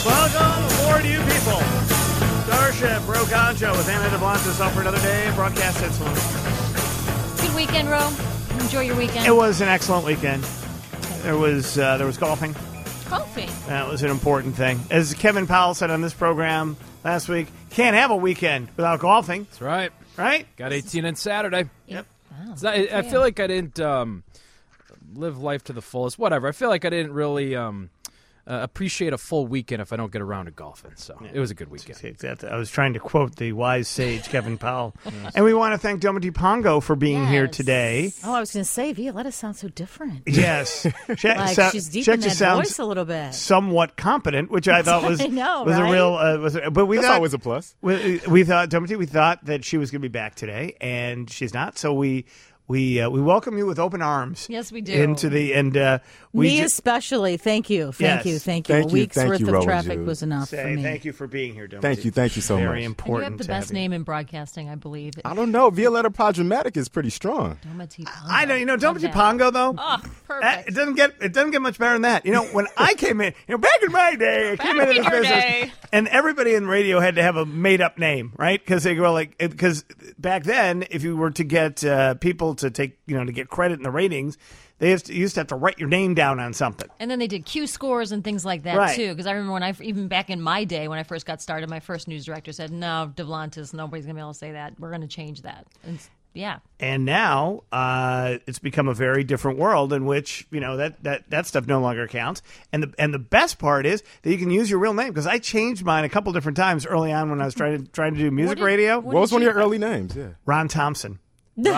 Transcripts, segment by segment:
Welcome aboard, you people. Starship Brocancho with Anna Devlantis off for another day. Broadcast excellence. Good weekend, Ro. Enjoy your weekend. It was an excellent weekend. There was golfing. Golfing. That was an important thing. As Kevin Powell said on this program last week, can't have a weekend without golfing. That's right. Right? Got 18 on Saturday. Yep. Wow. It's not, I feel like I didn't live life to the fullest. Whatever. I feel like I didn't really appreciate a full weekend if I don't get around to golfing. So it was a good weekend. I was trying to quote the wise sage Kevin Powell. Yes. And we want to thank Domity Pongo for being here today. Oh, I was going to say, Violetta sounds so different. Yes. She's deep in that voice a little bit. Somewhat competent, which I thought was, I know, was right? a real... but we That's thought, always a plus. We thought, Domity, we thought that she was going to be back today, and she's not. So we welcome you with open arms. Yes, we do. Into the me especially. Thank you. Thank you. A week's worth of Roland traffic Jude. was enough for me. Thank you for being here, Domity. Thank you so much. Very important. You have the best name in broadcasting, I believe. I don't know. Violetta Podromatic is pretty strong. Domity Pongo. I know. Domity Pongo, though. Oh, perfect. It doesn't get much better than that. When I came in, back in my day, I came into this business, and everybody in radio had to have a made up name, right? Because they go because back then, if you were to get people to take, to get credit in the ratings, you used to have to write your name down on something. And then they did Q scores and things like that, too. Because I remember even back in my day, when I first got started, my first news director said, no, Devlantis, nobody's going to be able to say that. We're going to change that. And, yeah. And now it's become a very different world in which, that stuff no longer counts. And the best part is that you can use your real name, because I changed mine a couple different times early on when I was trying to do music radio. What was one of your early names? Yeah. Ron Thompson. No,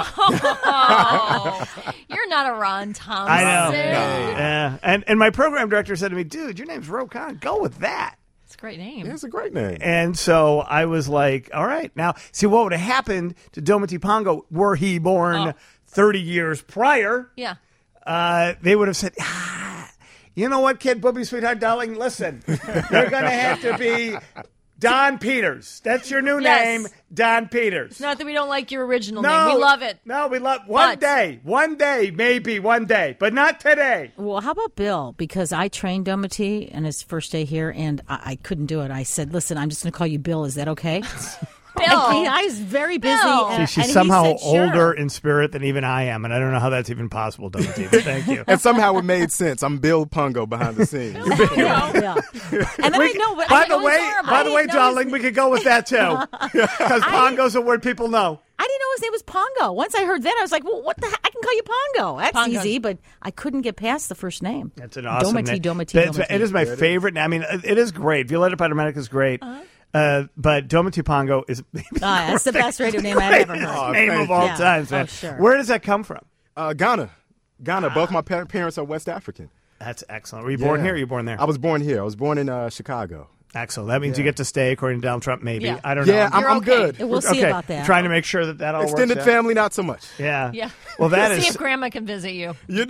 you're not a Ron Thompson. I know. Yeah. And my program director said to me, dude, your name's Ro Khan. Go with that. It's a great name. Yeah, it's a great name. And so I was like, all right. Now, see, what would have happened to Domity Pongo were he born 30 years prior? Yeah. They would have said, you know what, kid, booby, sweetheart, darling, listen. You're going to have to be Don Peters. That's your new name, Don Peters. It's not that we don't like your original name. We love it. No, we love one day, maybe one day, but not today. Well, how about Bill? Because I trained Domity on his first day here, and I couldn't do it. I said, listen, I'm just going to call you Bill. Is that okay? Bill. I was very busy. See, she's somehow older in spirit than even I am, and I don't know how that's even possible, Domity, but thank you. And somehow it made sense. I'm Bill Pongo behind the scenes. Yeah. And then By the way, darling, we could go with that too, because Pongo's a word people know. I didn't know his name was Pongo. Once I heard that, I was like, well, what the heck? I can call you Pongo. That's easy, but I couldn't get past the first name. That's an awesome name. Domity. It is my favorite. I mean, it is great. Violetta Podromatic is great. But Domity Pongo is that's the best radio name I've ever heard. Name of all time, man. Oh, sure. Where does that come from? Ghana. Both my parents are West African. That's excellent. Were you born here or were you born there? I was born here. I was born in Chicago. Excellent. That means you get to stay, according to Donald Trump, maybe. Yeah. I don't know. Yeah, I'm good. We'll see about that. Trying to make sure that all Extended works out. family, not so much. Yeah. Yeah. Well, that See is... if Grandma can visit you.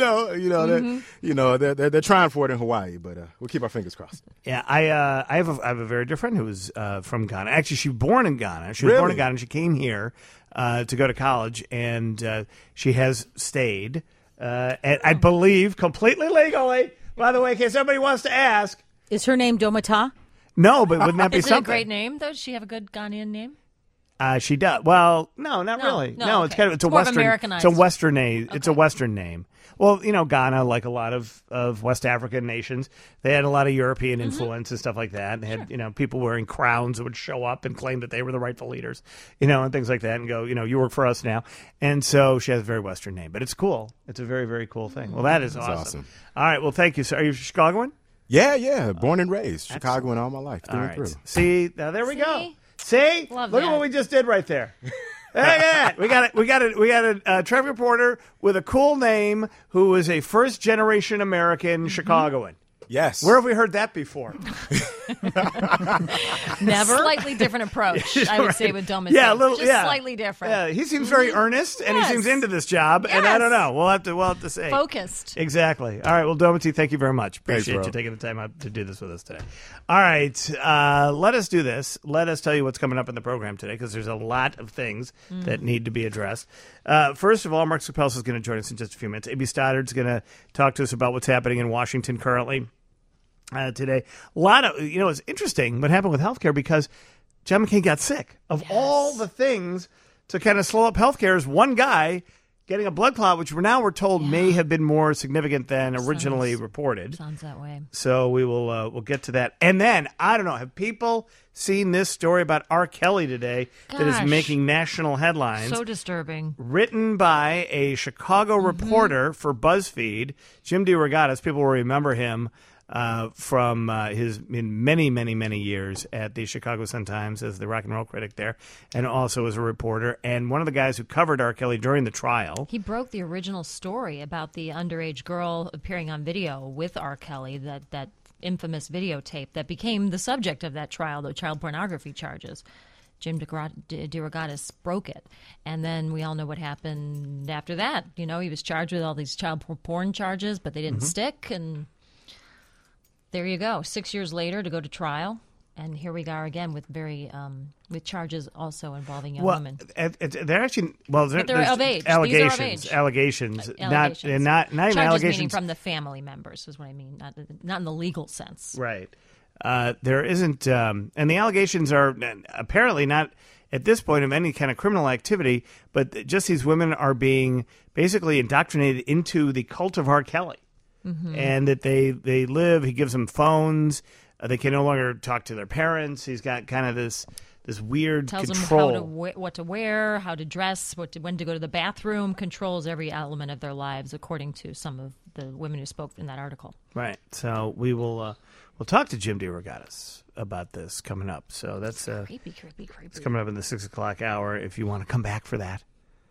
They're trying for it in Hawaii, but we'll keep our fingers crossed. Yeah, I have a very dear friend who was from Ghana. Actually, she was born in Ghana. She was born in Ghana, and she came here to go to college, and she has stayed, and I believe, completely legally. By the way, in case somebody wants to ask. Is her name Domata? No, but wouldn't that be Is something? it a great name, though? Does she have a good Ghanaian name? She does. Well, no, not really. No, it's kind of more Western. Americanized. It's a Western name. Okay. It's a Western name. Well, Ghana, like a lot of West African nations, they had a lot of European influence and stuff like that. And they had people wearing crowns that would show up and claim that they were the rightful leaders, and things like that, and go, you work for us now. And so she has a very Western name, but it's cool. It's a very, very cool thing. Well, that is awesome. All right. Well, thank you. So, are you Chicagoan? Yeah. Born and raised. Chicago and all my life. Through and through. See, now there we go. See? Love Look that. at what we just did right there. Look at that. We got a traffic reporter with a cool name who is a first-generation American Chicagoan. Yes. Where have we heard that before? Never. Slightly different approach, I would say, with Domity. Yeah, a little. Just slightly different. Yeah, he seems very earnest, and he Yes. seems into this job. And I don't know. We'll have to see. Focused. Exactly. All right. Well, Domity, thank you very much. Appreciate Thanks, you taking the time out to do this with us today. All right. Let us do this. Let us tell you what's coming up in the program today, because there's a lot of things that need to be addressed. First of all, Mark Supelsa is going to join us in just a few minutes. A.B. Stoddard's going to talk to us about what's happening in Washington currently. today. A lot of, it's interesting what happened with healthcare because John McCain got sick. Of all the things to kind of slow up healthcare is one guy getting a blood clot, which we're told may have been more significant than originally reported. Sounds that way. So we will we'll get to that. And then, I don't know, have people seen this story about R. Kelly today that is making national headlines? So disturbing. Written by a Chicago reporter for BuzzFeed, Jim DeRogatis. People will remember him from his many, many, many years at the Chicago Sun-Times as the rock and roll critic there, and also as a reporter, and one of the guys who covered R. Kelly during the trial. He broke the original story about the underage girl appearing on video with R. Kelly, that infamous videotape that became the subject of that trial, the child pornography charges. Jim DeRogatis broke it. And then we all know what happened after that. He was charged with all these child porn charges, but they didn't stick, and there you go. 6 years later to go to trial, and here we are again with with charges also involving young women. They're actually they're of age. Allegations, not even charges allegations. Meaning from the family members is what I mean, not in the legal sense. Right. There isn't, and the allegations are apparently not at this point of any kind of criminal activity, but just these women are being basically indoctrinated into the cult of R. Kelly. And that they live. He gives them phones. They can no longer talk to their parents. He's got kind of this weird Tells control. them what to wear, how to dress, when to go to the bathroom. Controls every element of their lives, according to some of the women who spoke in that article. Right. So we will we'll talk to Jim DeRogatis about this coming up. So that's creepy. It's coming up in the 6 o'clock hour. If you want to come back for that,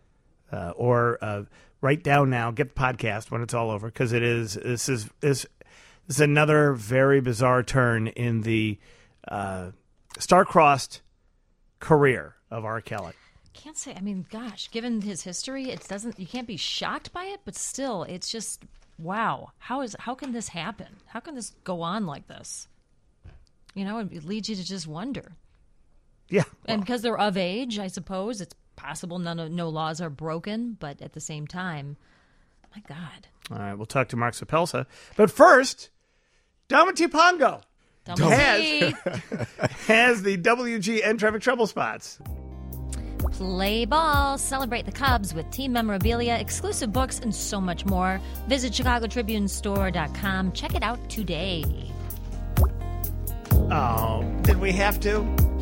or write down now, get the podcast when it's all over, because this is another very bizarre turn in the star-crossed career of R. Kelly. Can't say. I mean, gosh, given his history, you can't be shocked by it, but still, it's just wow. How can this happen? How can this go on like this? It leads you to just wonder. Yeah, and because they're of age, I suppose it's possible no laws are broken, but at the same time, my God. All right, we'll talk to Mark Sapelsa. But first, Domity Pongo has the WGN traffic trouble spots. Play ball, celebrate the Cubs with team memorabilia, exclusive books, and so much more. Visit ChicagoTribuneStore.com. Check it out today. Oh, did we have to?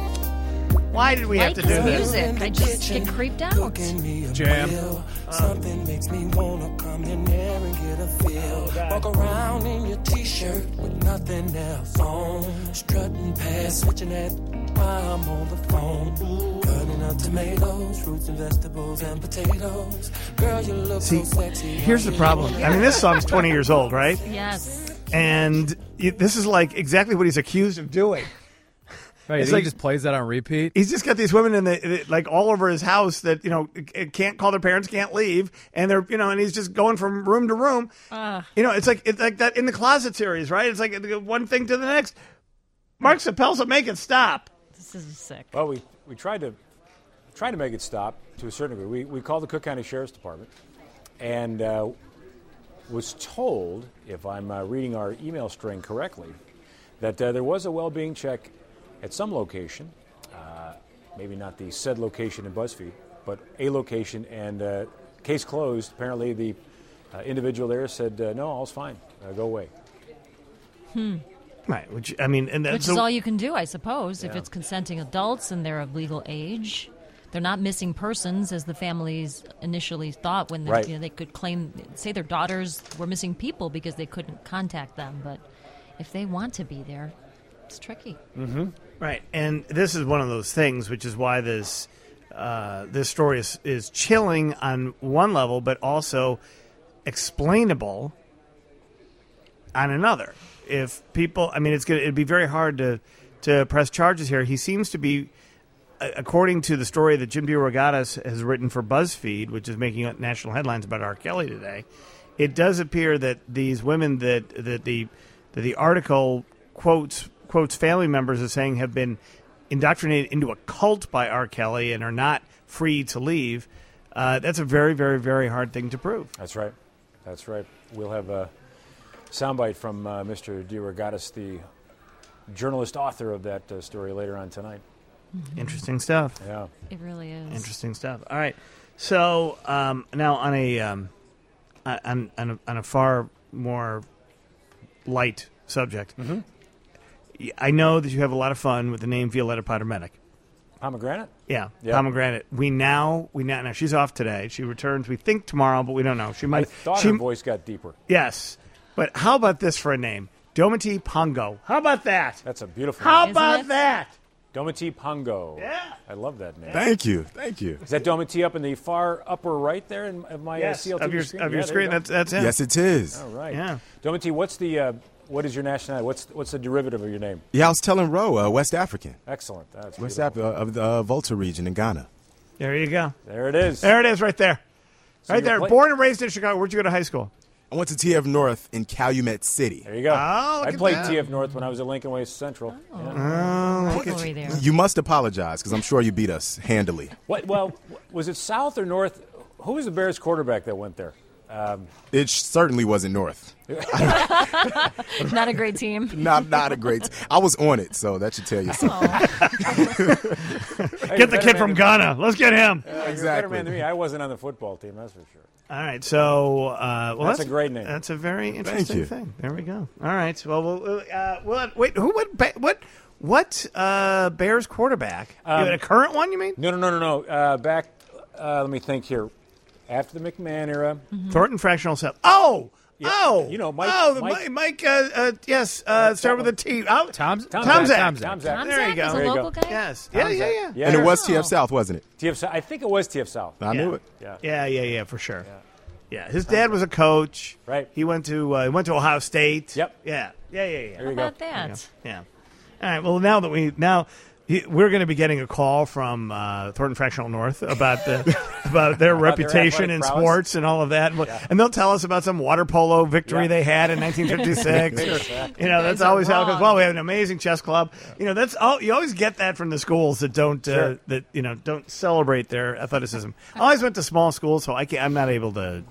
Why did we have to do this? Music. I just get creeped out. Jam. Something makes me wanna come in there and get a feel. Walk around in your t-shirt with nothing else on. Strutting past, switching it while I'm on the phone. Cutting up tomatoes, fruits and vegetables and potatoes. Girl, you look so sexy. Here's the problem. I mean, this song's 20 years old, right? Yes. And this is like exactly what he's accused of doing. Right, it's he like just plays that on repeat. He's just got these women in like all over his house that can't call their parents, can't leave, and they're and he's just going from room to room. It's like that in the Closet series, right? It's like one thing to the next. Mark Sapelsa, make it stop. This is sick. Well, we tried to make it stop to a certain degree. We called the Cook County Sheriff's Department and was told, if I'm reading our email string correctly, that there was a well-being check at some location, maybe not the said location in BuzzFeed, but a location, and case closed. Apparently the individual there said, no, all's fine, go away. Right, which is all you can do, I suppose, if it's consenting adults and they're of legal age. They're not missing persons, as the families initially thought when they could say their daughters were missing people because they couldn't contact them. But if they want to be there, it's tricky. Mm-hmm. Right, and this is one of those things, which is why this story is chilling on one level, but also explainable on another. If people, it'd be very hard to press charges here. He seems to be, according to the story that Jim DeRogatis has written for BuzzFeed, which is making national headlines about R. Kelly today, it does appear that these women that the article quotes family members as saying have been indoctrinated into a cult by R. Kelly and are not free to leave. That's a very, very, very hard thing to prove. That's right. We'll have soundbite from Mr. DeRogatis, the journalist author of that story, later on tonight. Interesting stuff. Yeah. It really is. Interesting stuff. All right. So now on a far more light subject, I know that you have a lot of fun with the name Violetta Potter-Medic. Pomegranate? Yeah, Yep. Pomegranate. We now she's off today. She returns, we think, tomorrow, but we don't know. She I might. thought her voice got deeper. Yes, but how about this for a name? Domiti Pongo. How about that? That's a beautiful How name. about it? that? Domiti Pongo. Yeah. I love that name. Thank you. Thank you. Is that Domiti up in the far upper right there of my Yes, CLTV of your screen? of your Yeah, there screen. you go. That's it. Yes, it is. All right. Yeah. Domiti, what is your nationality? What's the derivative of your name? Yeah, I was telling Ro, West African. Excellent. That's West beautiful. Africa of the Volta region in Ghana. There you go. There it is. There it is, right there. So Right you're there. play- Born and raised in Chicago. Where'd you go to high school? I went to TF North in Calumet City. There you go. Oh, look I at played that. TF North when I was at Lincoln Way Central. Yeah. Rivalry there. You must apologize because I'm sure you beat us handily. What? Well, was it South or North? Who was the Bears quarterback that went there? It certainly wasn't North. Not a great team. Not a great. I was on it, so that should tell you something. Get the kid from Ghana. Let's get him. You're a better Exactly. man than me. I wasn't on the football team, that's for sure. All right. So, That's a great name. That's a very interesting you. thing. There we go. All right. Well, wait. Who would? What? Bears quarterback? A current one? You mean? No. Back. Let me think here. After the McMahon era, Thornton Fractional Cell. Oh. Yeah, Oh, you know, Mike- Oh, Mike- Mike. Yes. Start with a T. Oh, Tom's Tomzak. Tomzak. There you go. Is a There you local go. guy? Yes. Tomzak. Yeah. Yeah. And it was Oh. TF South, wasn't it? TF South. I think it was TF South. I knew it. Yeah. Yeah, for sure. Yeah, his dad was a coach. Right. He went to Ohio State. Yep. Yeah. There How you go. about that? Yeah. All right. Well, now that we're going to be getting a call from Thornton Fractional North about their reputation in athletic prowess. sports and all of that, and they'll tell us about some water polo victory Yeah. they had in 1956. That's guys are always how it goes. wrong. Well, we have an amazing chess club. That's all. You always get that from the schools that don't Sure. don't celebrate their athleticism. I always went to small schools, so I'm not able to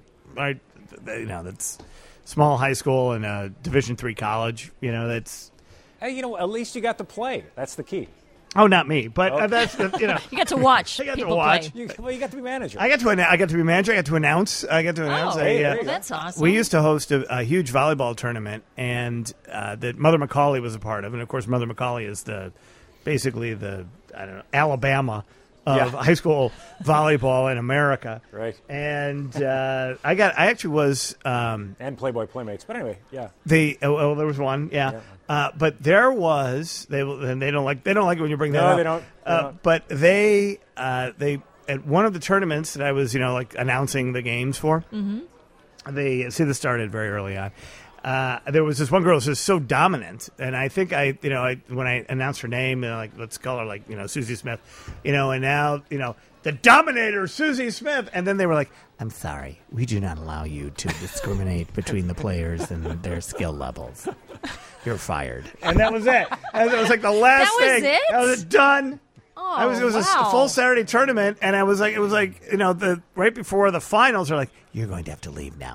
that's small high school and a Division III college. That's. Hey, at least you got to play. That's the key. Oh, not me, but that's You get to watch I got to people watch. play. You got to be manager. I got to be manager. I got to announce. Oh, hey, there you well, go. that's awesome. We used to host a huge volleyball tournament, and that Mother Macaulay was a part of. And of course, Mother Macaulay is basically the Alabama of high school volleyball in America. Right. And I actually was and Playboy Playmates. But anyway, yeah. there was one, yeah. But there was and they don't like it when you bring that No, up. they don't. They don't. But they at one of the tournaments that I was announcing the games for. Mm-hmm. This started very early on. There was this one girl who was so dominant, and I think when I announced her name, let's call her Susie Smith, and now the Dominator, Susie Smith, and then they were like, "I'm sorry, we do not allow you to discriminate between the players and their skill levels. You're fired." And that was it. And it was like the last That was thing. it? That was done. Oh, It was a wow. full Saturday tournament, and it was like the right before the finals. They're like, "You're going to have to leave now."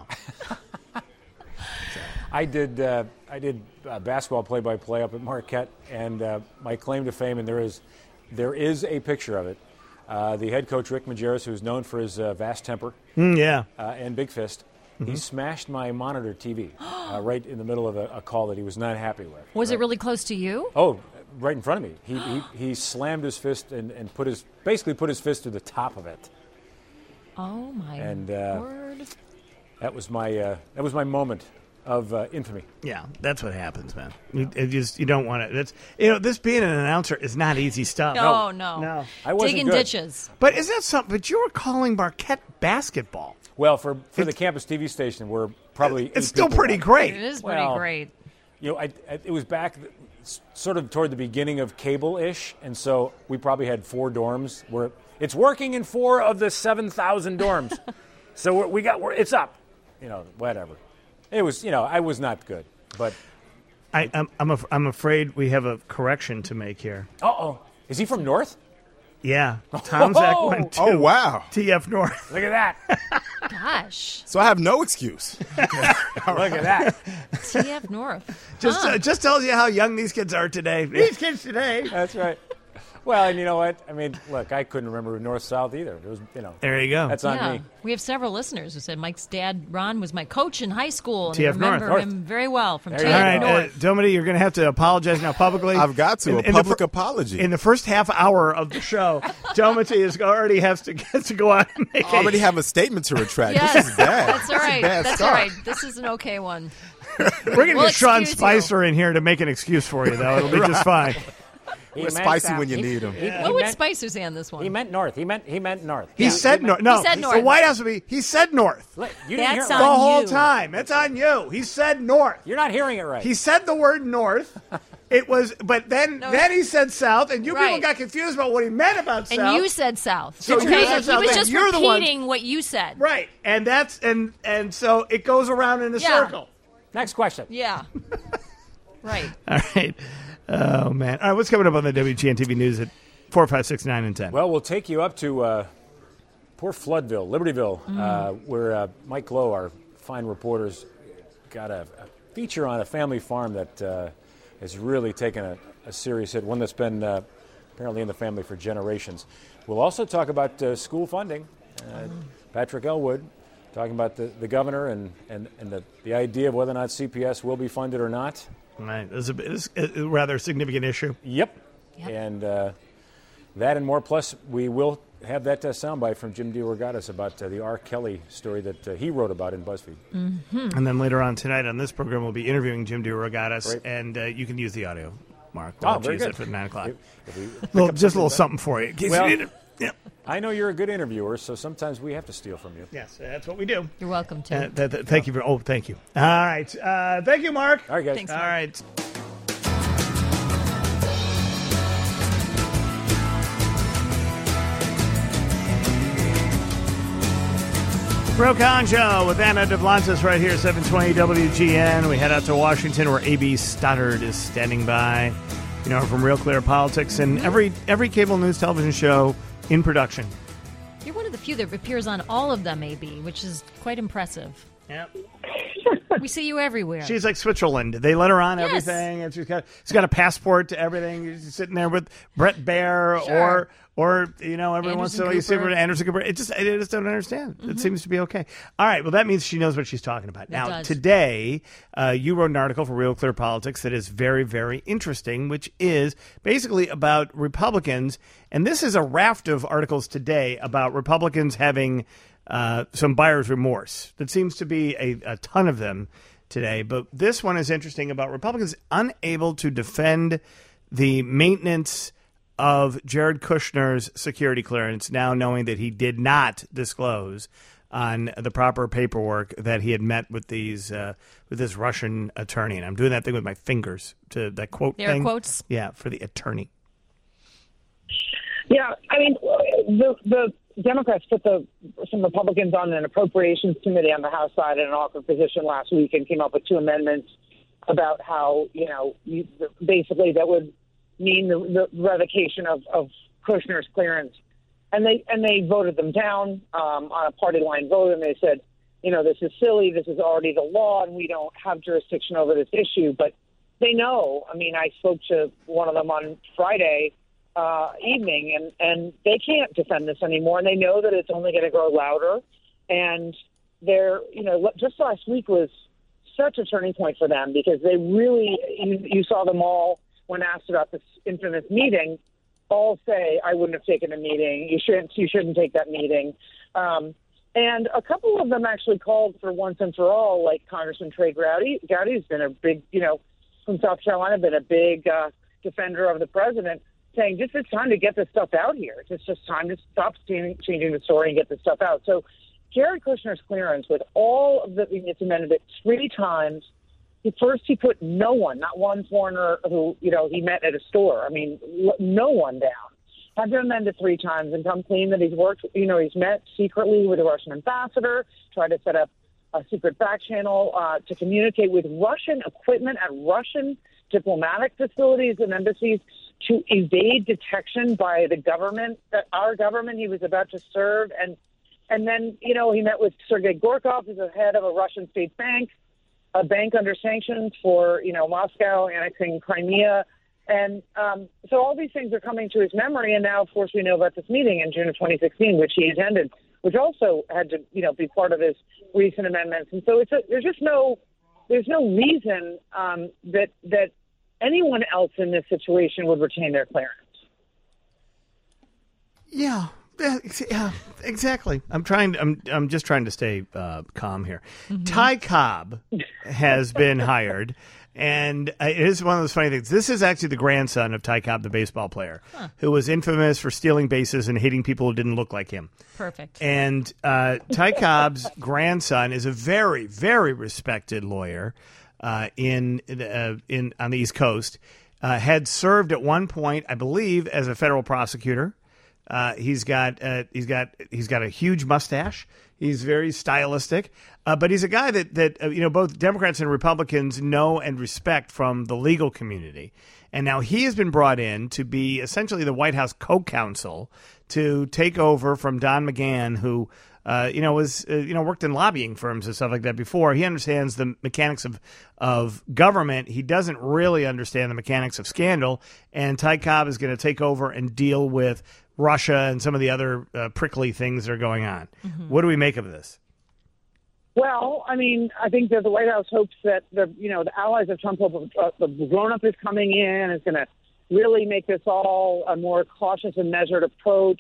I did basketball play-by-play up at Marquette, and my claim to fame, and there is a picture of it. The head coach, Rick Majerus, who's known for his vast temper Yeah. and big fist, he smashed my monitor TV right in the middle of a call that he was not happy with. Was it Right. really close to you? Oh, right in front of me. He slammed his fist and put his fist to the top of it. Oh my And, word! That was my moment of infamy. Yeah, that's what happens, man. You don't want it. That's this being an announcer is not easy stuff. No. I wasn't Digging good. ditches. But is that something? But you were calling Marquette basketball. Well, for the campus TV station, we're probably It's 8 still people pretty back. great. It is pretty Well, great. It was back sort of toward the beginning of cable-ish, and so we probably had 4 dorms. Where it's working in 4 of the 7,000 dorms, so it's up. Whatever. It was, I was not good, but I'm afraid we have a correction to make here. is he from North? Yeah, Tomzak went to Oh, wow. TF North. Look at that. Gosh. So I have no excuse. Look at that. TF North. Just tells you how young these kids are today. These kids today. That's right. Well, and you know what? I mean, look, I couldn't remember north-south either. It was, There you go. That's on me. We have several listeners who said Mike's dad, Ron, was my coach in high school. And TF I remember North. him very well from There TF you All right, North. Dominic, you're going to have to apologize now publicly. I've got to. In A public the apology. In the first half hour of the show, Dominic already has to go out and make I already have a statement to retract. Yes, This is bad. that's all right. Bad That's start. all right. This is an okay one. We're going to We'll get Sean excuse you. Spicer in here to make an excuse for you, though. It'll be just fine. We're spicy when you need them. What would Spicer say on this one? He meant north. He meant north. He said north. No, He said north. the White House would be. He said north Look, you didn't hear That's it the right. on whole you. time. That's on you. He said north. You're not hearing it right. He said the word north. It was, but then he said south, and you people Right. got confused about what he meant about and south. you said south. So you said he south, was and just you're the one- repeating what you said. Right, and that's and so it goes around in a Yeah. circle. Next question. Yeah. Right. All right. Oh man. All right. What's coming up on the WGN TV news at 4, 5, 6, 9, and 10? Well, we'll take you up to poor Floodville, Libertyville, where Mike Lowe, our fine reporter's got a feature on a family farm that has really taken a serious hit, one that's been apparently in the family for generations. We'll also talk about school funding. Patrick Elwood talking about the governor and the idea of whether or not CPS will be funded or not. Right. It's a rather significant issue. Yep. And that and more. Plus, we will have that soundbite from Jim DeRogatis about the R. Kelly story that he wrote about in BuzzFeed. And then later on tonight on this program, we'll be interviewing Jim DeRogatis, Great. and you can use the audio, Mark. Oh, We'll very use good. it for 9 o'clock. If we Just a little something for you. In case Well- you need it. Yeah. I know you're a good interviewer, so sometimes we have to steal from you. Yes, that's what we do. You're welcome to. Thank you. Thank you. All right. Thank you, Mark. All right, guys. Thanks, All Mark. right. Bro Concho with Anna DeVlantis right here, 720 WGN. We head out to Washington where A.B. Stoddard is standing by. You know, from Real Clear Politics and every cable news television show in production. You're one of the few that appears on all of them, AB, which is quite impressive. Yep. We see you everywhere. She's like Switzerland. They let her on Yes. everything, and she's got a passport to everything. She's sitting there with Brett Baer Sure. or you know, every once in a while you see her with Anderson Cooper. I just don't understand. It seems to be okay. All right, well that means she knows what she's talking about. Now does. today, you wrote an article for Real Clear Politics that is very, very interesting, which is basically about Republicans, and this is a raft of articles today about Republicans having some buyer's remorse. That seems to be a ton of them today. But this one is interesting about Republicans unable to defend the maintenance of Jared Kushner's security clearance, now knowing that he did not disclose on the proper paperwork that he had met with with this Russian attorney. And I'm doing that thing with my fingers to that quote Air thing. quotes? Yeah, for the attorney. Yeah, I mean, the Democrats put some Republicans on an appropriations committee on the House side in an awkward position last week and came up with 2 amendments about how, basically that would mean the revocation of Kushner's clearance. And they voted them down on a party line vote, and they said, this is silly, this is already the law, and we don't have jurisdiction over this issue. But they know. I mean, I spoke to one of them on Friday evening, and they can't defend this anymore, and they know that it's only going to grow louder. And they're, just last week was such a turning point for them because they really, you saw them all when asked about this infamous meeting, all say, I wouldn't have taken a meeting. You shouldn't take that meeting. And a couple of them actually called for once and for all, like Congressman Trey Gowdy. Gowdy's been a big, from South Carolina, been a big defender of the president, saying just it's time to get this stuff out here. It's just time to stop changing the story and get this stuff out. So Jared Kushner's clearance, with all of it's amended it 3 times. First, he put no one, not one foreigner who, he met at a store. I mean, no one down. Had to amend it 3 times and come clean that he's worked, he's met secretly with the Russian ambassador, tried to set up a secret back channel to communicate with Russian equipment at Russian diplomatic facilities and embassies to evade detection by the government, our government he was about to serve. And And then, he met with Sergei Gorkov, who's the head of a Russian state bank, a bank under sanctions for, Moscow annexing Crimea. And so all these things are coming to his memory. And now, of course, we know about this meeting in June of 2016, which he attended, which also had to, be part of his recent amendments. And so there's no reason that anyone else in this situation would retain their clearance. Yeah, exactly. I'm just trying to stay calm here. Mm-hmm. Ty Cobb has been hired, and it is one of those funny things. This is actually the grandson of Ty Cobb, the baseball player, who was infamous for stealing bases and hitting people who didn't look like him. Perfect. And Ty Cobb's grandson is a very, very respected lawyer on the East Coast. Had served at one point, I believe, as a federal prosecutor. He's got a huge mustache. He's very stylistic, but he's a guy that both Democrats and Republicans know and respect from the legal community. And now he has been brought in to be essentially the White House co-counsel to take over from Don McGahn, who was worked in lobbying firms and stuff like that before. He understands the mechanics of government. He doesn't really understand the mechanics of scandal. And Ty Cobb is going to take over and deal with Russia and some of the other prickly things that are going on. Mm-hmm. What do we make of this? Well, I think that the White House hopes that the allies of Trump, the grown-up is coming in, is going to really make this all a more cautious and measured approach.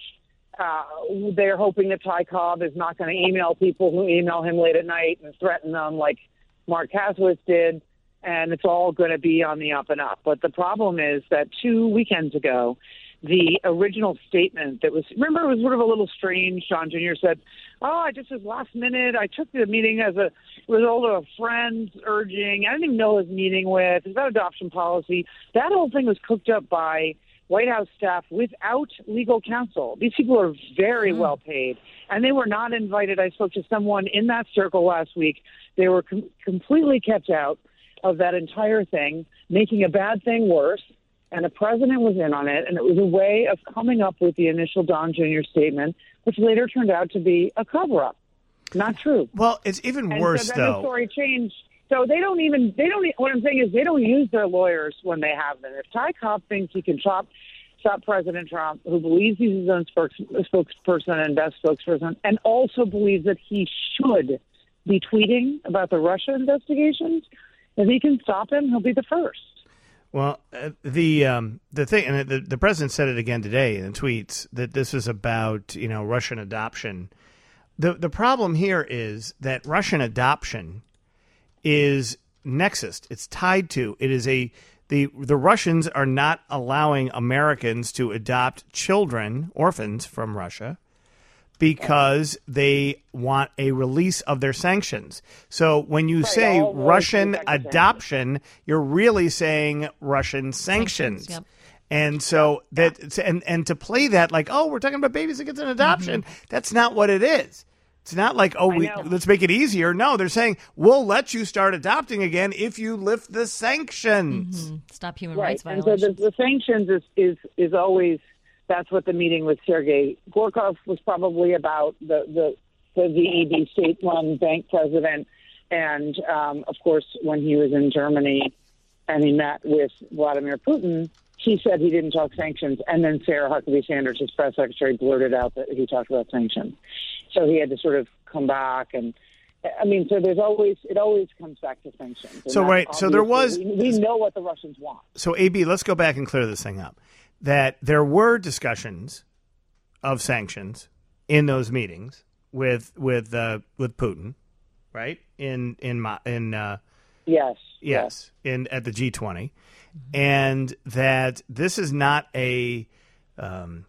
They're hoping that Ty Cobb is not going to email people who email him late at night and threaten them like Mark Kasowitz did, and it's all going to be on the up and up. But the problem is that 2 weekends ago, the original statement that was, remember, it was sort of a little strange. Sean Jr. said, I just was last minute. I took the meeting as a result of a friend's urging. I didn't even know who I was meeting with. It's about adoption policy. That whole thing was cooked up by White House staff without legal counsel. These people are very well paid, and they were not invited. I spoke to someone in that circle last week. They were completely kept out of that entire thing, making a bad thing worse. And the president was in on it, and it was a way of coming up with the initial Don Jr. statement, which later turned out to be a cover-up. Not true. Well, it's even worse, so though. The story changed. So they don't, what I'm saying is they don't use their lawyers when they have them. If Ty Cobb thinks he can stop President Trump, who believes he's his own spokesperson and best spokesperson, and also believes that he should be tweeting about the Russia investigations, if he can stop him, he'll be the first. Well, the thing, and the president said it again today in tweets, that this is about Russian adoption. The problem here is that Russian adoption is nexus. It's tied to. It is the Russians are not allowing Americans to adopt children, orphans from Russia, because they want a release of their sanctions. So when you say Russian adoption, you're really saying Russian sanctions. Yep. And so and to play that like, we're talking about babies that get an adoption, that's not what it is. It's not like, let's make it easier. No, they're saying, we'll let you start adopting again if you lift the sanctions. Mm-hmm. Stop human rights violations. And so the sanctions is always... That's what the meeting with Sergei Gorkov was probably about, the VEB state-run bank president. And, of course, when he was in Germany and he met with Vladimir Putin, he said he didn't talk sanctions. And then Sarah Huckabee Sanders, his press secretary, blurted out that he talked about sanctions. So he had to sort of come back. And, so it always comes back to sanctions. And so there was... We know what the Russians want. So, AB, let's go back and clear this thing up. That there were discussions of sanctions in those meetings with Putin, right? Yes, at the G20, and that this is not a now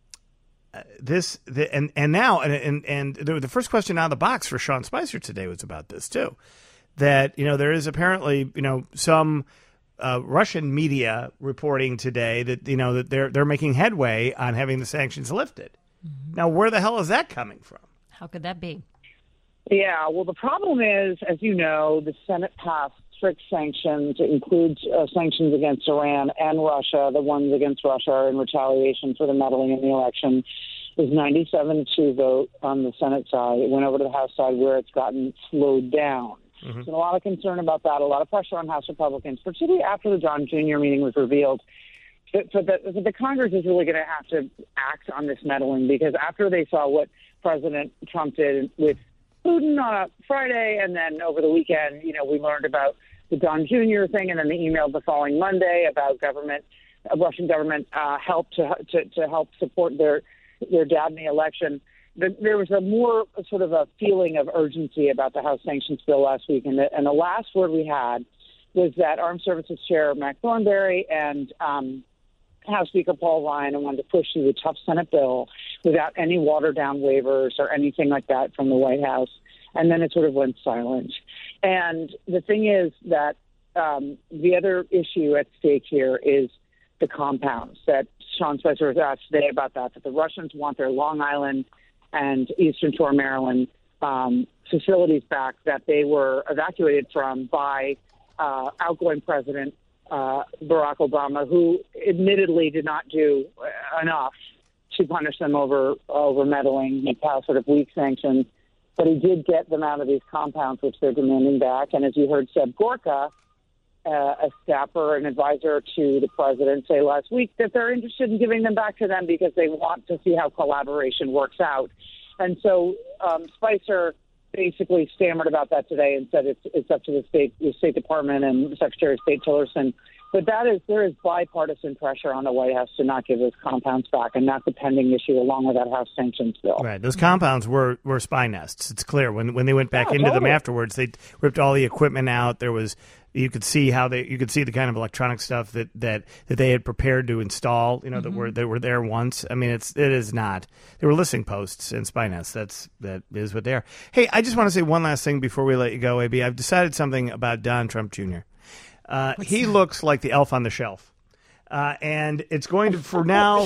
the first question out of the box for Sean Spicer today was about this too, that there is apparently some. Russian media reporting today that that they're making headway on having the sanctions lifted. Mm-hmm. Now, where the hell is that coming from? How could that be? Yeah, well, the problem is, as you know, the Senate passed strict sanctions. It includes sanctions against Iran and Russia. The ones against Russia are in retaliation for the meddling in the election. It was 97-2 vote on the Senate side. It went over to the House side where it's gotten slowed down. There's been a lot of concern about that, a lot of pressure on House Republicans, particularly after the John Jr. meeting was revealed. But the Congress is really going to have to act on this meddling, because after they saw what President Trump did with Putin on a Friday, and then over the weekend, we learned about the Don Jr. thing, and then the email the following Monday about Russian government help to help support their dad in the election. There was a more sort of a feeling of urgency about the House sanctions bill last week, and the last word we had was that Armed Services Chair Mac Thornberry and House Speaker Paul Ryan wanted to push through the tough Senate bill without any watered-down waivers or anything like that from the White House, and then it sort of went silent. And the thing is that the other issue at stake here is the compounds that Sean Spicer was asked today about that the Russians want their Long Island and Eastern Shore, Maryland facilities back that they were evacuated from by outgoing President Barack Obama, who admittedly did not do enough to punish them over meddling. He passed sort of weak sanctions, but he did get them out of these compounds, which they're demanding back. And as you heard Seb Gorka, a staffer, an advisor to the president, say last week that they're interested in giving them back to them because they want to see how collaboration works out. And so Spicer basically stammered about that today and said it's up to the State Department and Secretary of State Tillerson. But there is bipartisan pressure on the White House to not give those compounds back, and that's a pending issue along with that House sanctions bill. Right, those compounds were spy nests. It's clear when they went back into them afterwards, they ripped all the equipment out. You could see the kind of electronic stuff that they had prepared to install. That were there once. I mean, it is not. They were listening posts and spy nests. That is what they are. Hey, I just want to say one last thing before we let you go, AB. I've decided something about Don Trump Jr. He looks like the elf on the shelf. And it's going to, for now,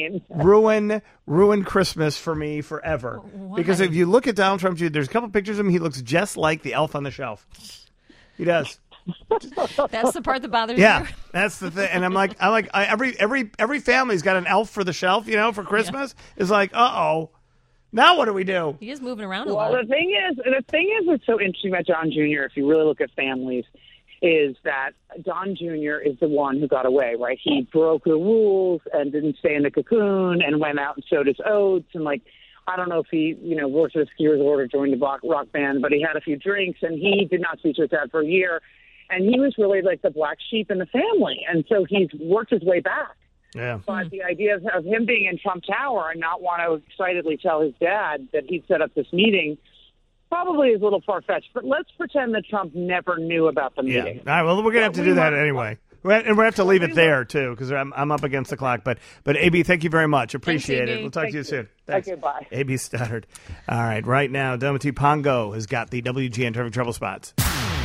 ruin Christmas for me forever. Why? Because if you look at Donald Trump Jr., there's a couple pictures of him, he looks just like the elf on the shelf. He does. That's the part that bothers you. you. That's the thing. And I'm like, every family's got an elf for the shelf, for Christmas. Yeah. It's like, now what do we do? He is moving around a lot. Well, the thing is what's so interesting about John Jr., if you really look at families, is that Don Jr. is the one who got away, right? He broke the rules and didn't stay in the cocoon and went out and sowed his oats. And, I don't know if he, worked with a ski resort or joined a rock band, but he had a few drinks, and he did not speak to his dad for a year. And he was really like the black sheep in the family. And so he's worked his way back. Yeah. But the idea of him being in Trump Tower and not want to excitedly tell his dad that he'd set up this meeting probably is a little far-fetched, but let's pretend that Trump never knew about the meeting. Yeah. All right, well, we're going to have to do that anyway. And we're going to have to leave it there, too, because I'm up against the clock. But AB, thank you very much. Appreciate it. We'll talk to you soon. Thanks. Okay, bye. AB Stoddard. All right, right now, Domity Pongo has got the WGN Traffic Trouble Spots.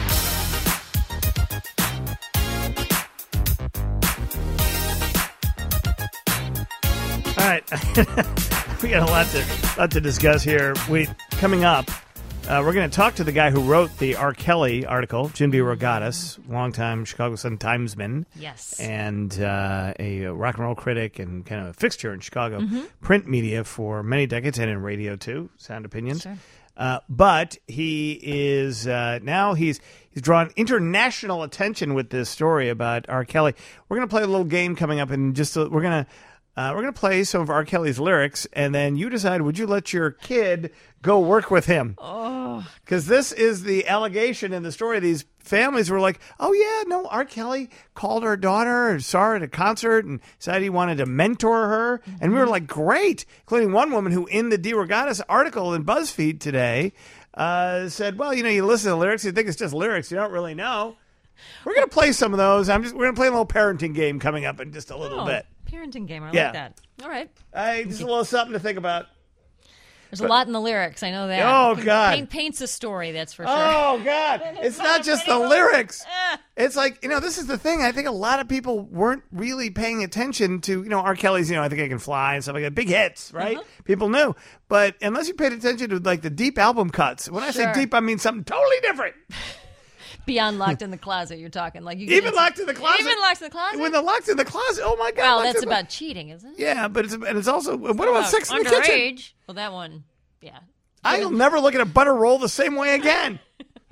All right. We got a lot to discuss here. Coming up, we're going to talk to the guy who wrote the R. Kelly article, Jim B. Rogatis, longtime Chicago Sun-Timesman. Yes. And a rock and roll critic and kind of a fixture in Chicago print media for many decades, and in radio, too, Sound Opinions. Sure. But he is now he's drawn international attention with this story about R. Kelly. We're going to play a little game coming up, and we're going to play some of R. Kelly's lyrics, and then you decide, would you let your kid go work with him? Oh. Because this is the allegation in the story. These families were like, oh, yeah, no, R. Kelly called our daughter and saw her at a concert and said he wanted to mentor her. Mm-hmm. And we were like, great, including one woman who in the DeRogatis article in BuzzFeed today said, well, you listen to the lyrics, you think it's just lyrics, you don't really know. We're going to play some of those. We're going to play a little parenting game coming up in just a little bit. Parenting game. I like that. All right. Just a little something to think about. There's a lot in the lyrics. I know that. Oh, God. Paints a story, that's for sure. Oh, God. It's not just the lyrics. It's like, this is the thing. I think a lot of people weren't really paying attention to, R. Kelly's, I Think I Can Fly and stuff like that. Big hits, right? Uh-huh. People knew. But unless you paid attention to, the deep album cuts. When I say deep, I mean something totally different. Beyond locked in the closet, you're talking like you Even locked in the closet? Even locked in the closet. When the lock's in the closet, oh my God. Well, locked that's in the- about cheating, isn't it? Yeah, but it's also, what about sex in the kitchen? Underage. Well, that one, yeah. I'll never look at a butter roll the same way again.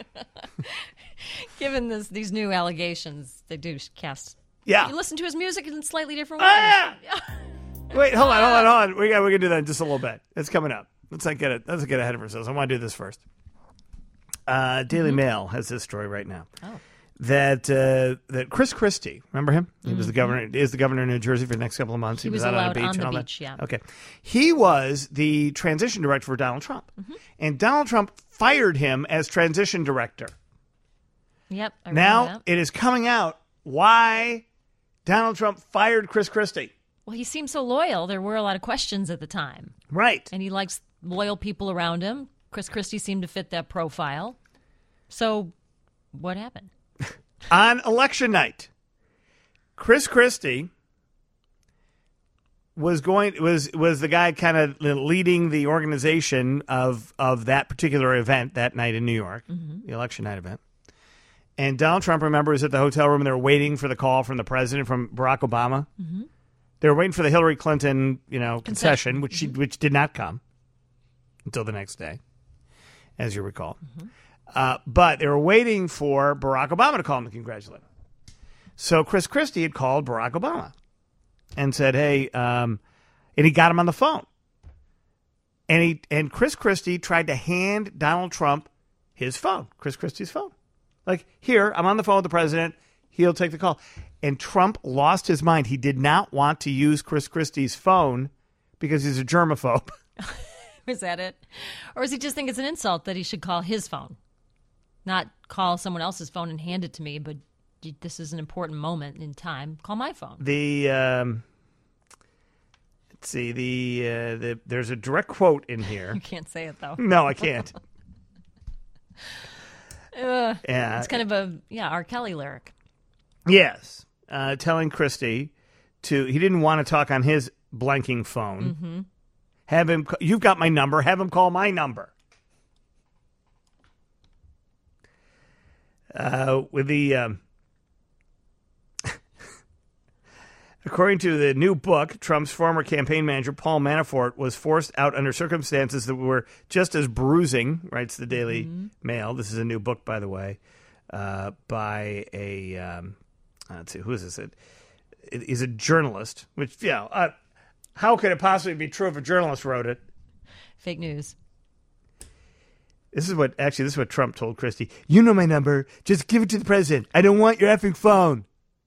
Given these new allegations, they do cast. Yeah. You listen to his music in slightly different Oh, ways. yeah. Wait, hold on. We can do that in just a little bit. It's coming up. Let's not get ahead of ourselves. I want to do this first. Daily Mail has this story right now. Oh. That Chris Christie, remember him? He was the governor. Is the governor of New Jersey for the next couple of months. He was out on allowed the beach on and the all beach, that. yeah. Okay, he was the transition director for Donald Trump, and Donald Trump fired him as transition director. Yep. I remember Now that. it is coming out why Donald Trump fired Chris Christie. Well, he seemed so loyal. There were a lot of questions at the time. Right. And he likes loyal people around him. Chris Christie seemed to fit that profile. So what happened? On election night, Chris Christie was the guy kind of leading the organization of that particular event that night in New York, the election night event. And Donald Trump, remember, was at the hotel room and they were waiting for the call from the president, from Barack Obama. Mm-hmm. They were waiting for the Hillary Clinton, concession, which did not come until the next day, as you recall. But they were waiting for Barack Obama to call him to congratulate him. So Chris Christie had called Barack Obama and said, "Hey," and he got him on the phone. And Chris Christie tried to hand Donald Trump his phone, Chris Christie's phone. Like, here, I'm on the phone with the president. He'll take the call. And Trump lost his mind. He did not want to use Chris Christie's phone because he's a germaphobe. Is that it? Or does he just think it's an insult that he should call his phone? Not call someone else's phone and hand it to me, but this is an important moment in time. Call my phone. Let's see, there's a direct quote in here. You can't say it, though. No, I can't. It's kind of a, R. Kelly lyric. Yes. Telling Christie he didn't want to talk on his blanking phone. Mm-hmm. Have him, you've got my number, have him call my number. With the, according to the new book, Trump's former campaign manager, Paul Manafort, was forced out under circumstances that were just as bruising, writes the Daily Mail. This is a new book, by the way, by a, let's see, who is this? He's a journalist, which, how could it possibly be true if a journalist wrote it? Fake news. This is what Trump told Christie. You know my number. Just give it to the president. I don't want your effing phone.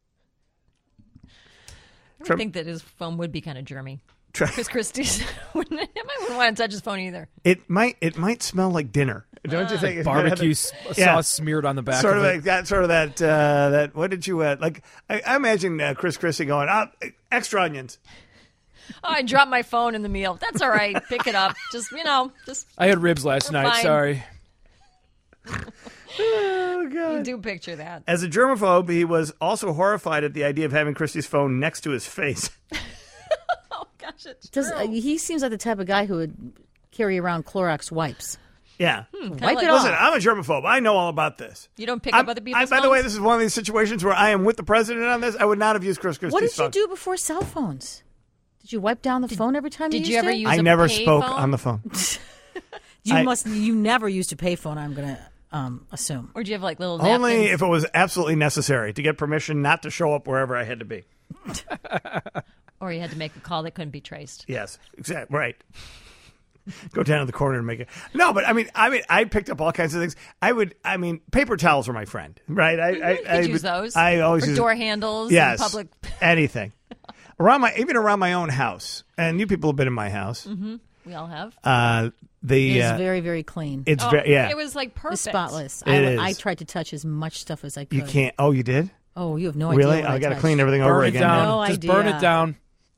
I would think that his phone would be kind of germy. Chris Christie's wouldn't want to touch his phone either. It might smell like dinner. Don't you think? Barbecue sauce smeared on the back sort of of it. like that. Sort of that. What did you like? I imagine Chris Christie going, extra onions. Oh, I dropped my phone in the meal. That's all right. Pick it up. Just. I had ribs last night. Fine. Sorry. Oh, God. You do picture that. As a germaphobe, he was also horrified at the idea of having Christie's phone next to his face. Oh, gosh, it's true. He seems like the type of guy who would carry around Clorox wipes. Yeah. Wipe like- it Listen, off. I'm a germaphobe. I know all about this. You don't pick up other people's By the way, phones? this is one of these situations where I am with the president on this. I would not have used Chris Christie's What did phone. you do before cell phones? Did you wipe down the phone every time did you you used ever it? use I a never pay spoke phone? on the phone. You never used a payphone, I'm going to assume. Or do you have like little napkins? Only if it was absolutely necessary to get permission not to show up wherever I had to be. Or you had to make a call that couldn't be traced. Yes, exactly. Right. Go down to the corner and make it. No, but I mean, I picked up all kinds of things. Paper towels were my friend, right? You could use those. I always or use door handles. Yes, In public. anything. Even around my own house, and you people have been in my house. Mm-hmm. We all have. It is very, very clean. It's It was like perfect. It's spotless. It is. I tried to touch as much stuff as I could. You can't. Oh, you did? Oh, you have no idea. Really? What I got to touched. clean everything over Burn it again. down. No Just idea. burn it down.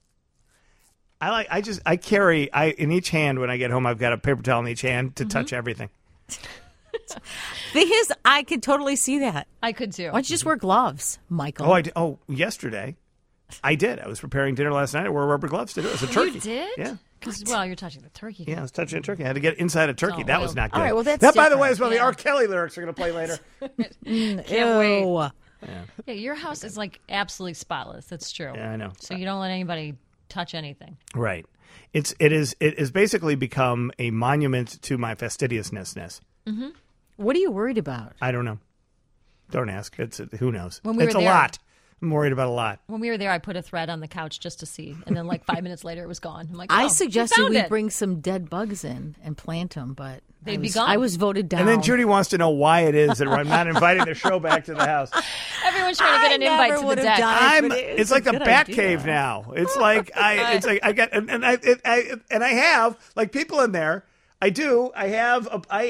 I carry in each hand when I get home. I've got a paper towel in each hand to touch everything. Thing is, I could totally see that. I could too. Why don't you just wear gloves, Michael? Oh, I did. Oh, yesterday. I did. I was preparing dinner last night. I wore rubber gloves to do it. It was a turkey. You did? Yeah. Because, well, you're touching the turkey. Yeah, I was touching a turkey. I had to get inside a turkey. Oh, That well. was not good. All right, well, that's that, by the way, different. is one of the Yeah. R. Kelly lyrics are going to play later. Can't wait. Ew. Yeah, your house is like absolutely spotless. That's true. Yeah, I know. So you don't let anybody touch anything. Right. It is basically become a monument to my fastidiousness. What are you worried about? I don't know. Don't ask. Who knows? When we it's were a there- lot. I'm worried about a lot. When we were there, I put a thread on the couch just to see, and then like 5 minutes later, it was gone. I'm like, I oh, suggested found we it. bring some dead bugs in and plant them, but They'd be gone. I was voted down. And then Judy wants to know why it is that I'm not inviting the show back to the house. Everyone's trying to get an invite to the deck. It's like the Bat Cave now. It's like I got and I have like people in there. I have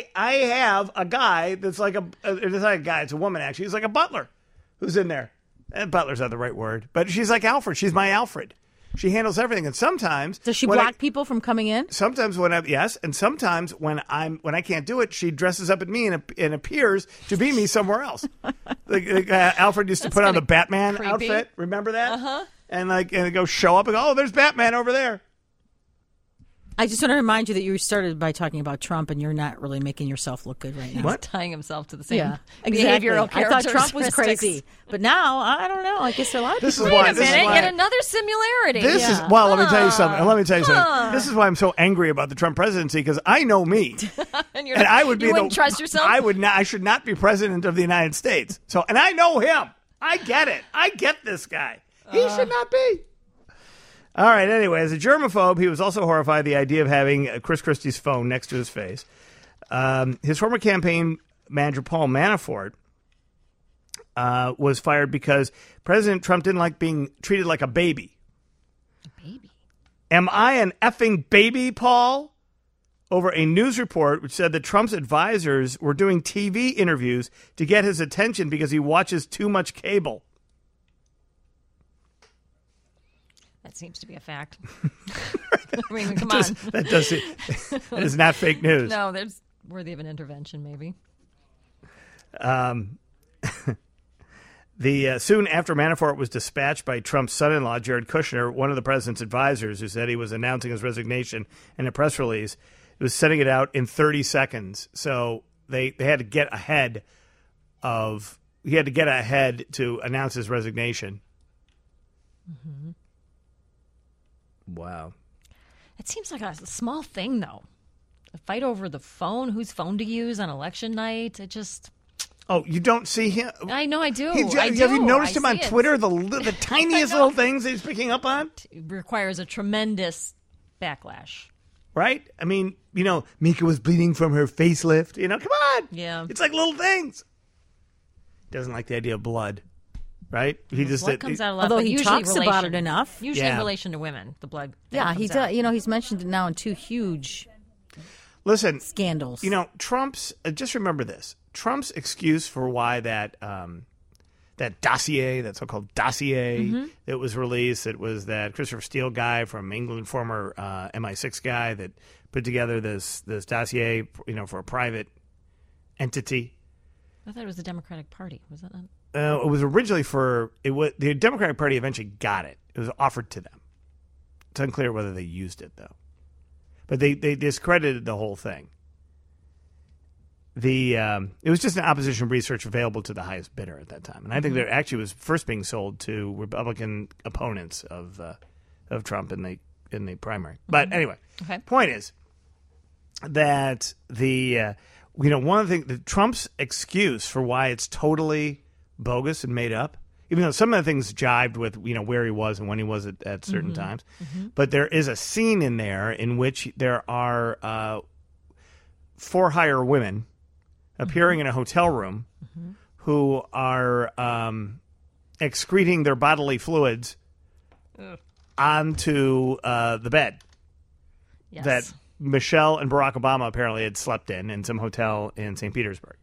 a guy that's like it's not a guy. It's a woman actually. He's like a butler who's in there. And butler's not the right word, but she's like Alfred. She's my Alfred. She handles everything, and sometimes Does she when block people from coming in? Sometimes and sometimes when I can't do it, she dresses up at me and appears to be me somewhere else. Alfred used to put on the Batman creepy. outfit. Remember that? And go show up and go, oh, there's Batman over there. I just want to remind you that you started by talking about Trump, and you're not really making yourself look good right now. What? Tying himself to the same Yeah, exactly. behavioral I thought Trump was characteristics. crazy, but now I don't know. I guess a lot of This people. is why. Wait a This is minute, why. yet another similarity. This is let me tell you something. This is why I'm so angry about the Trump presidency because I know me, and I would be you wouldn't trust yourself. I would not. I should not be president of the United States. So, and I know him. I get it. I get this guy. He should not be. All right. Anyway, as a germaphobe, he was also horrified at the idea of having Chris Christie's phone next to his face. His former campaign manager, Paul Manafort, was fired because President Trump didn't like being treated like a baby. Baby. Am I an effing baby, Paul? Over a news report which said that Trump's advisors were doing TV interviews to get his attention because he watches too much cable. That seems to be a fact. I mean, come on. That is not fake news. No, that's worthy of an intervention, maybe. Soon after Manafort was dispatched by Trump's son-in-law, Jared Kushner, one of the president's advisors, who said he was announcing his resignation in a press release, was sending it out in 30 seconds. So they had to get ahead to announce his resignation. Mm-hmm. Wow. It seems like a small thing, though. A fight over the phone, whose phone to use on election night. It just... Oh, you don't see him? I know, I do. Have you noticed him on see it. Twitter, the tiniest little things he's picking up on? It requires a tremendous backlash. Right? I mean, Mika was bleeding from her facelift. Come on. Yeah. It's like little things. Doesn't like the idea of blood. Right? He just Blood comes out a lot, Although but he usually talks about relation- it enough. Usually Yeah. in relation to women, the blood. Yeah, he comes out. does. He's mentioned it now in two huge Listen, scandals. Trump's. Just remember this: Trump's excuse for why that dossier, that so-called dossier that was released, it was that Christopher Steele guy from England, former MI6 guy, that put together this dossier, for a private entity. I thought it was the Democratic Party. Was that not? It was originally the Democratic Party eventually got it. It was offered to them. It's unclear whether they used it though, but they discredited the whole thing. It was just an opposition research available to the highest bidder at that time, and I think that actually was first being sold to Republican opponents of Trump in the primary. But anyway, Okay. Point is that one of the Trump's excuse for why it's totally bogus and made up, even though some of the things jived with where he was and when he was at certain times, but there is a scene in there in which there are for-hire women appearing in a hotel room who are excreting their bodily fluids onto the bed Yes. that Michelle and Barack Obama apparently had slept in some hotel in St. Petersburg.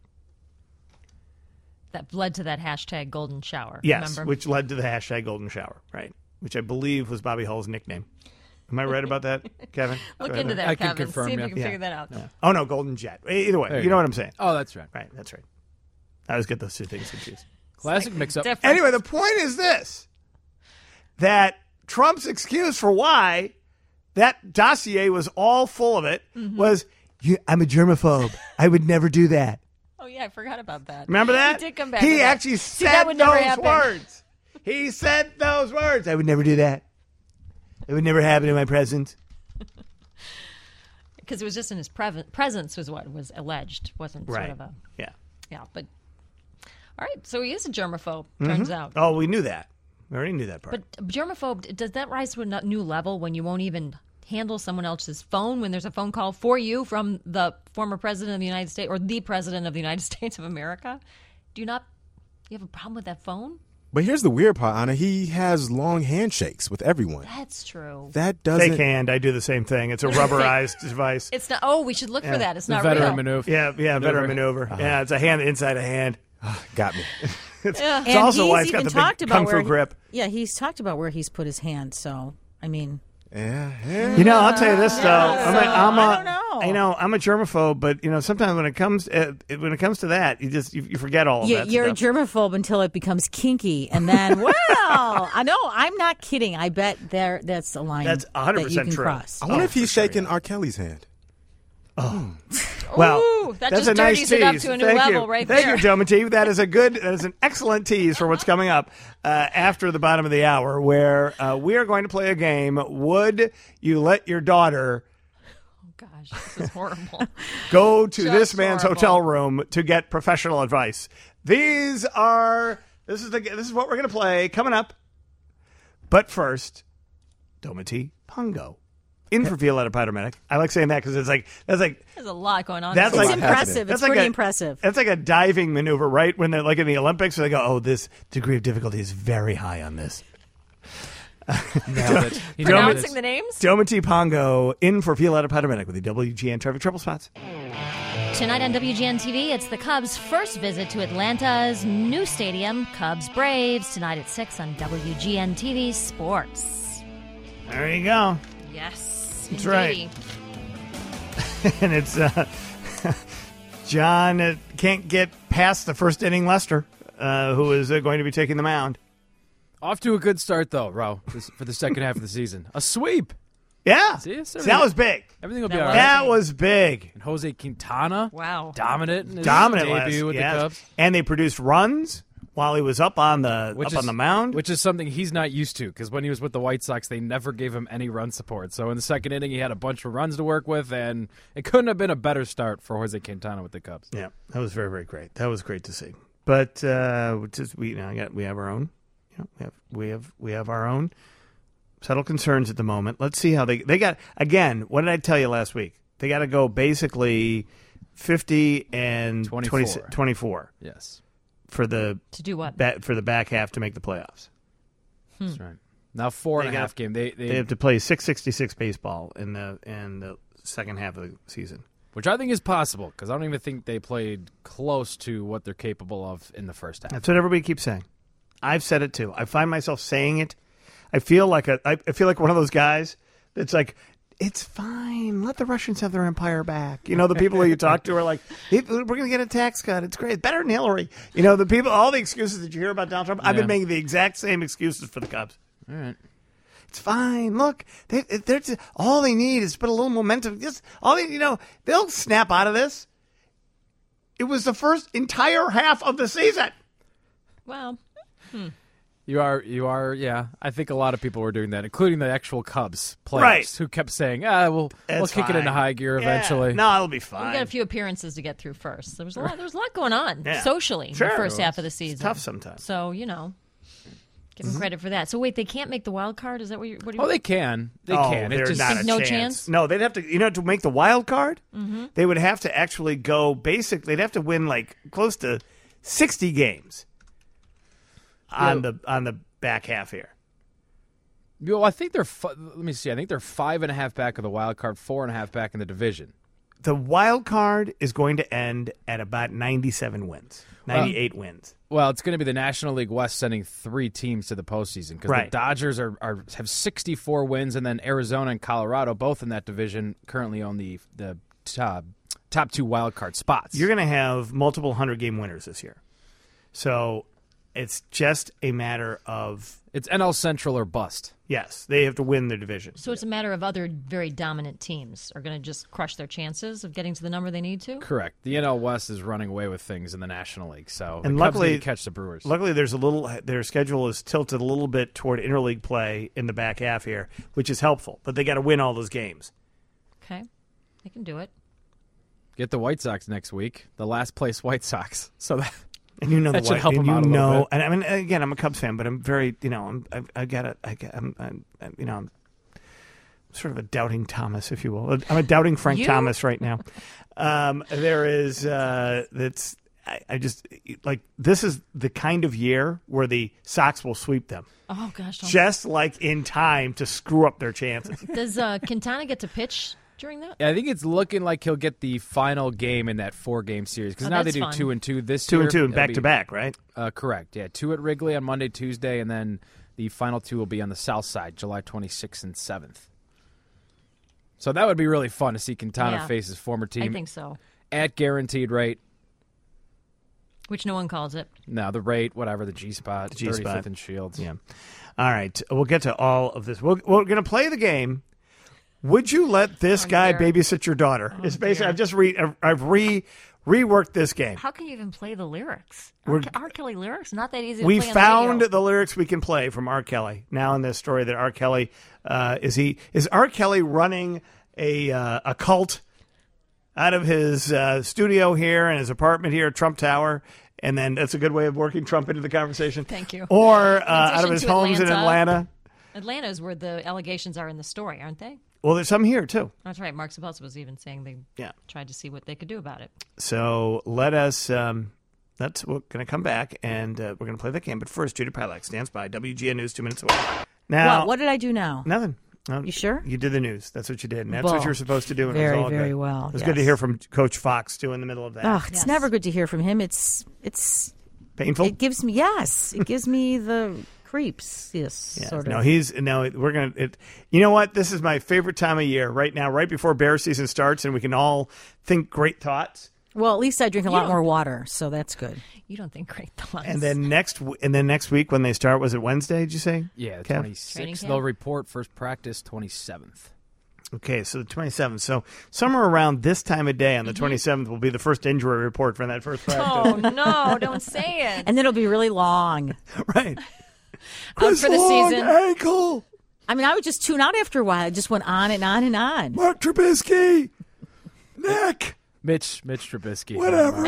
That led to that hashtag golden shower. Yes, remember? which led to the hashtag golden shower, right? Which I believe was Bobby Hull's nickname. Am I right about that, Kevin? Look Go ahead. into that, I can Kevin. confirm, See if yeah. you can figure that out. Oh, no, Golden Jet. Either way, There you you know go. what I'm saying. Oh, that's right. Right, that's right. I always get those two things confused. Classic mix-up. Different. Anyway, the point is this. that Trump's excuse for why that dossier was all full of it was, I'm a germaphobe. I would never do that. Oh, yeah, I forgot about that. Remember that? He did come back. He with that. actually See, said that would never those happen. words. He said those words. I would never do that. It would never happen in my presence. Because it was just in his presence was what was alleged. Wasn't sort Right. of a... Yeah. Yeah, but... All right, so he is a germaphobe, turns out. Oh, we knew that. We already knew that part. But germaphobe, does that rise to a new level when you won't even handle someone else's phone when there's a phone call for you from the former president of the United States or the president of the United States of America? Do you have a problem with that phone? But here's the weird part, Anna. He has long handshakes with everyone. That's true. That doesn't. Fake hand. I do the same thing. It's a rubberized device. It's not. Oh, we should look for that. It's The not veteran real. maneuver. Yeah, veteran maneuver. Yeah, it's a hand inside a hand. Got me. It's And also he's why it's got even the talked big about kung fu where grip. Yeah, he's talked about where he's put his hand. So, I mean, Yeah. You know, I'll tell you this though. I don't know. You know, I'm a germaphobe, but you know, sometimes when it comes to that, you forget all of that you're stuff. a germaphobe until it becomes kinky, and then, well, I know, I'm not kidding. I bet that's a line That's 100% that you can true. cross. I wonder if for he's sure, shaking yeah. R. Kelly's hand. Well, Ooh, that that's just a nice dirties it up tease. to a new Thank level you. right Thank there. you, Domity. That is an excellent tease for what's coming up after the bottom of the hour, where we are going to play a game. Would you let your daughter Gosh, this is horrible. go to Just this man's horrible. hotel room to get professional advice? This is what we're going to play coming up. But first, Domity Pongo. In for Violetta Patermedic. I like saying that because that's like There's a lot going on. That's here. It's like- impressive. that's It's like pretty a- impressive. that's like a diving maneuver, right? When they're like in the Olympics, where they go, "Oh, this degree of difficulty is very high on this." Nailed it. He nailed Pronouncing it. the names? Domity Pongo in for Violetta Patermedic with the WGN Traffic Triple Spots. Tonight on WGN TV, it's the Cubs' first visit to Atlanta's new stadium, Cubs Braves, tonight at 6 on WGN TV Sports. There you go. Yes. That's right. indeedy. And it's John can't get past the first inning Lester, who is going to be taking the mound. Off to a good start, though, Ro, for the second half of the season. A sweep. Yeah. See, So that was big. Everything will be That all was- right. That was big. And Jose Quintana, Wow. dominant in his Dominant debut last, with yes. the Cubs. And they produced runs while he was up on the on the mound. Which is something he's not used to, because when he was with the White Sox, they never gave him any run support. So in the second inning, he had a bunch of runs to work with, and it couldn't have been a better start for Jose Quintana with the Cubs. Yeah, that was very, very great. That was great to see. But we have our own. You know, we have our own subtle concerns at the moment. Let's see how they got. Again, what did I tell you last week? They got to go basically 50 and 24 Yes, for the To do what? for the back half to make the playoffs. that's right. Now 4.5 game. They have to play 666 baseball in the second half of the season. Which I think is possible, because I don't even think they played close to what they're capable of in the first half. That's what everybody keeps saying. I've said it too. I find myself saying it. I feel like one of those guys that's like, it's fine. Let the Russians have their empire back. You know, the people who you talk to are like, we're going to get a tax cut. It's great. It's better than Hillary. You know, the people, all the excuses that you hear about Donald Trump, I've been Yeah. making the exact same excuses for the Cubs. All right. It's fine. Look, they're all they need is put a little momentum. Just they'll snap out of this. It was the first entire half of the season. Well, You are, yeah. I think a lot of people were doing that, including the actual Cubs players, Right. who kept saying, we'll It's kick it into fine. high gear Yeah. eventually. No, it'll be we fine. got a few appearances to get through first. There was a lot going on Yeah. socially Sure. in the first half of the season. It's tough sometimes. So, give them credit for that. So wait, they can't make the wild card? Is that what you're Oh, they can. They can. It's There's just not Think a no chance. chance? No, they'd have to. To make the wild card, they would have to actually go basic. They'd have to win like close to 60 games on the back half here. Well, I think they're. Let me see. I think they're 5.5 back of the wild card, 4.5 back in the division. The wild card is going to end at about 97 wins, 98 wins. Well, it's going to be the National League West sending 3 teams to the postseason, because Right. the Dodgers have 64 wins, and then Arizona and Colorado, both in that division, currently own the top 2 wild card spots. You're going to have multiple 100-game winners this year. So it's just a matter of It's NL Central or bust. yes, they have to win their division. So it's a matter of other very dominant teams are going to just crush their chances of getting to the number they need to? Correct. The NL West is running away with things in the National League, so And the Cubs luckily- need to catch the Brewers. Luckily, their schedule is tilted a little bit toward interleague play in the back half here, which is helpful. But they got to win all those games. Okay. They can do it. Get the White Sox next week, the last place White Sox. So that And you know That the should White, help and them out a you little know, bit. and I mean, again, I'm a Cubs fan, but I'm very, I'm sort of a doubting Thomas, if you will. I'm a doubting Frank You? Thomas right now. There is that's. I just like this is the kind of year where the Sox will sweep them, Oh, gosh. just like in time to screw up their chances. Does Quintana get to pitch during that? I think it's looking like he'll get the final game in that 4-game series because Oh, now they that's do fun. 2-2 this 2 year. and 2 It'll back be- to back, right? Correct. Yeah, 2 at Wrigley on Monday, Tuesday, and then the final 2 will be on the South Side, July 26th and 7th. So that would be really fun to see Quintana Yeah. face his former team I think so. at guaranteed rate. Which no one calls it. No, the rate, whatever, the G spot, G-spot. 35th and Shields. Yeah. All right. We'll get to all of this. We're going to play the game. Would you let this guy dear. babysit your daughter? It's basically dear. I've reworked this game. How can you even play the lyrics? We're- R. Kelly lyrics? Not that easy to We play on found the radio. the lyrics we can play from R. Kelly. Now in this story that R. Kelly is R. Kelly running a cult out of his studio here and his apartment here at Trump Tower, and then that's a good way of working Trump into the conversation. Thank you. Or out of Transition his to homes in Atlanta. Atlanta is where the allegations are in the story, aren't they? Well, there's some here too. That's right. Mark Sabelsa was even saying they Yeah. tried to see what they could do about it. So let us. We're going to come back and we're going to play that game. But first, Judy Pylak stands by. WGN News 2 minutes away. Now, What did I do now? nothing. No, You sure? You did the news. That's what you did, and that's Well, what you're supposed to do. And very, it was all very good. well, It was good to yes. hear from Coach Fox too in the middle of that. Oh, it's Yes. never good to hear from him. It's Painful. it gives me it gives me the creeps. Yes, Yeah. sort of. We're gonna. You know what? This is my favorite time of year. Right now, right before bear season starts, and we can all think great thoughts. Well, at least I drink a lot don't- more water, so that's good. You don't think great thoughts. And then next week when they start, was it Wednesday? Did you say? Yeah, the Kev? 26th. Training camp? They'll report first practice 27th. Okay, so the 27th. So somewhere around this time of day on the 27th will be the first injury report from that first practice. Oh, no, don't say it. And then it'll be really long. Right. For the Long season. ankle. I mean, I would just tune out after a while. It just went on and on and on. Mark Trubisky. Neck. Mitch Trubisky. Whatever.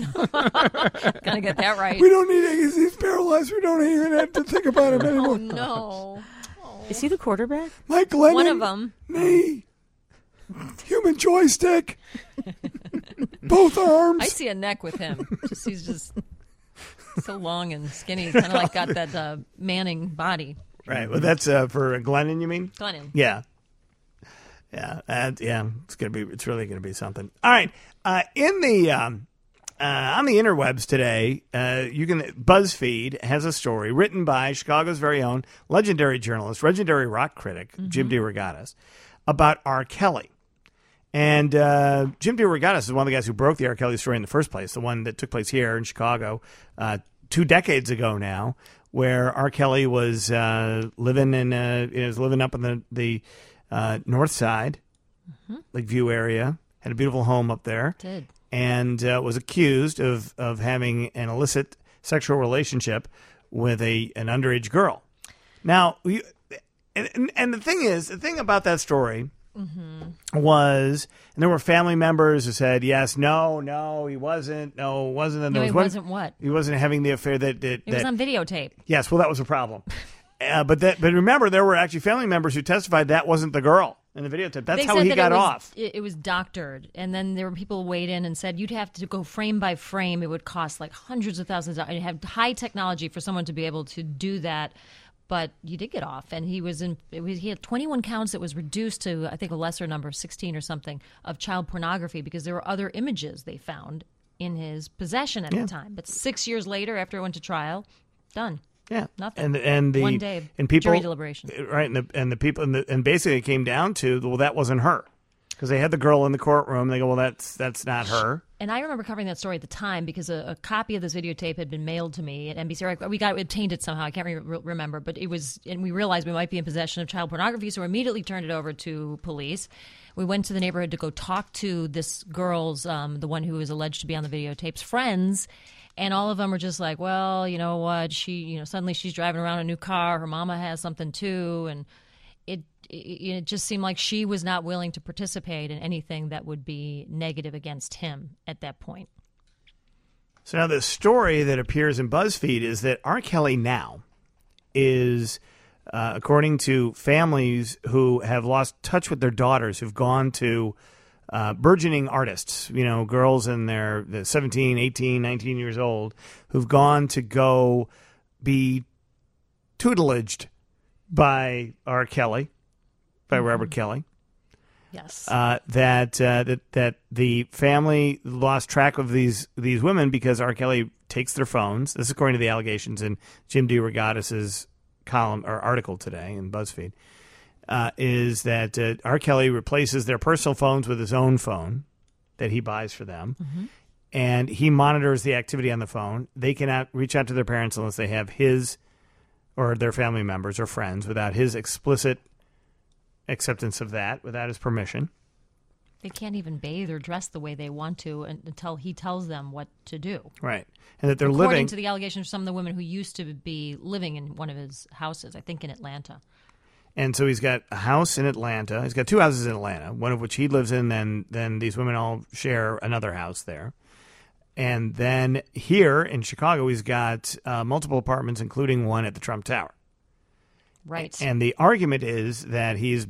Gotta get that right. We don't need it. He's paralyzed. We don't even have to think about him anymore. Oh, no. Is he the quarterback? Mike Glennon. One of them. Knee. Human joystick. Both arms. I see a neck with him. He's just so long and skinny. He's kind of like got that Manning body. Right. Well, that's for Glennon, you mean? Glennon. Yeah. Yeah. It's really gonna be something. All right. In the on the interwebs today, BuzzFeed has a story written by Chicago's very own legendary journalist, legendary rock critic Jim DeRogatis about R. Kelly. And Jim DeRogatis is one of the guys who broke the R. Kelly story in the first place, the one that took place here in Chicago 2 decades ago now, where R. Kelly was living up in the north side, Lakeview area, had a beautiful home up there. Did. And was accused of having an illicit sexual relationship with an underage girl. Now, and the thing about that story was, and there were family members who said, yes, no, he wasn't, no, it wasn't. And No, there he was wasn't what? He wasn't having the affair that It was on videotape. yes, well, that was a problem. But remember, there were actually family members who testified that wasn't the girl in the videotape. That's They how said he that got it was, off. It was doctored, and then there were people who weighed in and said you'd have to go frame by frame. It would cost like hundreds of thousands of dollars. You'd have high technology for someone to be able to do that. But you did get off, and he had 21 counts that was reduced to, I think, a lesser number, 16 or something, of child pornography because there were other images they found in his possession at the time. But 6 years later, after it went to trial, done. Yeah, Nothing. And the One day, and people jury deliberation. right? And the people and basically it came down to, well, that wasn't her because they had the girl in the courtroom. They go, well, that's not her. And I remember covering that story at the time because a copy of this videotape had been mailed to me at NBC. We obtained it somehow. I can't remember, but it was, and we realized we might be in possession of child pornography, so we immediately turned it over to police. We went to the neighborhood to go talk to this girl's, the one who was alleged to be on the videotape's friends, and all of them were just like, well, you know what, suddenly she's driving around a new car, her mama has something too, and it just seemed like she was not willing to participate in anything that would be negative against him at that point. So now the story that appears in BuzzFeed is that R. Kelly now is, according to families who have lost touch with their daughters, who've gone to burgeoning artists, girls in their 17, 18, 19 years old, who've gone to go be tutelaged by R. Kelly, by Robert Kelly. Yes. That the family lost track of these women because R. Kelly takes their phones. This is according to the allegations in Jim DeRogatis' column or article today in BuzzFeed. Is that R. Kelly replaces their personal phones with his own phone that he buys for them, and he monitors the activity on the phone. They cannot reach out to their parents unless they have his or their family members or friends without his explicit acceptance of that, without his permission. They can't even bathe or dress the way they want to until he tells them what to do. Right. And that they're According to the allegations of some of the women who used to be living in one of his houses, I think in Atlanta. And so he's got a house in Atlanta. He's got two houses in Atlanta, one of which he lives in, then these women all share another house there. And then here in Chicago, he's got multiple apartments, including one at the Trump Tower. Right. And the argument is that he's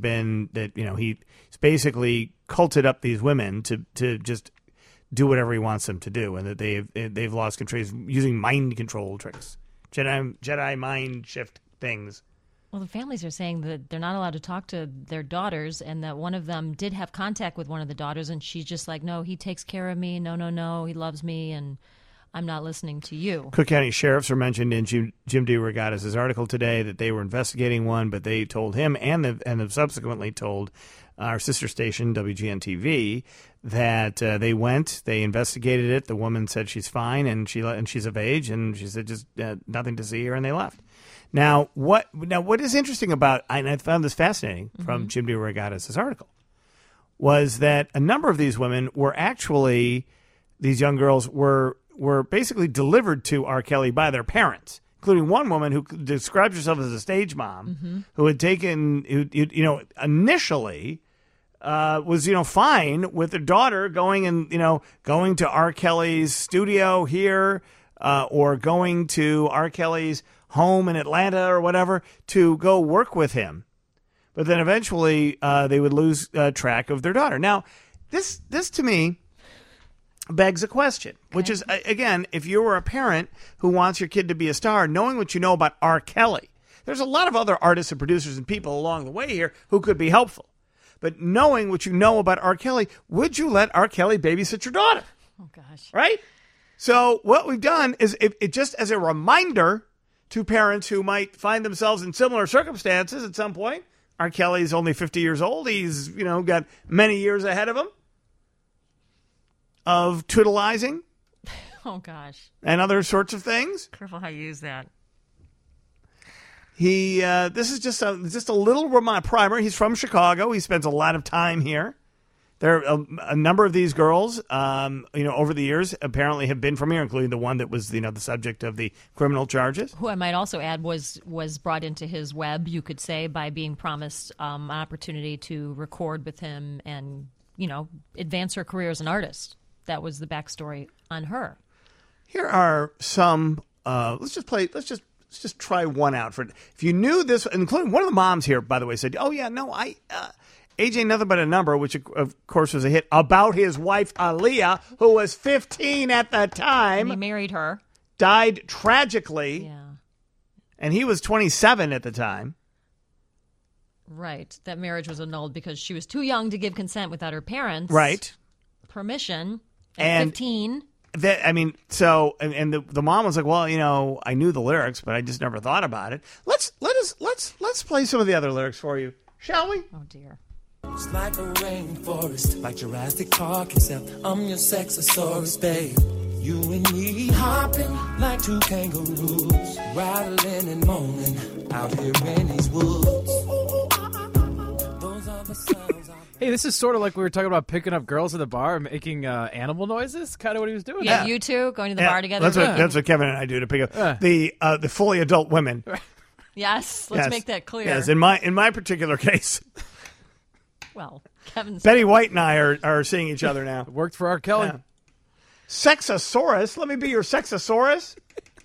basically culted up these women to just do whatever he wants them to do, and that they've lost control. He's using mind control tricks, Jedi mind shift things. Well, the families are saying that they're not allowed to talk to their daughters, and that one of them did have contact with one of the daughters, and she's just like, no, he takes care of me. No, he loves me, and I'm not listening to you. Cook County sheriffs are mentioned in Jim DeRogatis' article today that they were investigating one, but they told him and have subsequently told our sister station, WGN-TV, that they investigated it. The woman said she's fine and she's of age, and she said just nothing to see her, and they left. Now, what is interesting about, and I found this fascinating from Jim DeRogatis' article, was that a number of these women were actually, these young girls were basically delivered to R. Kelly by their parents, including one woman who describes herself as a stage mom, who had initially was fine with her daughter going to R. Kelly's studio here or going to R. Kelly's home in Atlanta or whatever to go work with him. But then eventually they would lose track of their daughter. Now, this to me begs a question, which is, again, if you were a parent who wants your kid to be a star, knowing what you know about R. Kelly, there's a lot of other artists and producers and people along the way here who could be helpful. But knowing what you know about R. Kelly, would you let R. Kelly babysit your daughter? Oh, gosh. Right? So what we've done is, it just as a reminder to parents who might find themselves in similar circumstances at some point, R. Kelly's only 50 years old. He's, got many years ahead of him of twiddleizing. Oh, gosh. And other sorts of things. Careful how you use that. This is just a little primer. He's from Chicago. He spends a lot of time here. There are a number of these girls, over the years, apparently have been from here, including the one that was, the subject of the criminal charges. Who I might also add was brought into his web, you could say, by being promised an opportunity to record with him and, advance her career as an artist. That was the backstory on her. Here are some. Let's just try one out for. If you knew this, including one of the moms here, by the way, said, "Oh yeah, no, Age Ain't Nothing But a Number," which of course was a hit, about his wife Aaliyah, who was 15 at the time. And he married her. Died tragically. Yeah. And he was 27 at the time. Right. That marriage was annulled because she was too young to give consent without her parents' permission at 15. The mom was like, "Well, I knew the lyrics, but I just never thought about it." Let's play some of the other lyrics for you, shall we? Oh dear. It's like a rainforest, like Jurassic Park, except I'm your Sexosaurus, babe. You and me hopping like two kangaroos, rattling and moaning out here in these woods. Those are the sounds Hey, this is sort of like we were talking about picking up girls at the bar and making animal noises. Kind of what he was doing. Yeah, you two going to the bar together. That's what Kevin and I do to pick up the fully adult women. Yes, let's make that clear. Yes, in my particular case. Well, Kevin's Betty White and I are seeing each other now. It worked for R. Kelly. Yeah. Sexosaurus? Let me be your Sexosaurus?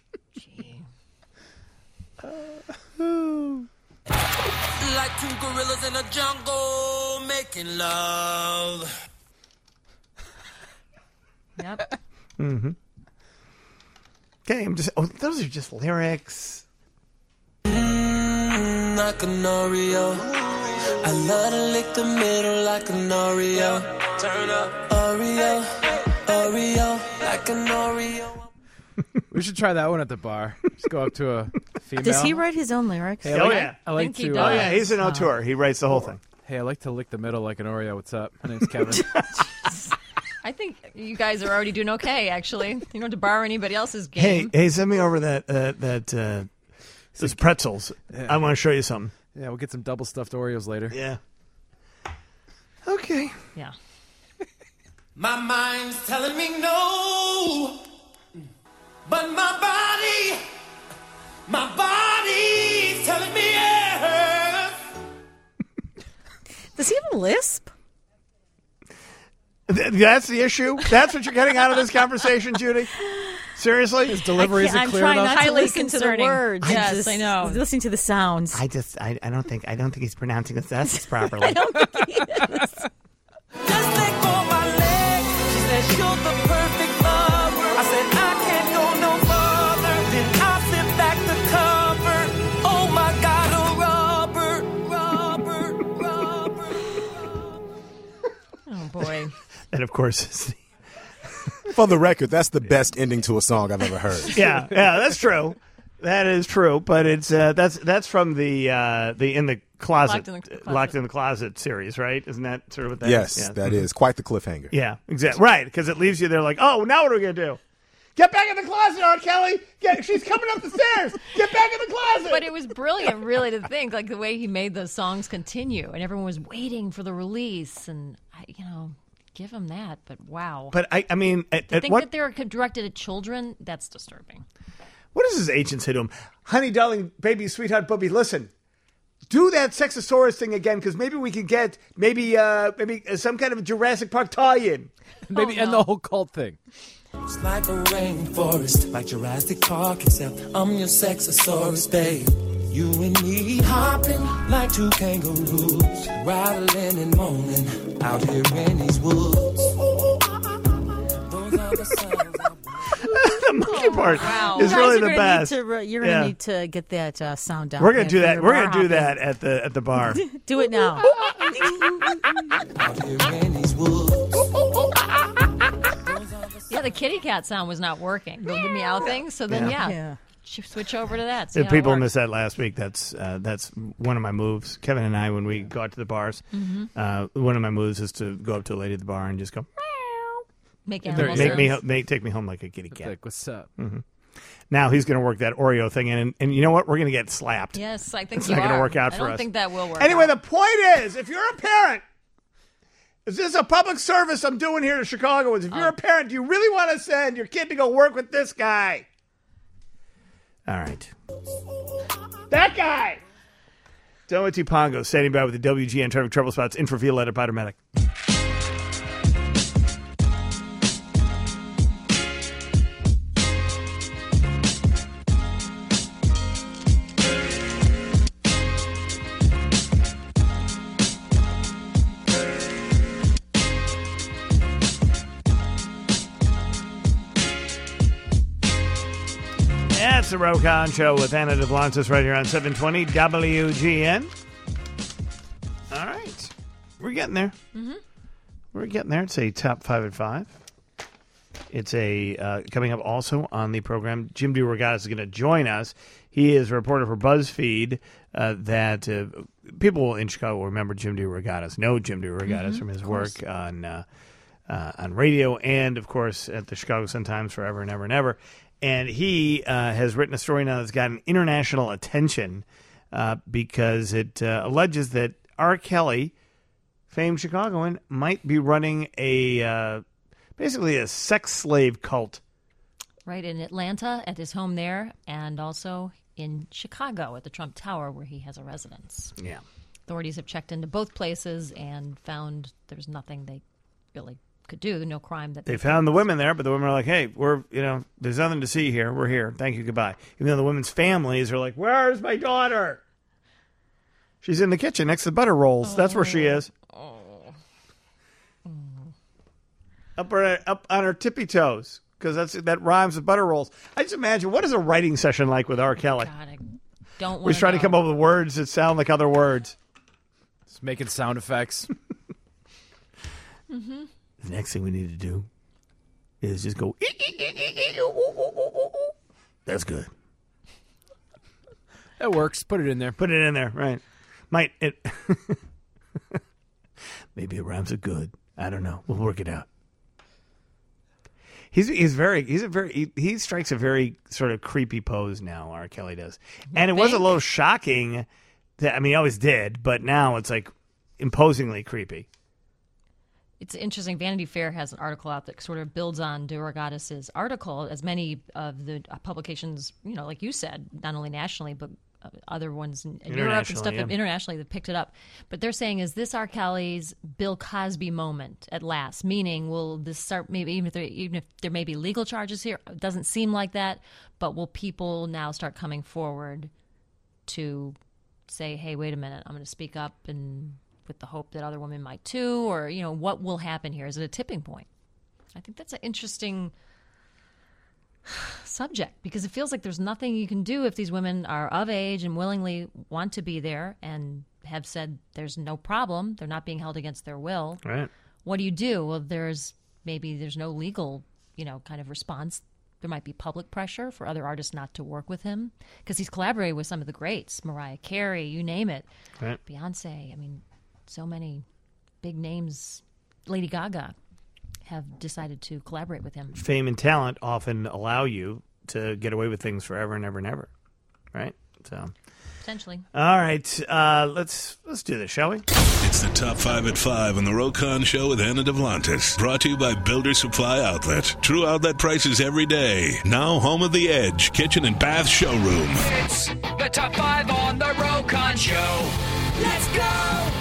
like two gorillas in a jungle making love. Yep. Mm-hmm. Okay, those are just lyrics. Like an Oreo. I love to lick the middle like an Oreo. Turn up. Oreo, like an Oreo. We should try that one at the bar. Just go up to a female. Does he write his own lyrics? Hey, I like think he to. does. Oh, yeah, he's an auteur. He writes the whole thing. Hey, I like to lick the middle like an Oreo. What's up? My name's Kevin. I think you guys are already doing okay, actually. You don't have to borrow anybody else's game. Hey, send me over those pretzels. Yeah. I want to show you something. Yeah, we'll get some double stuffed Oreos later. Yeah. Okay. Yeah. My mind's telling me no, but my body's telling me yes. Does he have a lisp? That's the issue? That's what you're getting out of this conversation, Judy? Seriously? His delivery isn't I'm clear trying enough. not to Highly listen to the concerning. words. Yes, Just I know. Listening to the sounds. I don't think he's pronouncing the S's properly. I don't think he is. Just let go my leg. She said you're the perfect lover. I said I can't go no further. Then I flip back the cover. Oh my God, a Robert. Oh, boy. And of course, it's For the record, that's the best ending to a song I've ever heard. yeah, that's true. That is true, but it's that's from the In the Closet, Locked in the Closet series, right? Isn't that sort of what that Yes, is? Yeah. that is quite the cliffhanger. Yeah, exactly. Right, because it leaves you there like, oh, now what are we going to do? Get back in the closet, R. Kelly! She's coming up the stairs! Get back in the closet! But it was brilliant, really, to think, like, the way he made those songs continue, and everyone was waiting for the release, and, give him that, but wow. But, I mean... To think that they're directed at children, that's disturbing. What does his agent say to him? Honey, darling, baby, sweetheart, bubby, listen. Do that Sexosaurus thing again, because maybe we can get maybe some kind of Jurassic Park tie-in. Maybe end the whole cult thing. It's like a rainforest, like Jurassic Park, except I'm your Sexosaurus, babe. You and me hopping like two kangaroos, rattling and moaning out here in these woods. Those are the sounds The monkey part is You really guys the are best. You're going to need to get that sound down. We're gonna do for that. your We're bar gonna do hopping. that at the bar. Do it now. out here in these woods. Yeah, the kitty cat sound was not working. The meow thing. So then, Yeah. switch over to that. See If how it people works. missed that last week, that's one of my moves. Kevin and I, when we go out to the bars, one of my moves is to go up to a lady at the bar and just go Make There animal you go. sounds. take me home like a kitty cat. Like, what's up? Now he's going to work that Oreo thing in, and you know what? We're going to get slapped. Yes, I think It's you not are. gonna work out for I don't us. think that will work. Anyway, out. the point is, if you're a parent, is this a public service I'm doing here to Chicagoans? If you're a parent, do you really want to send your kid to go work with this guy? All right. That guy! Doa Pongo standing by with the WGN Traffic Trouble Spots in for Violetta Potomatic. Yeah, it's the Rokon Show with Anna DeBlantis right here on 720 WGN. All right. We're getting there. We're getting there. It's a top 5 at 5. It's coming up also on the program. Jim DeRogatis is going to join us. He is a reporter for BuzzFeed that people in Chicago will remember Jim DeRogatis, know Jim DeRogatis from his work on radio and, of course, at the Chicago Sun-Times forever and ever and ever. And he has written a story now that's gotten international attention because it alleges that R. Kelly, famed Chicagoan, might be running basically a sex slave cult. Right, in Atlanta at his home there, and also in Chicago at the Trump Tower where he has a residence. Yeah. Authorities have checked into both places and found there's nothing they really could do, no crime that they found the women there, but the women are like, hey, there's nothing to see here. We're here. Thank you. Goodbye. Even though the women's families are like, where's my daughter? She's in the kitchen next to butter rolls. That's where she is. Up on her tippy toes, because that rhymes with butter rolls. I just imagine, what is a writing session like with R. Kelly? God, I don't want We're trying to come up with words that sound like other words. Just making sound effects. Mm-hmm. The next thing we need to do is just go. That's good. That works. Put it in there. Put it in there, right? Might it? Maybe it rhymes with good. I don't know. We'll work it out. He strikes a very sort of creepy pose now. R. Kelly does, and it was a little shocking. He always did, but now it's like imposingly creepy. It's interesting. Vanity Fair has an article out that sort of builds on DeRogatis' article, as many of the publications, like you said, not only nationally, but other ones in Europe and stuff, internationally, that picked it up. But they're saying, is this R. Kelly's Bill Cosby moment at last? Meaning, will this start, maybe even if there may be legal charges here, it doesn't seem like that, but will people now start coming forward to say, hey, wait a minute, I'm going to speak up, and with the hope that other women might too, or, what will happen here? Is it a tipping point? I think that's an interesting subject, because it feels like there's nothing you can do if these women are of age and willingly want to be there and have said there's no problem, they're not being held against their will. Right. What do you do? Well, there's no legal, kind of response. There might be public pressure for other artists not to work with him, because he's collaborated with some of the greats, Mariah Carey, you name it, right. Beyonce. So many big names, Lady Gaga, have decided to collaborate with him. Fame and talent often allow you to get away with things forever and ever and ever, right? So, potentially. All right, let's do this, shall we? It's the Top 5 at 5 on the Rokon Show with Anna Devlantis. Brought to you by Builder Supply Outlet. True outlet prices every day. Now home of The Edge, kitchen and bath showroom. It's the Top 5 on the Rokon Show. Let's go!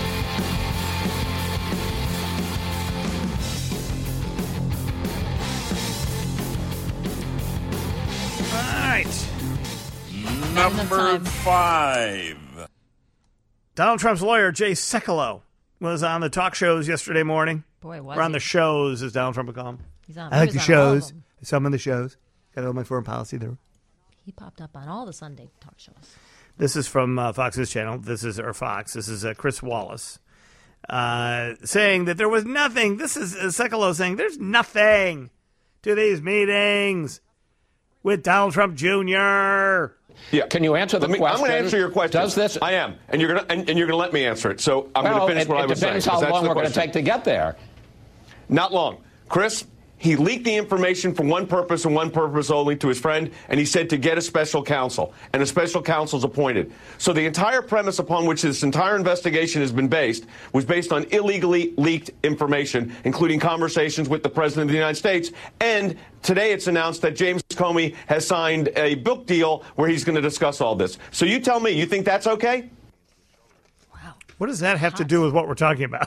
All right. Number 5. Donald Trump's lawyer, Jay Sekulow, was on the talk shows yesterday morning. Boy, was Or on he? the shows, as Donald Trump would call them. I like the shows. Some of the shows. Got all my foreign policy there. He popped up on all the Sunday talk shows. This is from Fox's channel. This is Chris Wallace saying that there was nothing. This is Sekulow saying there's nothing to these meetings with Donald Trump Jr. Yeah. Can you answer the question? I'm going to answer your question. Does this? I am, and you're going to let me answer it. So I'm going to finish what I was saying. It depends how long we're going to take to get there. Not long, Chris. He leaked the information for one purpose and one purpose only to his friend, and he said to get a special counsel, and a special counsel is appointed. So the entire premise upon which this entire investigation has been based was based on illegally leaked information, including conversations with the President of the United States. And today it's announced that James Comey has signed a book deal where he's going to discuss all this. So you tell me, you think that's okay? Wow. What does that have to do with what we're talking about?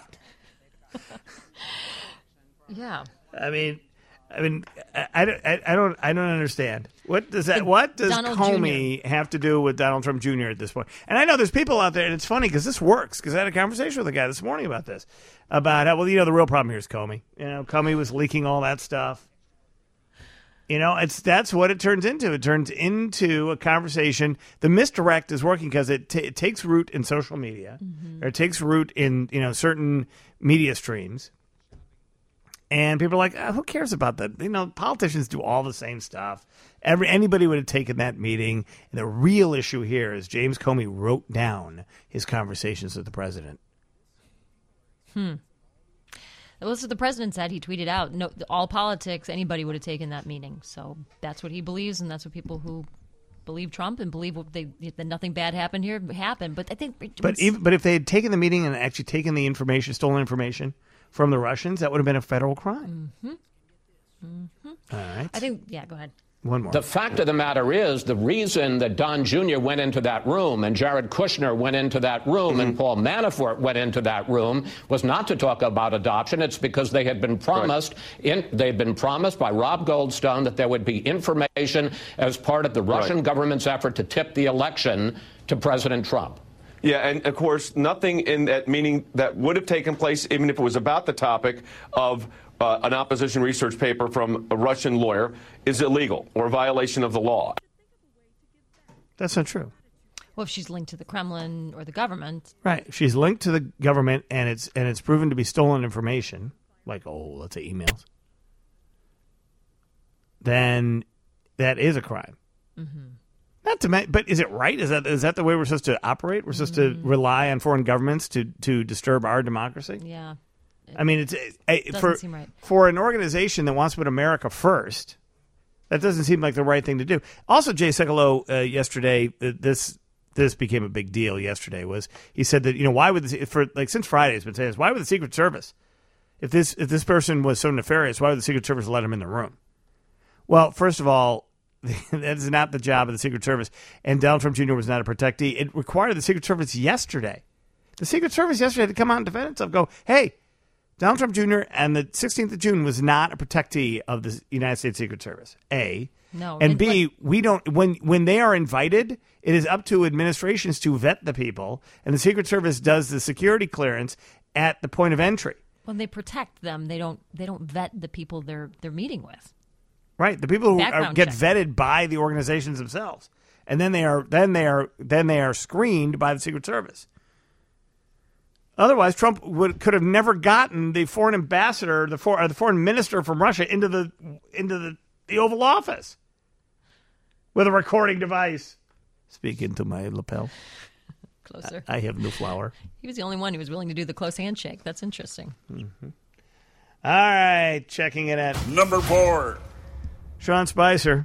Yeah. I don't understand. What does Comey have to do with Donald Trump Jr. at this point? And I know there's people out there, and it's funny because this works, because I had a conversation with a guy this morning about this, about how, the real problem here is Comey. Comey was leaking all that stuff. That's what it turns into. It turns into a conversation. The misdirect is working because it takes root in social media, or it takes root in certain media streams. And people are like, who cares about that? Politicians do all the same stuff. Anybody would have taken that meeting. And the real issue here is James Comey wrote down his conversations with the president. Well, that's what the president said. He tweeted out, "No, all politics. Anybody would have taken that meeting." So that's what he believes, and that's what people who believe Trump and believe that nothing bad happened here happened. But I think, but if they had taken the meeting and actually taken the information, stolen information from the Russians, that would have been a federal crime. All right. I think. Yeah. Go ahead. One more. The fact of the matter is, the reason that Don Jr. went into that room and Jared Kushner went into that room and Paul Manafort went into that room was not to talk about adoption. It's because they had been promised, they'd been promised by Rob Goldstone that there would be information as part of the Russian government's effort to tip the election to President Trump. Yeah, and of course, nothing in that meeting that would have taken place, even if it was about the topic of an opposition research paper from a Russian lawyer, is illegal or a violation of the law. That's not true. Well, if she's linked to the Kremlin or the government, right? If she's linked to the government, and it's proven to be stolen information, like let's say emails, then that is a crime. Not to, but is it right? Is that the way we're supposed to operate? We're supposed to rely on foreign governments to disturb our democracy? Yeah. I mean, doesn't seem right. For an organization that wants to put America first, that doesn't seem like the right thing to do. Also, Jay Sekulow yesterday, this became a big deal yesterday, was he said that, why would since Friday has been saying this, why would the Secret Service, if this person was so nefarious, why would the Secret Service let him in the room? Well, first of all, that is not the job of the Secret Service, and Donald Trump Jr. was not a protectee. It required the Secret Service yesterday. The Secret Service yesterday had to come out and defend itself, go, hey, Donald Trump Jr. and the 16th of June was not a protectee of the United States Secret Service, A. No. And B, we don't, when they are invited, it is up to administrations to vet the people, and the Secret Service does the security clearance at the point of entry. When they protect them, they don't vet the people they're meeting with. Right, the people who get check. vetted by the organizations themselves, and then they are screened by the Secret Service. Otherwise, Trump could have never gotten the foreign ambassador, the foreign minister from Russia into the Oval Office with a recording device. Speak into my lapel. Closer. I have no flower. He was the only one who was willing to do the close handshake. That's interesting. Mm-hmm. All right, checking it at number 4. Sean Spicer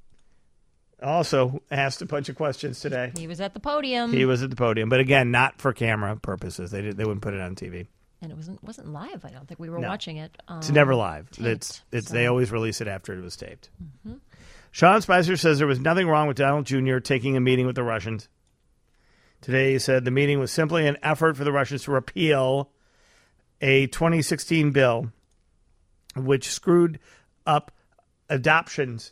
also asked a bunch of questions today. He was at the podium. But again, not for camera purposes. They wouldn't put it on TV. And it wasn't live. I don't think we were watching it. It's never live. Taped, They always release it after it was taped. Mm-hmm. Sean Spicer says there was nothing wrong with Donald Jr. taking a meeting with the Russians. Today he said the meeting was simply an effort for the Russians to repeal a 2016 bill which screwed up adoptions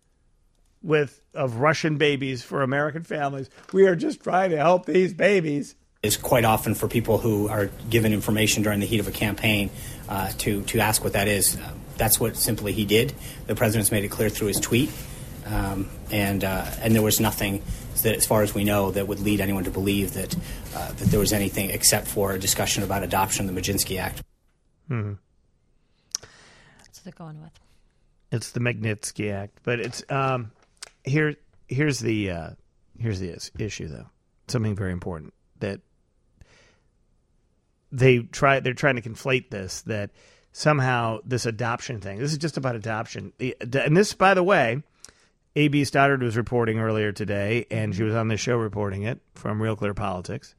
of Russian babies for American families. We are just trying to help these babies. It's quite often for people who are given information during the heat of a campaign to ask what that is. That's what simply he did. The president's made it clear through his tweet, and there was nothing that, as far as we know, that would lead anyone to believe that there was anything except for a discussion about adoption of the Magnitsky Act. Mm-hmm. What's it going with? It's the Magnitsky Act, but it's here's the issue though. Something very important that they're trying to conflate this, that somehow this adoption thing. This is just about adoption, and this, by the way, A.B. Stoddard was reporting earlier today, and she was on this show reporting it from Real Clear Politics,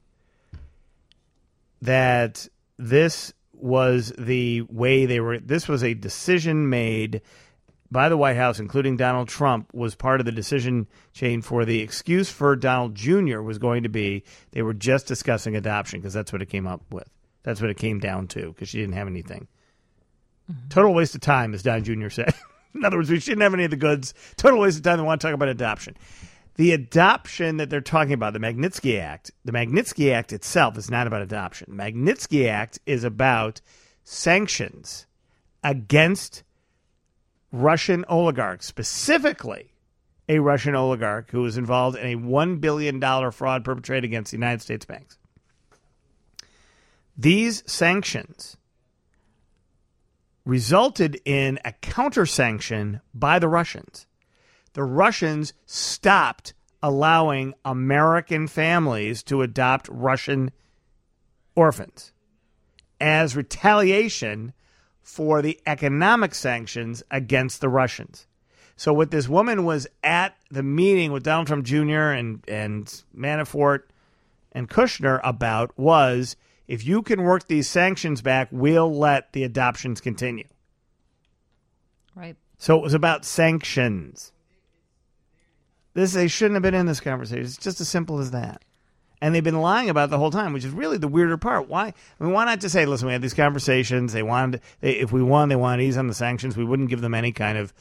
that this was the way they were. This was a decision made by the White House, including Donald Trump, was part of the decision chain for the excuse for Donald Jr. was going to be they were just discussing adoption because that's what it came up with. That's what it came down to because she didn't have anything. Mm-hmm. Total waste of time, as Don Jr. said. In other words, we shouldn't have any of the goods. Total waste of time. They want to talk about adoption. The adoption that they're talking about, the Magnitsky Act itself is not about adoption. The Magnitsky Act is about sanctions against Russian oligarchs, specifically a Russian oligarch who was involved in a $1 billion fraud perpetrated against the United States banks. These sanctions resulted in a counter-sanction by the Russians. The Russians stopped allowing American families to adopt Russian orphans as retaliation for the economic sanctions against the Russians. So what this woman was at the meeting with Donald Trump Jr. and Manafort and Kushner about was, if you can work these sanctions back, we'll let the adoptions continue. Right. So it was about sanctions. They shouldn't have been in this conversation. It's just as simple as that. And they've been lying about it the whole time, which is really the weirder part. Why? I mean, why not just say, listen, we had these conversations. If we won, they wanted to ease on the sanctions. We wouldn't give them any kind of,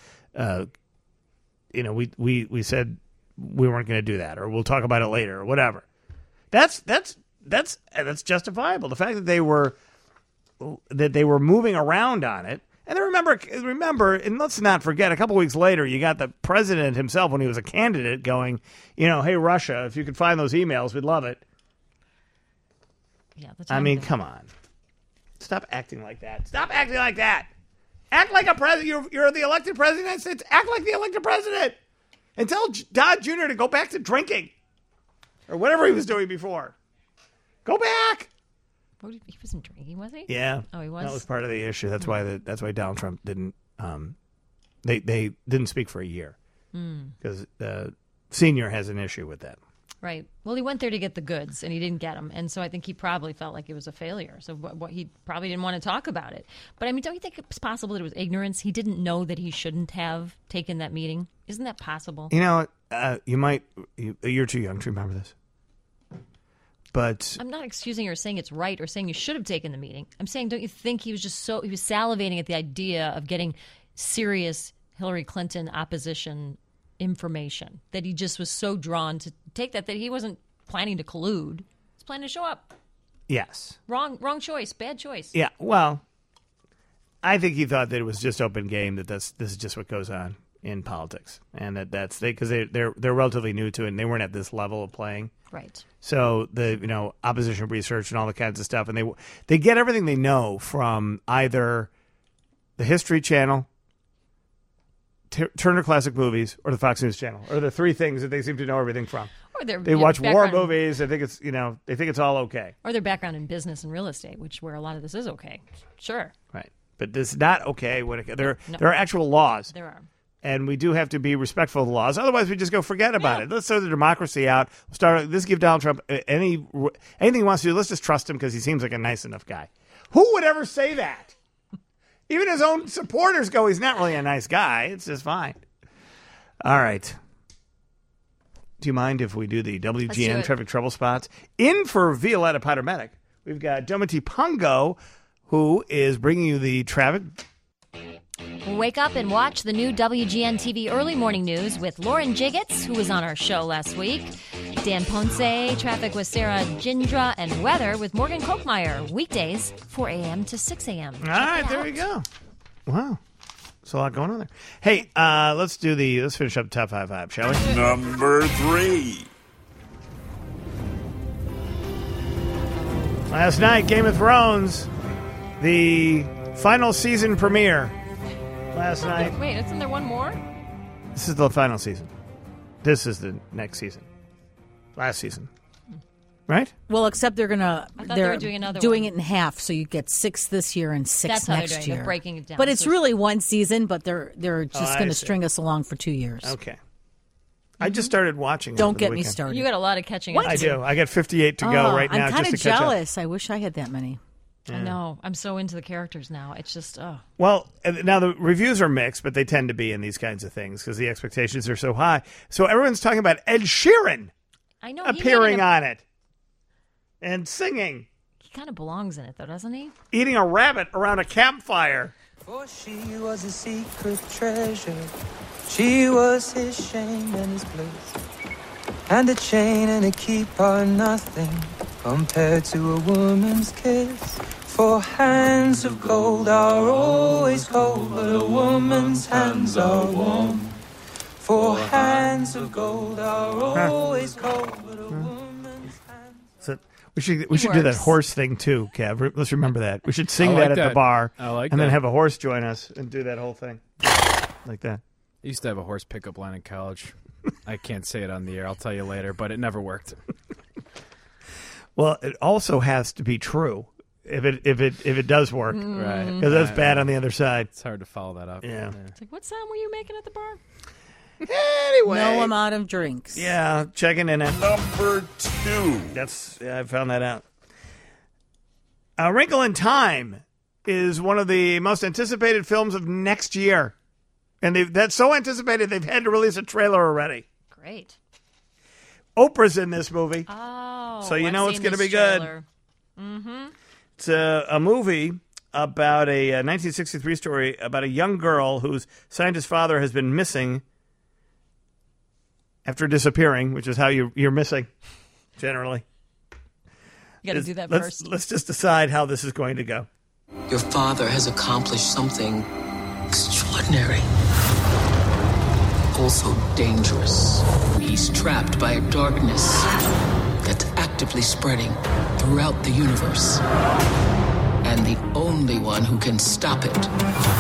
we said we weren't going to do that, or we'll talk about it later, or whatever. That's justifiable. The fact that they were moving around on it. And then remember, and let's not forget, a couple weeks later, you got the president himself, when he was a candidate, going, hey, Russia, if you could find those emails, we'd love it. Yeah, come on. Stop acting like that. Stop acting like that. Act like a president. You're the elected president of the United States. Act like the elected president. And tell Don Jr. to go back to drinking. Or whatever he was doing before. Go back. He wasn't drinking, was he? Yeah. Oh, he was? That was part of the issue. That's why Donald Trump didn't they didn't speak for a year. Because Senior has an issue with that. Right. Well, he went there to get the goods, and he didn't get them. And so I think he probably felt like it was a failure. So he probably didn't want to talk about it. But, I mean, don't you think it's possible that it was ignorance? He didn't know that he shouldn't have taken that meeting. Isn't that possible? You're too young to remember this. But I'm not excusing or saying it's right or saying you should have taken the meeting. I'm saying, don't you think he was salivating at the idea of getting serious Hillary Clinton opposition information, that he just was so drawn to take that he wasn't planning to collude. He was planning to show up. Yes. Wrong choice. Bad choice. Yeah. Well, I think he thought that it was just open game, that this is just what goes on in politics, and that's because they're relatively new to it, and they weren't at this level of playing. Right. So the opposition research and all the kinds of stuff, and they get everything they know from either the History Channel, Turner Classic Movies, or the Fox News Channel, or the three things that they seem to know everything from. Or they watch war movies. They think it's all okay. Or their background in business and real estate, where a lot of this is okay. Sure. Right, but this is not okay when there are actual laws. There are. And we do have to be respectful of the laws. Otherwise, we just go forget about it. Let's throw the democracy out. Let's give Donald Trump anything he wants to do. Let's just trust him because he seems like a nice enough guy. Who would ever say that? Even his own supporters go, he's not really a nice guy. It's just fine. All right. Do you mind if we do the WGN traffic trouble spots? In for Violetta Potter-Medic, we've got Domity Pongo, who is bringing you the traffic. Wake up and watch the new WGN TV Early Morning News with Lauren Jiggets, who was on our show last week, Dan Ponce, traffic with Sarah Gindra, and weather with Morgan Kochmeyer, weekdays 4 a.m. to 6 a.m. All right, there we go. Wow. There's a lot going on there. Hey, let's finish up the top 5, shall we? Number 3. Last night, Game of Thrones, the final season premiere. Last night. Wait, isn't there one more? This is the final season. This is the next season. Last season. Right? Well, except they're doing it in half, so you get 6 this year and 6 That's how next they're doing. year. They're breaking it down. But it's really one season, but they're just going to string us along for 2 years. Okay. I just started watching it. Don't get me started. You got a lot of catching up. I do. I got 58 to go right now. I'm kind of jealous. I wish I had that many. Yeah. I know. I'm so into the characters now. It's just, Well, now the reviews are mixed, but they tend to be in these kinds of things because the expectations are so high. So everyone's talking about Ed Sheeran appearing on it and singing. He kind of belongs in it, though, doesn't he? Eating a rabbit around a campfire. For she was a secret treasure. She was his shame and his bliss. And a chain and a keep are nothing compared to a woman's kiss. For hands of gold are always cold, but a woman's hands are warm. For hands of gold are always cold, but a woman's hands... So We should do that horse thing too, Kev. Let's remember that. We should sing I like that at the bar. I like and that. then have a horse join us and do that whole thing like that. I used to have a horse pickup line in college. I can't say it on the air. I'll tell you later, but it never worked. Well, it also has to be true if it does work, Right? Because that's bad on the other side. It's hard to follow that up. Yeah. It's like, what sound were you making at the bar? Anyway, No amount of drinks. Yeah, checking in at Number 2. I found that out. A Wrinkle in Time is one of the most anticipated films of next year. And that's so anticipated they've had to release a trailer already. Great. Oprah's in this movie. Oh, so you know I've it's seen going to this be good. trailer. Mm-hmm. It's a movie about a 1963 story about a young girl whose scientist father has been missing after disappearing, which is how you're missing, generally. You got to do that first. Let's just decide how this is going to go. Your father has accomplished something extraordinary. Also dangerous. He's trapped by a darkness that's actively spreading throughout the universe. And the only one who can stop it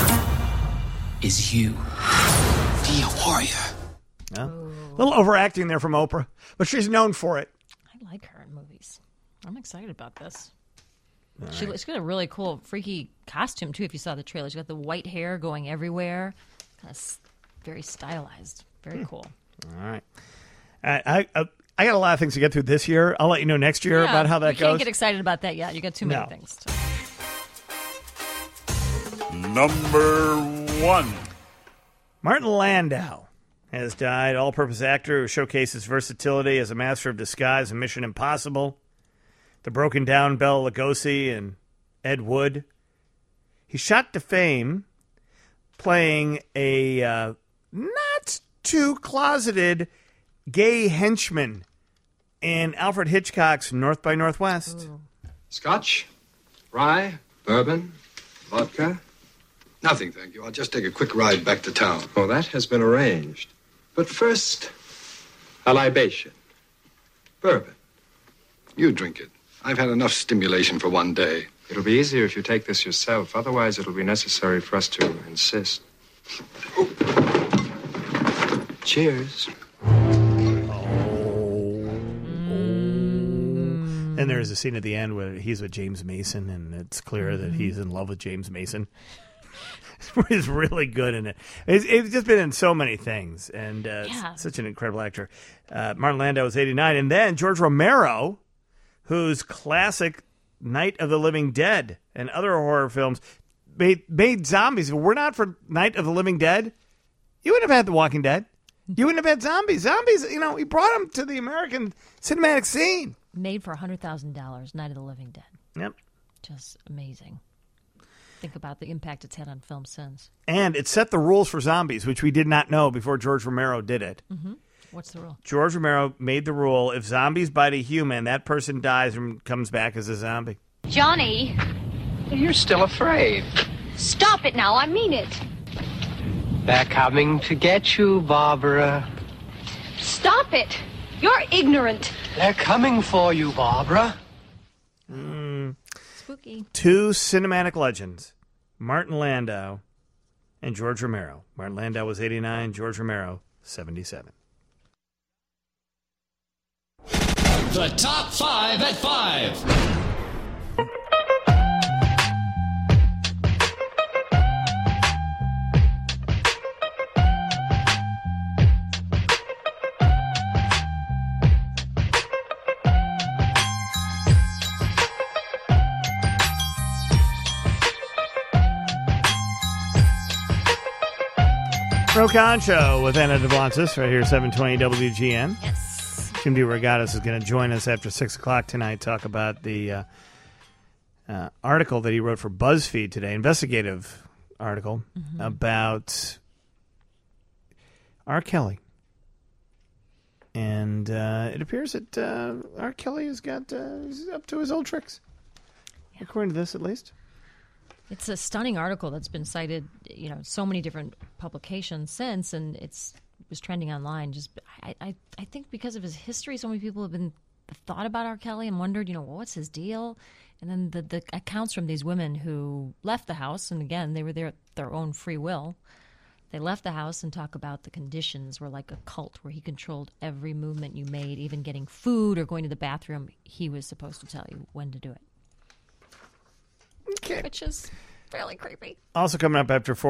is you. Be a warrior. A little overacting there from Oprah, but she's known for it. I like her in movies. I'm excited about this. She's got a really cool, freaky costume, too, if you saw the trailer. She's got the white hair going everywhere. Kind of very stylized. Very cool. All right. I got a lot of things to get through this year. I'll let you know next year about how that you goes. can't get excited about that yet. You got too many things. Number 1. Martin Landau has died. All-purpose actor who showcased his versatility as a master of disguise in Mission Impossible, The Broken Down Bela Lugosi, and Ed Wood. He shot to fame playing a not too closeted gay henchman in Alfred Hitchcock's North by Northwest. Scotch? Rye? Bourbon? Vodka? Nothing, thank you. I'll just take a quick ride back to town. Oh, that has been arranged. But first, a libation. Bourbon. You drink it. I've had enough stimulation for one day. It'll be easier if you take this yourself. Otherwise, it'll be necessary for us to insist. Cheers. And there's a scene at the end where he's with James Mason, and it's clear that he's in love with James Mason. He's really good in it. It's just been in so many things, and such an incredible actor. Martin Landau was 89. And then George Romero, whose classic Night of the Living Dead and other horror films made zombies. If it were not for Night of the Living Dead, you wouldn't have had The Walking Dead. You wouldn't have had zombies. Zombies, he brought them to the American cinematic scene. Made for $100,000, Night of the Living Dead. Yep. Just amazing. Think about the impact it's had on film since. And it set the rules for zombies, which we did not know before George Romero did it. Mm-hmm. What's the rule? George Romero made the rule, if zombies bite a human, that person dies and comes back as a zombie. Johnny. You're still afraid. Stop it now, I mean it. They're coming to get you, Barbara. Stop it. You're ignorant. They're coming for you, Barbara. Spooky. Two cinematic legends, Martin Landau and George Romero. Martin Landau was 89, George Romero, 77. The top 5 at 5. Rokan Show with Anna Devlantis right here, 720 WGN. Yes. Jim DeRogatis is going to join us after 6 o'clock tonight, talk about the article that he wrote for BuzzFeed today, investigative article about R. Kelly. And it appears that R. Kelly has got he's up to his old tricks, according to this at least. It's a stunning article that's been cited, so many different publications since, and it was trending online. Just, I think because of his history, so many people have been thought about R. Kelly and wondered, what's his deal? And then the accounts from these women who left the house, and again, they were there at their own free will. They left the house and talk about the conditions were like a cult where he controlled every movement you made, even getting food or going to the bathroom. He was supposed to tell you when to do it. Okay. Which is fairly creepy. Also coming up after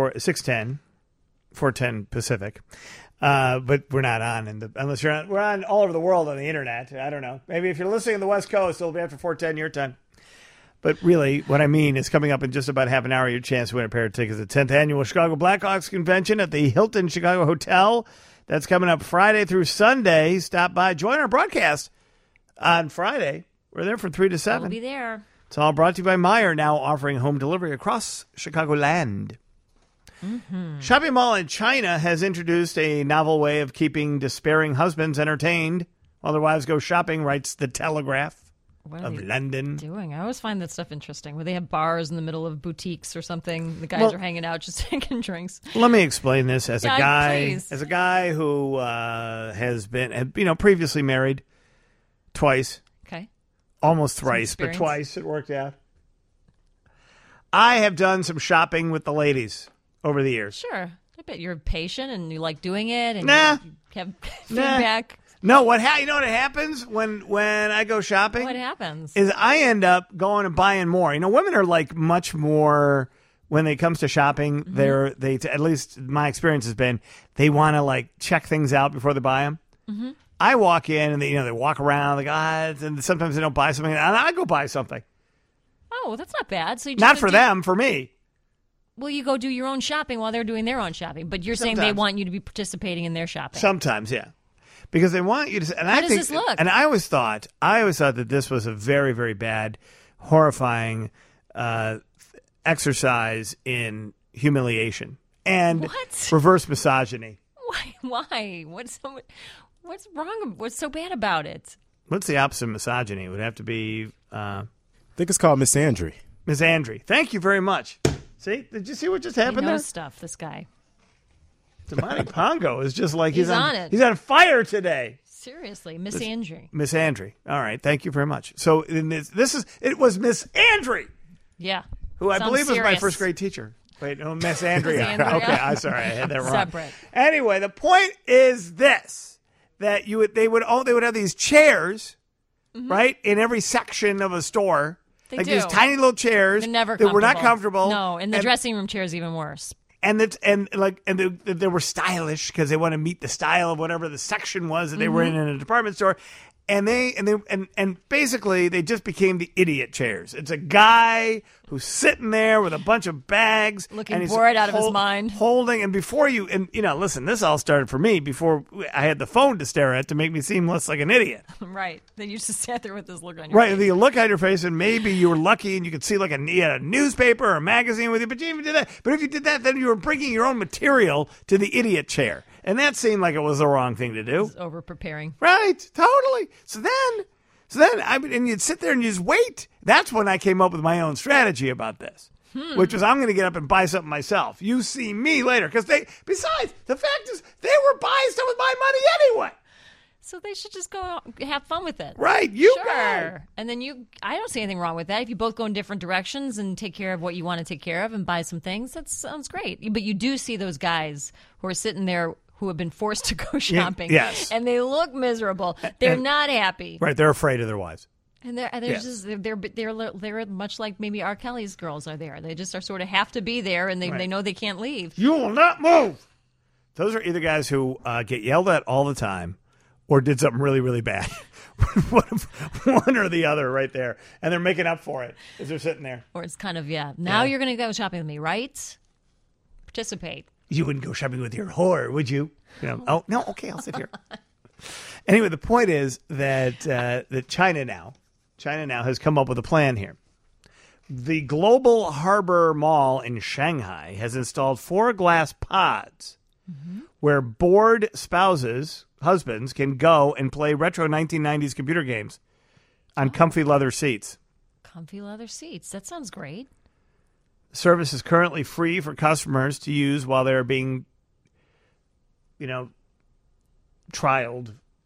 4:10 Pacific. But we're not on unless you're on. We're on all over the world on the internet. I don't know. Maybe if you're listening on the West Coast, it'll be after 4:10 your time. But really, what I mean is coming up in just about half an hour, your chance to win a pair of tickets at the 10th Annual Chicago Blackhawks Convention at the Hilton Chicago Hotel. That's coming up Friday through Sunday. Stop by. Join our broadcast on Friday. We're there from 3 to 7. We'll be there. It's all brought to you by Meijer, now offering home delivery across Chicagoland. Mm-hmm. Shopping Mall in China has introduced a novel way of keeping despairing husbands entertained while their wives go shopping, writes The Telegraph of London. Doing? I always find that stuff interesting, where they have bars in the middle of boutiques or something. The guys are hanging out just taking drinks. Let me explain this as a please. guy who has been, previously married twice. Okay. Almost thrice, but twice it worked out. I have done some shopping with the ladies over the years. Sure. I bet you're patient and you like doing it and Nah. you have feedback. No, you know what happens when I go shopping? What happens? Is I end up going and buying more. Women are like much more when it comes to shopping. Mm-hmm. They at least my experience has been they want to like check things out before they buy them. Mm-hmm. I walk in and they walk around and sometimes they don't buy something and I go buy something. Oh, that's not bad. So you just Not for them, for me. Well, you go do your own shopping while they're doing their own shopping, but you're saying they want you to be participating in their shopping. Sometimes, yeah. Because they want you to. And How does this look? And I always thought that this was a very, very bad, horrifying exercise in humiliation and reverse misogyny. Why? What's wrong? What's so bad about it? What's the opposite of misogyny? It would have to be. I think it's called misandry. Misandry. Thank you very much. See? Did you see what just happened He knows there? stuff, this guy. Damani Pongo is just like he's on it. He's on fire today. Seriously, Miss Andrew. Miss Andrew. All right, thank you very much. So it was Miss Andrew. Yeah. Who I Sounds believe was my serious. first grade teacher. Wait, no, Miss Andrea. Miss Andrea. Okay, I'm sorry, I had that wrong. Separate. Anyway, the point is this: that they would have these chairs, right, in every section of a store. They like do. these tiny little chairs They're never that were not comfortable. No, and the dressing room chair is even worse. And they were stylish because they want to meet the style of whatever the section was that they were in a department store. And basically they just became the idiot chairs. It's a guy who's sitting there with a bunch of bags, looking and he's bored out of his mind, holding. And before listen, this all started for me before I had the phone to stare at to make me seem less like an idiot. Right. Then you just sat there with this look on your Right, face. you look on your face, and maybe you were lucky, and you could see like you had a newspaper or a magazine with you. But you even did that. But if you did that, then you were bringing your own material to the idiot chair, and that seemed like it was the wrong thing to do. Over preparing. Right, totally. So then, and you'd sit there and you just wait. That's when I came up with my own strategy about this, which was I'm going to get up and buy something myself. You see me later, because besides, the fact is, they were buying stuff with my money anyway. So they should just go have fun with it. Right, you sure. go. And then I don't see anything wrong with that. If you both go in different directions and take care of what you want to take care of and buy some things, that sounds great. But you do see those guys who are sitting there who have been forced to go shopping. Yes. And they look miserable. They're not happy. Right, they're afraid of their wives. And they're much like maybe R. Kelly's girls are there. They just sort of have to be there, and they know they can't leave. You will not move. Those are either guys who get yelled at all the time or did something really, really bad. One or the other right there. And they're making up for it as they're sitting there. Or it's kind of, now you're going to go shopping with me, right? Participate. You wouldn't go shopping with your whore, would you? Oh, no, okay, I'll sit here. Anyway, the point is that China now has come up with a plan here. The Global Harbor Mall in Shanghai has installed 4 glass pods where bored husbands can go and play retro 1990s computer games on comfy leather seats. Comfy leather seats. That sounds great. Service is currently free for customers to use while they're being, trialed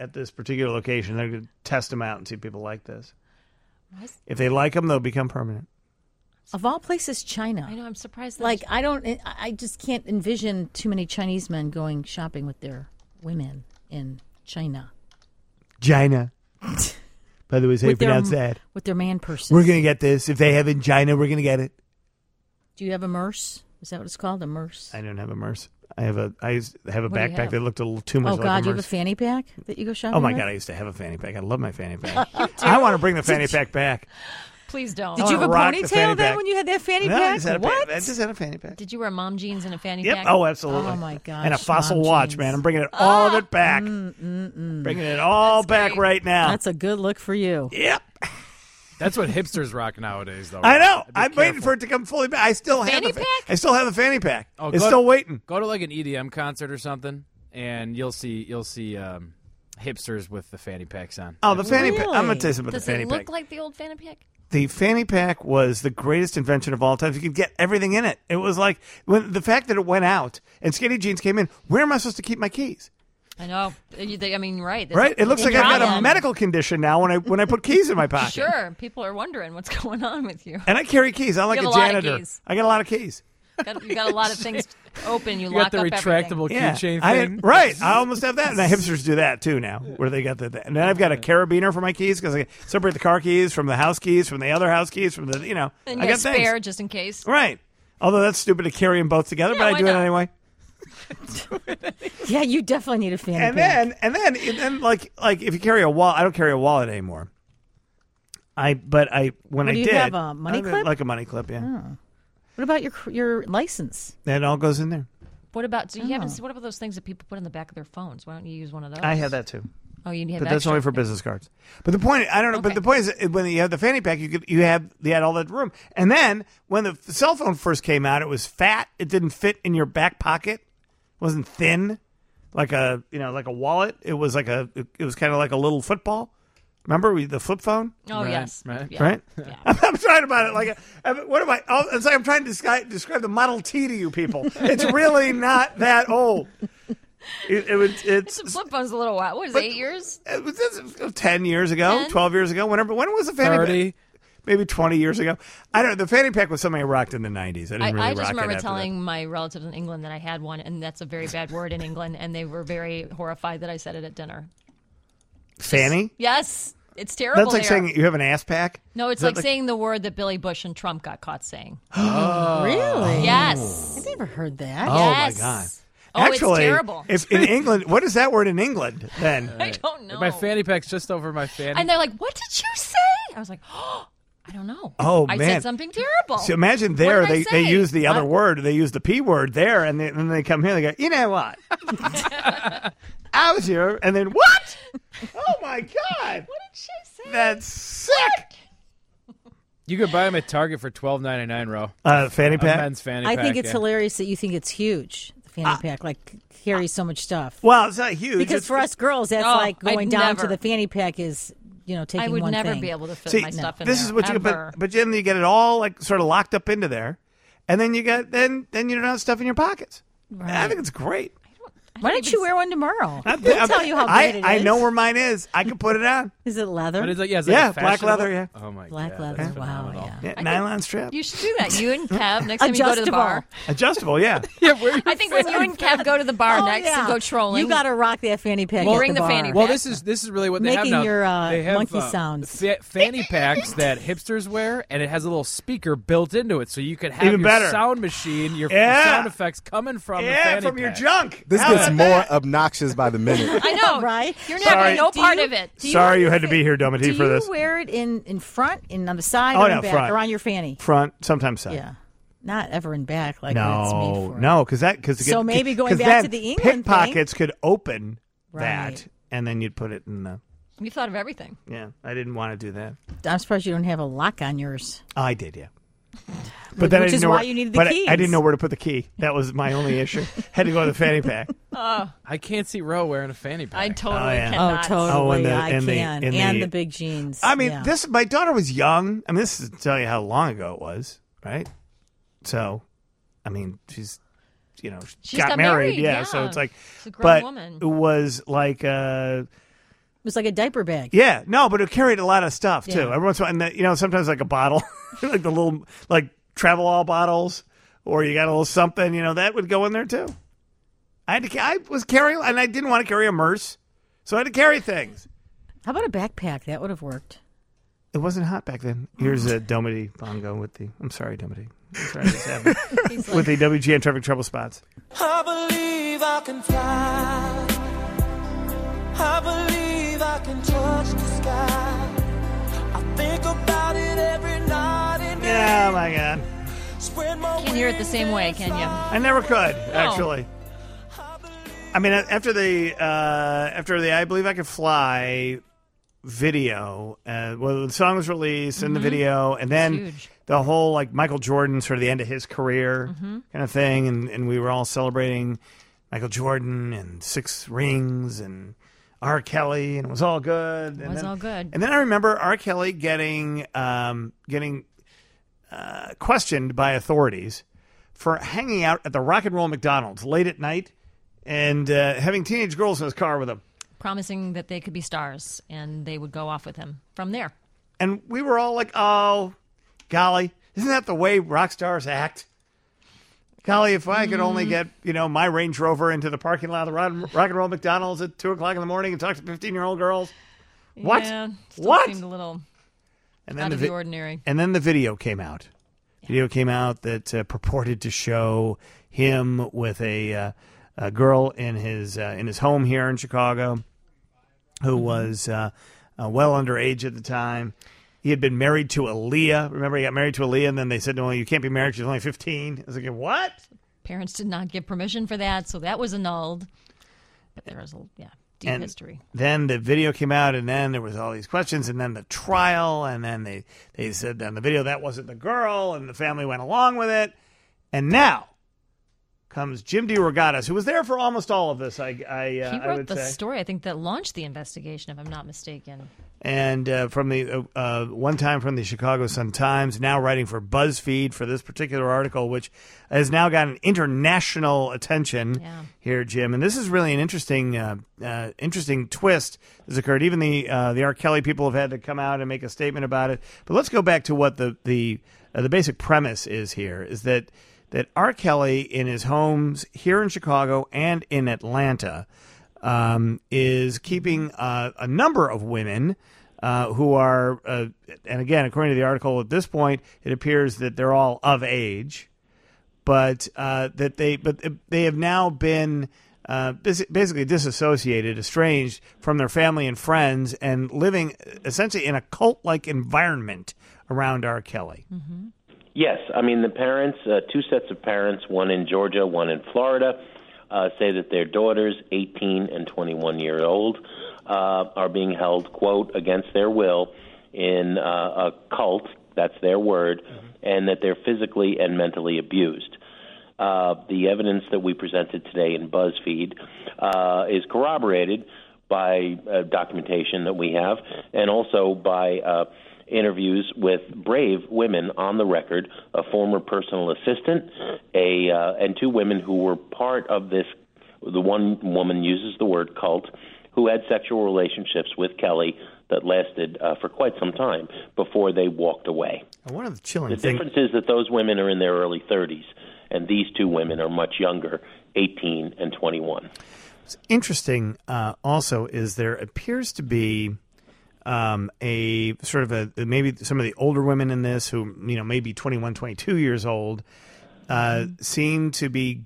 at this particular location. They're going to test them out and see if people like this. If they like them, they'll become permanent. Of all places, China. I know. I'm surprised. Like, I just can't envision too many Chinese men going shopping with their women in China. China. By the way, how you pronounce that? With their man purses. We're going to get this. If they have it in China, we're going to get it. Do you have a MERS? Is that what it's called? A MERS? I don't have a MERS. I have a backpack have? that looked a little too much like a MERS. Oh, God, you have a fanny pack that you go shopping Oh, my with? God, I used to have a fanny pack. I love my fanny pack. I want to bring the fanny pack back. Please don't. Did you have a rock the ponytail fanny then pack. when you had that fanny No, I pack? just had a What? I just had a fanny pack. Did you wear mom jeans and a fanny Yep. pack? Oh, absolutely. Oh, my gosh. And a fossil mom watch, jeans. man. I'm bringing all of it back. Bringing it all back right now. That's a good look for you. Yep. That's what hipsters rock nowadays, though. I know. Be I'm waiting careful. for it to come fully back. I still have Fanny pack? I still have a fanny pack. Oh, it's go still to- waiting. Go to like an EDM concert or something, and you'll see hipsters with the fanny packs on. Oh, the fanny pack. Really? I'm going to tell you something about Does the fanny it look pack. like the old fanny pack? The fanny pack was the greatest invention of all time. You could get everything in it. It was like when the fact that it went out and skinny jeans came in. Where am I supposed to keep my keys? I know. I mean, right. That's Right? It looks like I've got a problem. medical condition now when I put keys in my pocket. Sure. People are wondering what's going on with you. And I carry keys. I'm like You a have a lot of janitor. keys. I got a lot of keys. You got a lot of things open. You You lock got the up retractable everything. keychain I thing. right. I almost have that. And the hipsters do that too now, where they got the. And then I've got a carabiner for my keys because I separate the car keys from the house keys from the other house keys from the And I you got got spare things. just in case. Right. Although that's stupid to carry them both together, but I why do it not? anyway. Yeah, you definitely need a fanny And pack. then like if you carry a wallet, I don't carry a wallet anymore. When What I do you did, have, a money I had clip? like a money clip, yeah. Oh. What about your license? That all goes in there. What about what about those things that people put in the back of their phones? Why don't you use one of those? I have that too. Oh, you have But that's extra? only for business cards. But the point, I don't know. But the point is, when you have the fanny pack, you had all that room. And then when the cell phone first came out, it was fat. It didn't fit in your back pocket. It wasn't thin, like a wallet. It was kind of like a little football. Remember the flip phone? Oh, Right, yes. right. Yeah. Right? Yeah. I'm trying about it. What am I? Oh, it's like I'm trying to describe the Model T to you people. It's really not that old. It's a flip phone's a little while. What is it, 8 years? It was 10 years ago, 10? 12 years ago, when was the fanny 30. pack? Maybe 20 years ago. I don't know. The fanny pack was something I rocked in the 90s. I didn't really I rock just it remember after telling my relatives in England that I had one, and that's a very bad word in England, and they were very horrified that I said it at dinner. that. Fanny? Yes, it's terrible. That's like here. saying you have an ass pack? No, it's Is that like saying the word that Billy Bush and Trump got caught saying. Really? Yes. I've never heard that. Oh, Yes. my God. Oh, Actually, it's terrible. if in England, what is that word in England then? I don't know. My fanny pack's just over my fanny. And they're like, "What did you say?" I was like, "Oh, I don't know." Oh, I man. said something terrible. So imagine What there did I they say? use the other word. They use the P word there, and then they come here. They go, you know what? I was here, and then what? Oh my God! What did she say? That's sick. You could buy them at Target for $12.99, Ro. Fanny A pack. men's fanny I pack. think it's yeah. hilarious that you think it's huge. The fanny pack carries so much stuff. Well, it's not huge. Because It's- for us girls, that's Oh, like going I'd down to never. the fanny pack is taking I would one never thing. be able to fit See, my stuff in this there. is what you ever. but then you get it all like sort of locked up into there, and then you got then you don't have stuff in your pockets. I think it's great. Why don't you wear one tomorrow? I'm- We'll I'm- tell you how great it is. I know where mine is. I can put it on. Is it leather? But it's like, it's Yeah, like black fashionable- leather, yeah. Oh, my Black God. leather. That's Wow, phenomenal. yeah. Yeah, nylon strip. You should do that. You and Kev next time you go to the bar. Adjustable, yeah. I think when you and Kev go to the bar next and go trolling, You got to rock that fanny pack. Well, at bring the bar. fanny Well, pack. this is really what they have Making now. your, they have monkey sounds. Fanny packs that hipsters wear, and it has a little speaker built into it, so you could have Even your better. sound machine, your Yeah. sound effects coming from the fanny from your pack. junk. This How gets about more that? obnoxious by the minute. I know, right? You're Sorry. having no Do part you- of it. do you Sorry wear you your had to fa- be here, Domity, Do for you this. wear it in front, on the side, Oh, or no, in back, front. or on your fanny? Front, sometimes side. Yeah, not ever in back like it's made No, for. no, because So maybe going back to the England thing- pickpockets could open Right. that, and then you'd put it in the. You thought of everything. Yeah, I didn't want to do that. I'm surprised you don't have a lock on yours. I did, yeah. But then I Which didn't is know why where, you needed the but keys. I didn't know where to put the key. That was my only issue. Had to go to the fanny pack. I can't see Ro wearing a fanny pack. I totally Oh, yeah. cannot. Oh, totally. Oh, and the- I and the- can. and And the- the big jeans. I mean, Yeah. this. My daughter was young. I mean, this is to tell you how long ago it was, right? So, I mean, she's She's got married, yeah. So yeah. it's like, She's a grown but woman. it was like, was like a diaper bag. Yeah, no, but it carried a lot of stuff too. Yeah. Every once in a while, and sometimes like a bottle, like the little like Travelall bottles, or you got a little something, that would go in there too. I was carrying, and I didn't want to carry a Merce, so I had to carry things. How about a backpack? That would have worked. It wasn't hot back then. Here's a Domity Bongo with the. I'm sorry, Domity. I'm sorry this happened. With the WGN Traffic Trouble Spots. I believe I can fly. I believe I can touch the sky. I think about it every night and day. Yeah, oh my God. Can't hear it the same way, can you? I never could, actually. I mean, after the I Believe I Could Fly video, the song was released and the video, and then the whole like Michael Jordan, sort of the end of his career kind of thing, and we were all celebrating Michael Jordan and 6 rings and R. Kelly, and it was all good. It was all good. And then I remember R. Kelly getting questioned by authorities for hanging out at the Rock and Roll McDonald's late at night and having teenage girls in his car with him. Promising that they could be stars, and they would go off with him from there. And we were all like, oh, golly, isn't that the way rock stars act? Golly, if I could only get, my Range Rover into the parking lot of the Rock and Roll McDonald's at 2 o'clock in the morning and talk to 15-year-old girls. What? Yeah, what? Seemed a little and out of the ordinary. And then the video came out. Video came out that purported to show him with a girl in his home here in Chicago, who was well underage at the time. He had been married to Aaliyah. Remember, he got married to Aaliyah, and then they said, no, you can't be married. She's only 15. I was like, what? Parents did not give permission for that, so that was annulled. But there was deep history. Then the video came out, and then there was all these questions, and then the trial, and then they said on the video that wasn't the girl, and the family went along with it. And now comes Jim DeRogatis, who was there for almost all of this. He wrote the story, I think, that launched the investigation, if I'm not mistaken. And from the one time from the Chicago Sun-Times, now writing for BuzzFeed for this particular article, which has now gotten international attention here, Jim. And this is really an interesting twist that's occurred. Even the R. Kelly people have had to come out and make a statement about it. But let's go back to what the basic premise is here, is that R. Kelly in his homes here in Chicago and in Atlanta is keeping a number of women who are, and again, according to the article at this point, it appears that they're all of age, but they have now been basically disassociated, estranged from their family and friends, and living essentially in a cult-like environment around R. Kelly. Mm-hmm. Yes, I mean the parents, 2 sets of parents, one in Georgia, one in Florida, say that their daughters, 18 and 21 years old, are being held, quote, against their will in a cult, that's their word, and that they're physically and mentally abused. The evidence that we presented today in BuzzFeed is corroborated by documentation that we have, and also by interviews with brave women on the record, a former personal assistant, and 2 women who were part of this. The one woman uses the word cult, who had sexual relationships with Kelly that lasted for quite some time before they walked away. One of the chilling The difference is that those women are in their early 30s, and these 2 women are much younger, 18 and 21. What's interesting also is there appears to be a sort of maybe some of the older women in this who, maybe 21, 22 years old, seem to be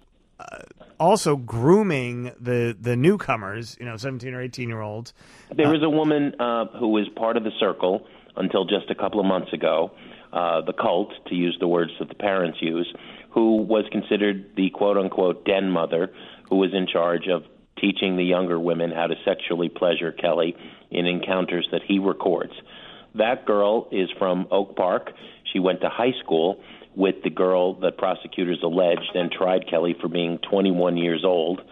also grooming the newcomers, 17 or 18-year-olds. There is a woman who was part of the circle until just a couple of months ago, the cult, to use the words that the parents use, who was considered the quote-unquote den mother, who was in charge of teaching the younger women how to sexually pleasure Kelly in encounters that he records. That girl is from Oak Park. She went to high school with the girl that prosecutors alleged and tried Kelly for being 21 years old.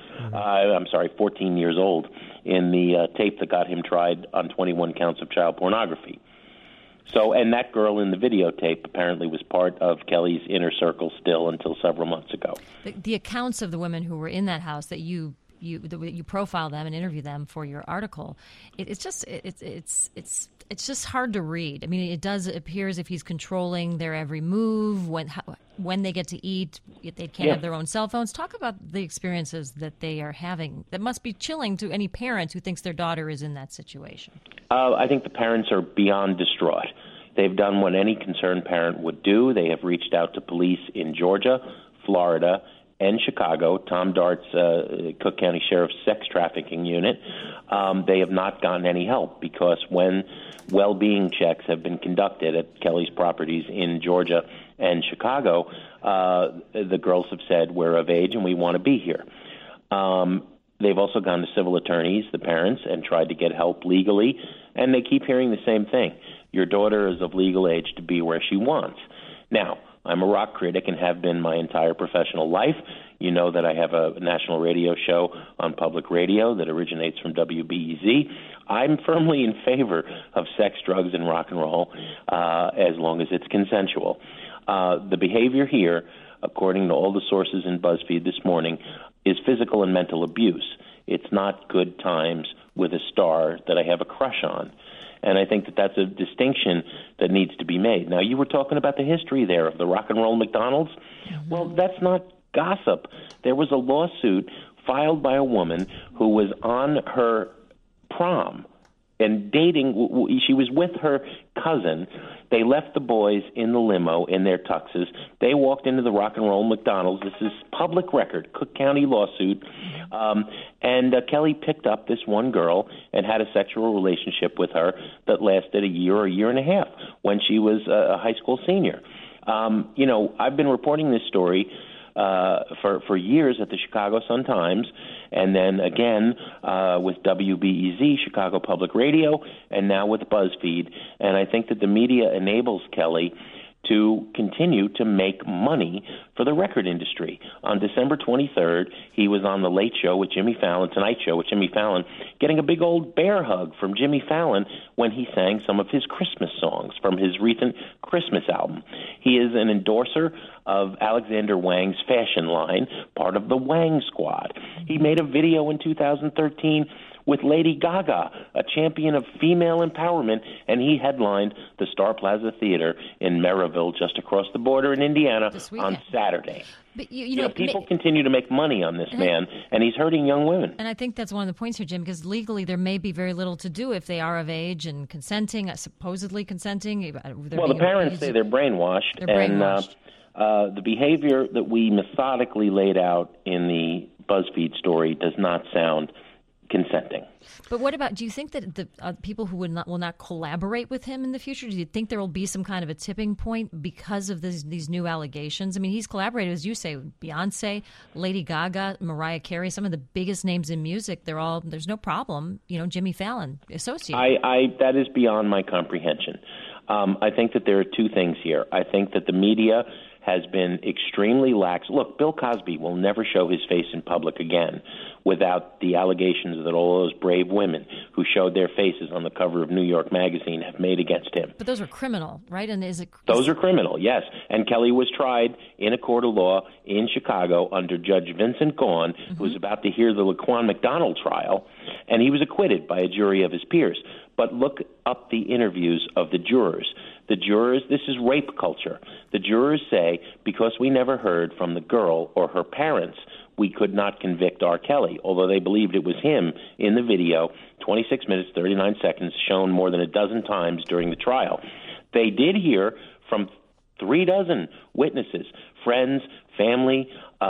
14 years old in the tape that got him tried on 21 counts of child pornography. So, and that girl in the videotape apparently was part of Kelly's inner circle still until several months ago. The accounts of the women who were in that house that you you profile them and interview them for your article. It's just hard to read. I mean, it does appear as if he's controlling their every move, when they get to eat, they can't have their own cell phones. Talk about the experiences that they are having. That must be chilling to any parent who thinks their daughter is in that situation. I think the parents are beyond distraught. They've done what any concerned parent would do. They have reached out to police in Georgia, Florida, and Chicago, Tom Dart's Cook County Sheriff's Sex Trafficking Unit. They have not gotten any help because when well-being checks have been conducted at Kelly's properties in Georgia and Chicago, the girls have said, we're of age and we want to be here. They've also gone to civil attorneys, the parents, and tried to get help legally, and they keep hearing the same thing. Your daughter is of legal age to be where she wants. Now, I'm a rock critic and have been my entire professional life. You know that I have a national radio show on public radio that originates from WBEZ. I'm firmly in favor of sex, drugs, and rock and roll as long as it's consensual. The behavior here, according to all the sources in BuzzFeed this morning, is physical and mental abuse. It's not good times with a star that I have a crush on. And I think that that's a distinction that needs to be made. Now, you were talking about the history there of the Rock and Roll McDonald's. Well, that's not gossip. There was a lawsuit filed by a woman who was on her prom and dating. She was with her cousin. They left the boys in the limo in their tuxes. They walked into the Rock and Roll McDonald's. This is public record, Cook County lawsuit. And Kelly picked up this one girl and had a sexual relationship with her that lasted a year and a half when she was a high school senior. I've been reporting this story for years at the Chicago Sun-Times, and then again with WBEZ, Chicago Public Radio, and now with BuzzFeed. And I think that the media enables Kelly to continue to make money for the record industry. On December 23rd, he was on the Late Show with Jimmy Fallon, Tonight Show with Jimmy Fallon, getting a big old bear hug from Jimmy Fallon when he sang some of his Christmas songs from his recent Christmas album. He is an endorser of Alexander Wang's fashion line, part of the Wang Squad. He made a video in 2013 with Lady Gaga, a champion of female empowerment, and he headlined the Star Plaza Theater in Merrillville, just across the border in Indiana, on Saturday. But people continue to make money on this man, and he's hurting young women. And I think that's one of the points here, Jim, because legally there may be very little to do if they are of age and consenting, supposedly consenting. Well, the parents say they're brainwashed, and the behavior that we methodically laid out in the BuzzFeed story does not sound consenting. But what about, do you think that the people who will not collaborate with him in the future, do you think there will be some kind of a tipping point because of these new allegations? I mean, he's collaborated, as you say, with Beyonce, Lady Gaga, Mariah Carey, some of the biggest names in music. There's no problem, Jimmy Fallon associated. That is beyond my comprehension. I think that there are two things here. I think that the media has been extremely lax. Look, Bill Cosby will never show his face in public again without the allegations that all those brave women who showed their faces on the cover of New York Magazine have made against him. But those are criminal, right? And those are criminal, yes. And Kelly was tried in a court of law in Chicago under Judge Vincent Gaughn, who was about to hear the Laquan McDonald trial, and he was acquitted by a jury of his peers. But look up the interviews of the jurors. The jurors, this is rape culture. The jurors say, because we never heard from the girl or her parents, we could not convict R. Kelly, although they believed it was him in the video, 26 minutes, 39 seconds, shown more than a dozen times during the trial. They did hear from 36 witnesses, friends, family,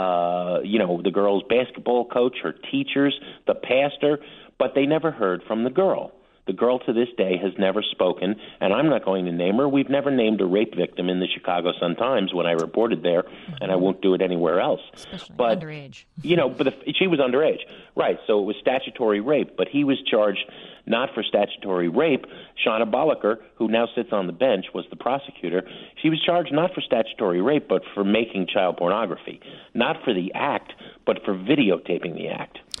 the girl's basketball coach, her teachers, the pastor, but they never heard from the girl. The girl to this day has never spoken, and I'm not going to name her. We've never named a rape victim in the Chicago Sun-Times when I reported there, and I won't do it anywhere else. Especially but, underage. She was underage. Right, so it was statutory rape, but he was charged not for statutory rape. Shauna Bolliker, who now sits on the bench, was the prosecutor. She was charged not for statutory rape, but for making child pornography. Not for the act, but for videotaping the act.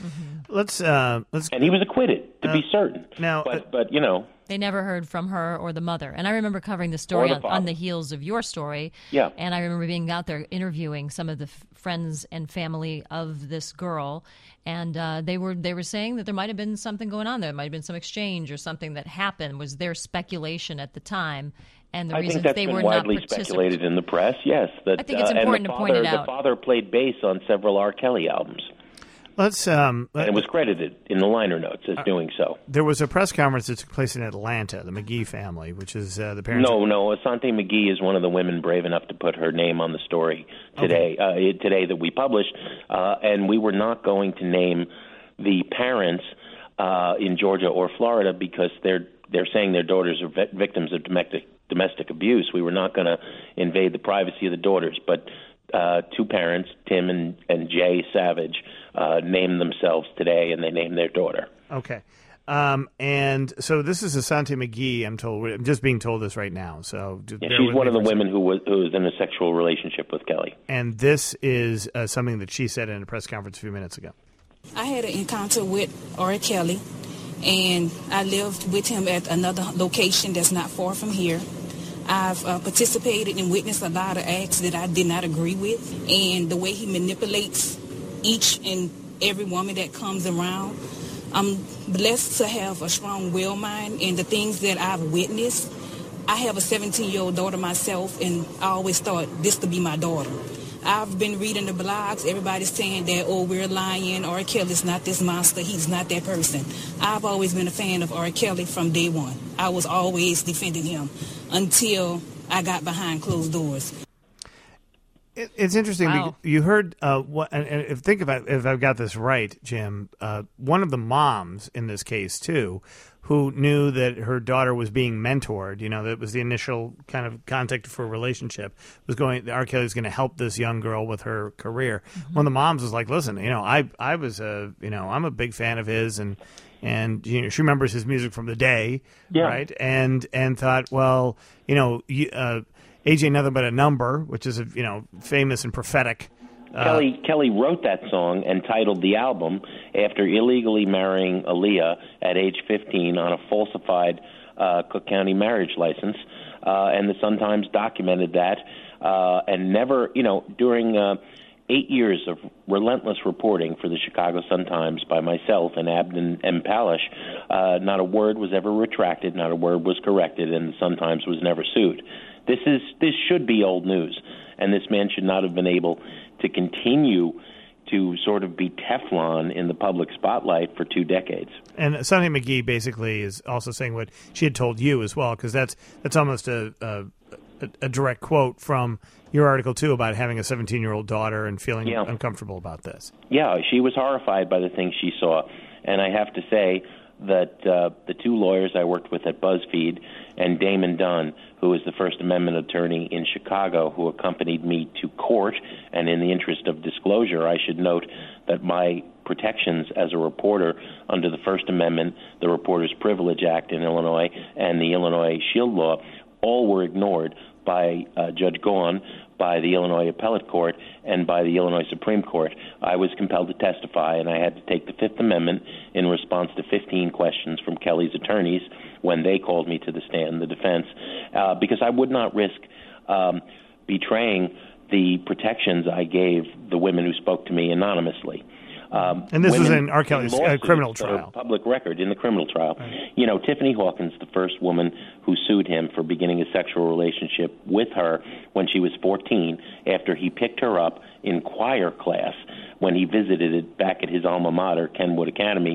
Let's. And he was acquitted, to be certain. Now, but you know. They never heard from her or the mother. And I remember covering the story Or the on the heels of your story. Yeah. And I remember being out there interviewing some of the friends and family of this girl. And they were saying that there might have been something going on there. There might have been some exchange or something that happened, was their speculation at the time. And the I reason think that's they been were widely not participants. speculated in the press, yes. That, I think it's important to point it out. The father played bass on several R. Kelly albums. Let's. And it was credited in the liner notes as doing so. There was a press conference that took place in Atlanta, the McGee family, which is the parents. No, Asante McGee is one of the women brave enough to put her name on the story today. Today that we published, and we were not going to name the parents in Georgia or Florida because they're saying their daughters are victims of domestic abuse. We were not going to invade the privacy of the daughters, but two parents, Tim and Jay Savage, named themselves today, and they named their daughter. Okay. And so this is Asante McGee, I'm told. I'm just being told this right now. So she's one of the women who was in a sexual relationship with Kelly. And this is something that she said in a press conference a few minutes ago. I had an encounter with R. Kelly, and I lived with him at another location that's not far from here. I've participated and witnessed a lot of acts that I did not agree with, and the way he manipulates each and every woman that comes around. I'm blessed to have a strong will mind, and the things that I've witnessed. I have a 17-year-old daughter myself, and I always thought this to be my daughter. I've been reading the blogs. Everybody's saying that, we're lying. R. Kelly's not this monster. He's not that person. I've always been a fan of R. Kelly from day one. I was always defending him until I got behind closed doors. It's interesting. Wow. You heard what, and if I've got this right, Jim, one of the moms in this case too, who knew that her daughter was being mentored. That was the initial kind of contact for a relationship. R. Kelly's going to help this young girl with her career. Mm-hmm. One of the moms was like, "Listen, I was I'm a big fan of his, and she remembers his music from the day, right? And thought, well, AJ Nothing But a Number, which is famous and prophetic." Kelly wrote that song and titled the album after illegally marrying Aaliyah at age 15 on a falsified Cook County marriage license, and the Sun-Times documented that, and never, during 8 years of relentless reporting for the Chicago Sun-Times by myself and Abden M. Palish, not a word was ever retracted, not a word was corrected, and the Sun-Times was never sued. This should be old news, and this man should not have been able to continue to sort of be Teflon in the public spotlight for 2 decades. And Asante McGee basically is also saying what she had told you as well, because that's almost a direct quote from your article too about having a 17-year-old daughter and feeling uncomfortable about this. Yeah, she was horrified by the things she saw, and I have to say that the two lawyers I worked with at BuzzFeed and Damon Dunn, who is the First Amendment attorney in Chicago, who accompanied me to court, and in the interest of disclosure, I should note that my protections as a reporter under the First Amendment, the Reporters' Privilege Act in Illinois, and the Illinois Shield Law, all were ignored by Judge Gaughan, by the Illinois Appellate Court, and by the Illinois Supreme Court. I was compelled to testify, and I had to take the Fifth Amendment in response to 15 questions from Kelly's attorneys when they called me to the stand, the defense, because I would not risk betraying the protections I gave the women who spoke to me anonymously. And this was in R. Kelly's criminal trial. Public record in the criminal trial. Right. Tiffany Hawkins, the first woman who sued him for beginning a sexual relationship with her when she was 14, after he picked her up in choir class when he visited it back at his alma mater, Kenwood Academy,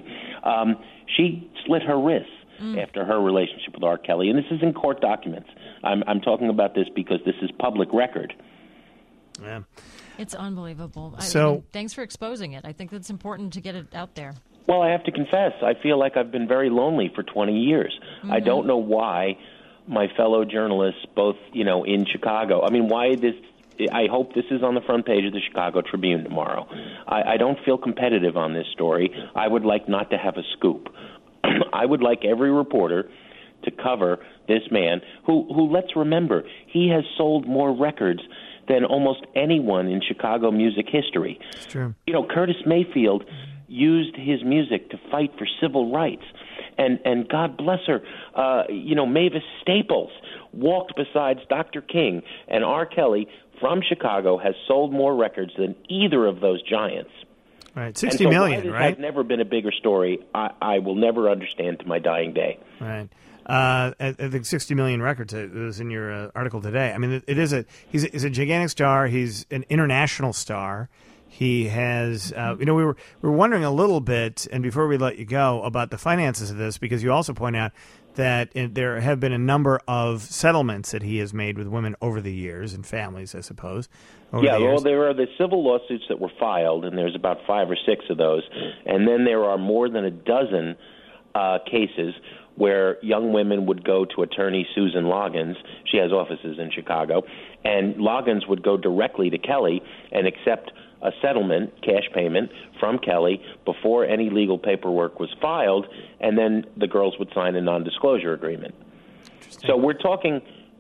she slit her wrists after her relationship with R. Kelly. And this is in court documents. I'm talking about this because this is public record. Yeah. It's unbelievable. Thanks for exposing it. I think it's important to get it out there. Well, I have to confess, I feel like I've been very lonely for 20 years. Mm-hmm. I don't know why my fellow journalists, both, in Chicago, why this, I hope this is on the front page of the Chicago Tribune tomorrow. I don't feel competitive on this story. I would like not to have a scoop. I would like every reporter to cover this man who, let's remember, he has sold more records than almost anyone in Chicago music history. It's true. Curtis Mayfield used his music to fight for civil rights. And God bless her, Mavis Staples walked besides Dr. King, and R. Kelly from Chicago has sold more records than either of those giants. Right, 60 million, why this right? has never been a bigger story, I will never understand to my dying day. Right. I think 60 million records. It was in your article today. I mean, he's a gigantic star. He's an international star. He has, we were wondering a little bit, and before we let you go, about the finances of this, because you also point out that there have been a number of settlements that he has made with women over the years, and families, I suppose. Well, there are the civil lawsuits that were filed, and there's about 5 or 6 of those. And then there are more than a dozen cases where young women would go to attorney Susan Loggins. She has offices in Chicago. And Loggins would go directly to Kelly and accept a settlement, cash payment, from Kelly before any legal paperwork was filed, and then the girls would sign a non-disclosure agreement. So we're talking,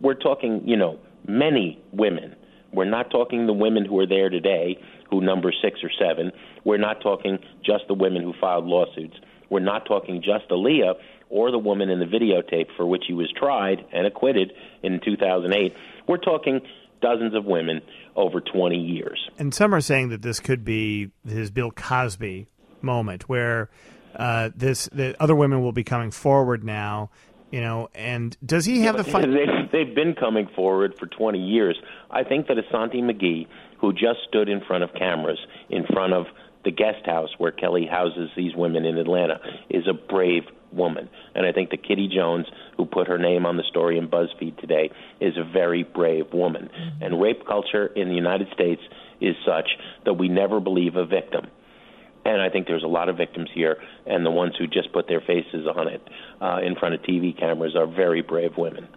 many women. We're not talking the women who are there today, who number 6 or 7. We're not talking just the women who filed lawsuits. We're not talking just Aaliyah or the woman in the videotape for which he was tried and acquitted in 2008. We're talking dozens of women over 20 years. And some are saying that this could be his Bill Cosby moment, where the other women will be coming forward now, and does he have They've been coming forward for 20 years. I think that Asante McGee, who just stood in front of cameras, in front of the guest house where Kelly houses these women in Atlanta, is a brave woman. And I think that Kitty Jones, who put her name on the story in BuzzFeed today, is a very brave woman. Mm-hmm. And rape culture in the United States is such that we never believe a victim. And I think there's a lot of victims here, and the ones who just put their faces on it in front of TV cameras are very brave women.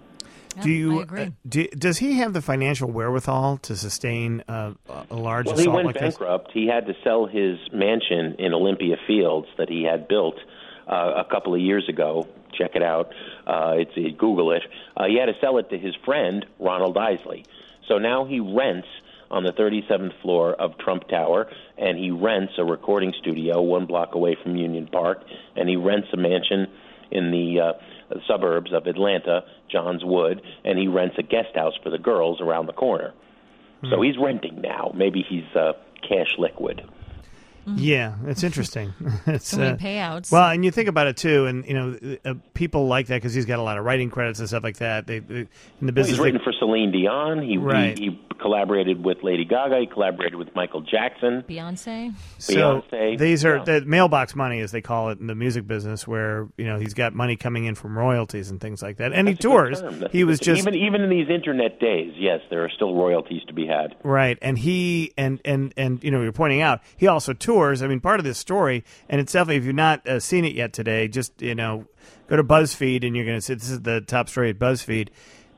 I agree. Does he have the financial wherewithal to sustain a large assault like this? Well, he went bankrupt. He had to sell his mansion in Olympia Fields that he had built a couple of years ago. Check it out. Google it. He had to sell it to his friend, Ronald Isley. So now he rents on the 37th floor of Trump Tower, and he rents a recording studio 1 block away from Union Park, and he rents a mansion in the suburbs of Atlanta, Johns Wood, and he rents a guest house for the girls around the corner. So he's renting now. Maybe he's cash liquid. Yeah, it's interesting. It's so many payouts. Well, and you think about it too, and people like that because he's got a lot of writing credits and stuff like that. They in the business, he's written for Celine Dion. He collaborated with Lady Gaga. He collaborated with Michael Jackson, Beyonce. So these are the mailbox money, as they call it in the music business, where he's got money coming in from royalties and things like that. And he tours. He was just even in these internet days. Yes, there are still royalties to be had. Right, and he and you're pointing out he also tours. I mean, part of this story, and it's definitely, if you've not seen it yet today, just go to BuzzFeed and you're going to see this is the top story at BuzzFeed.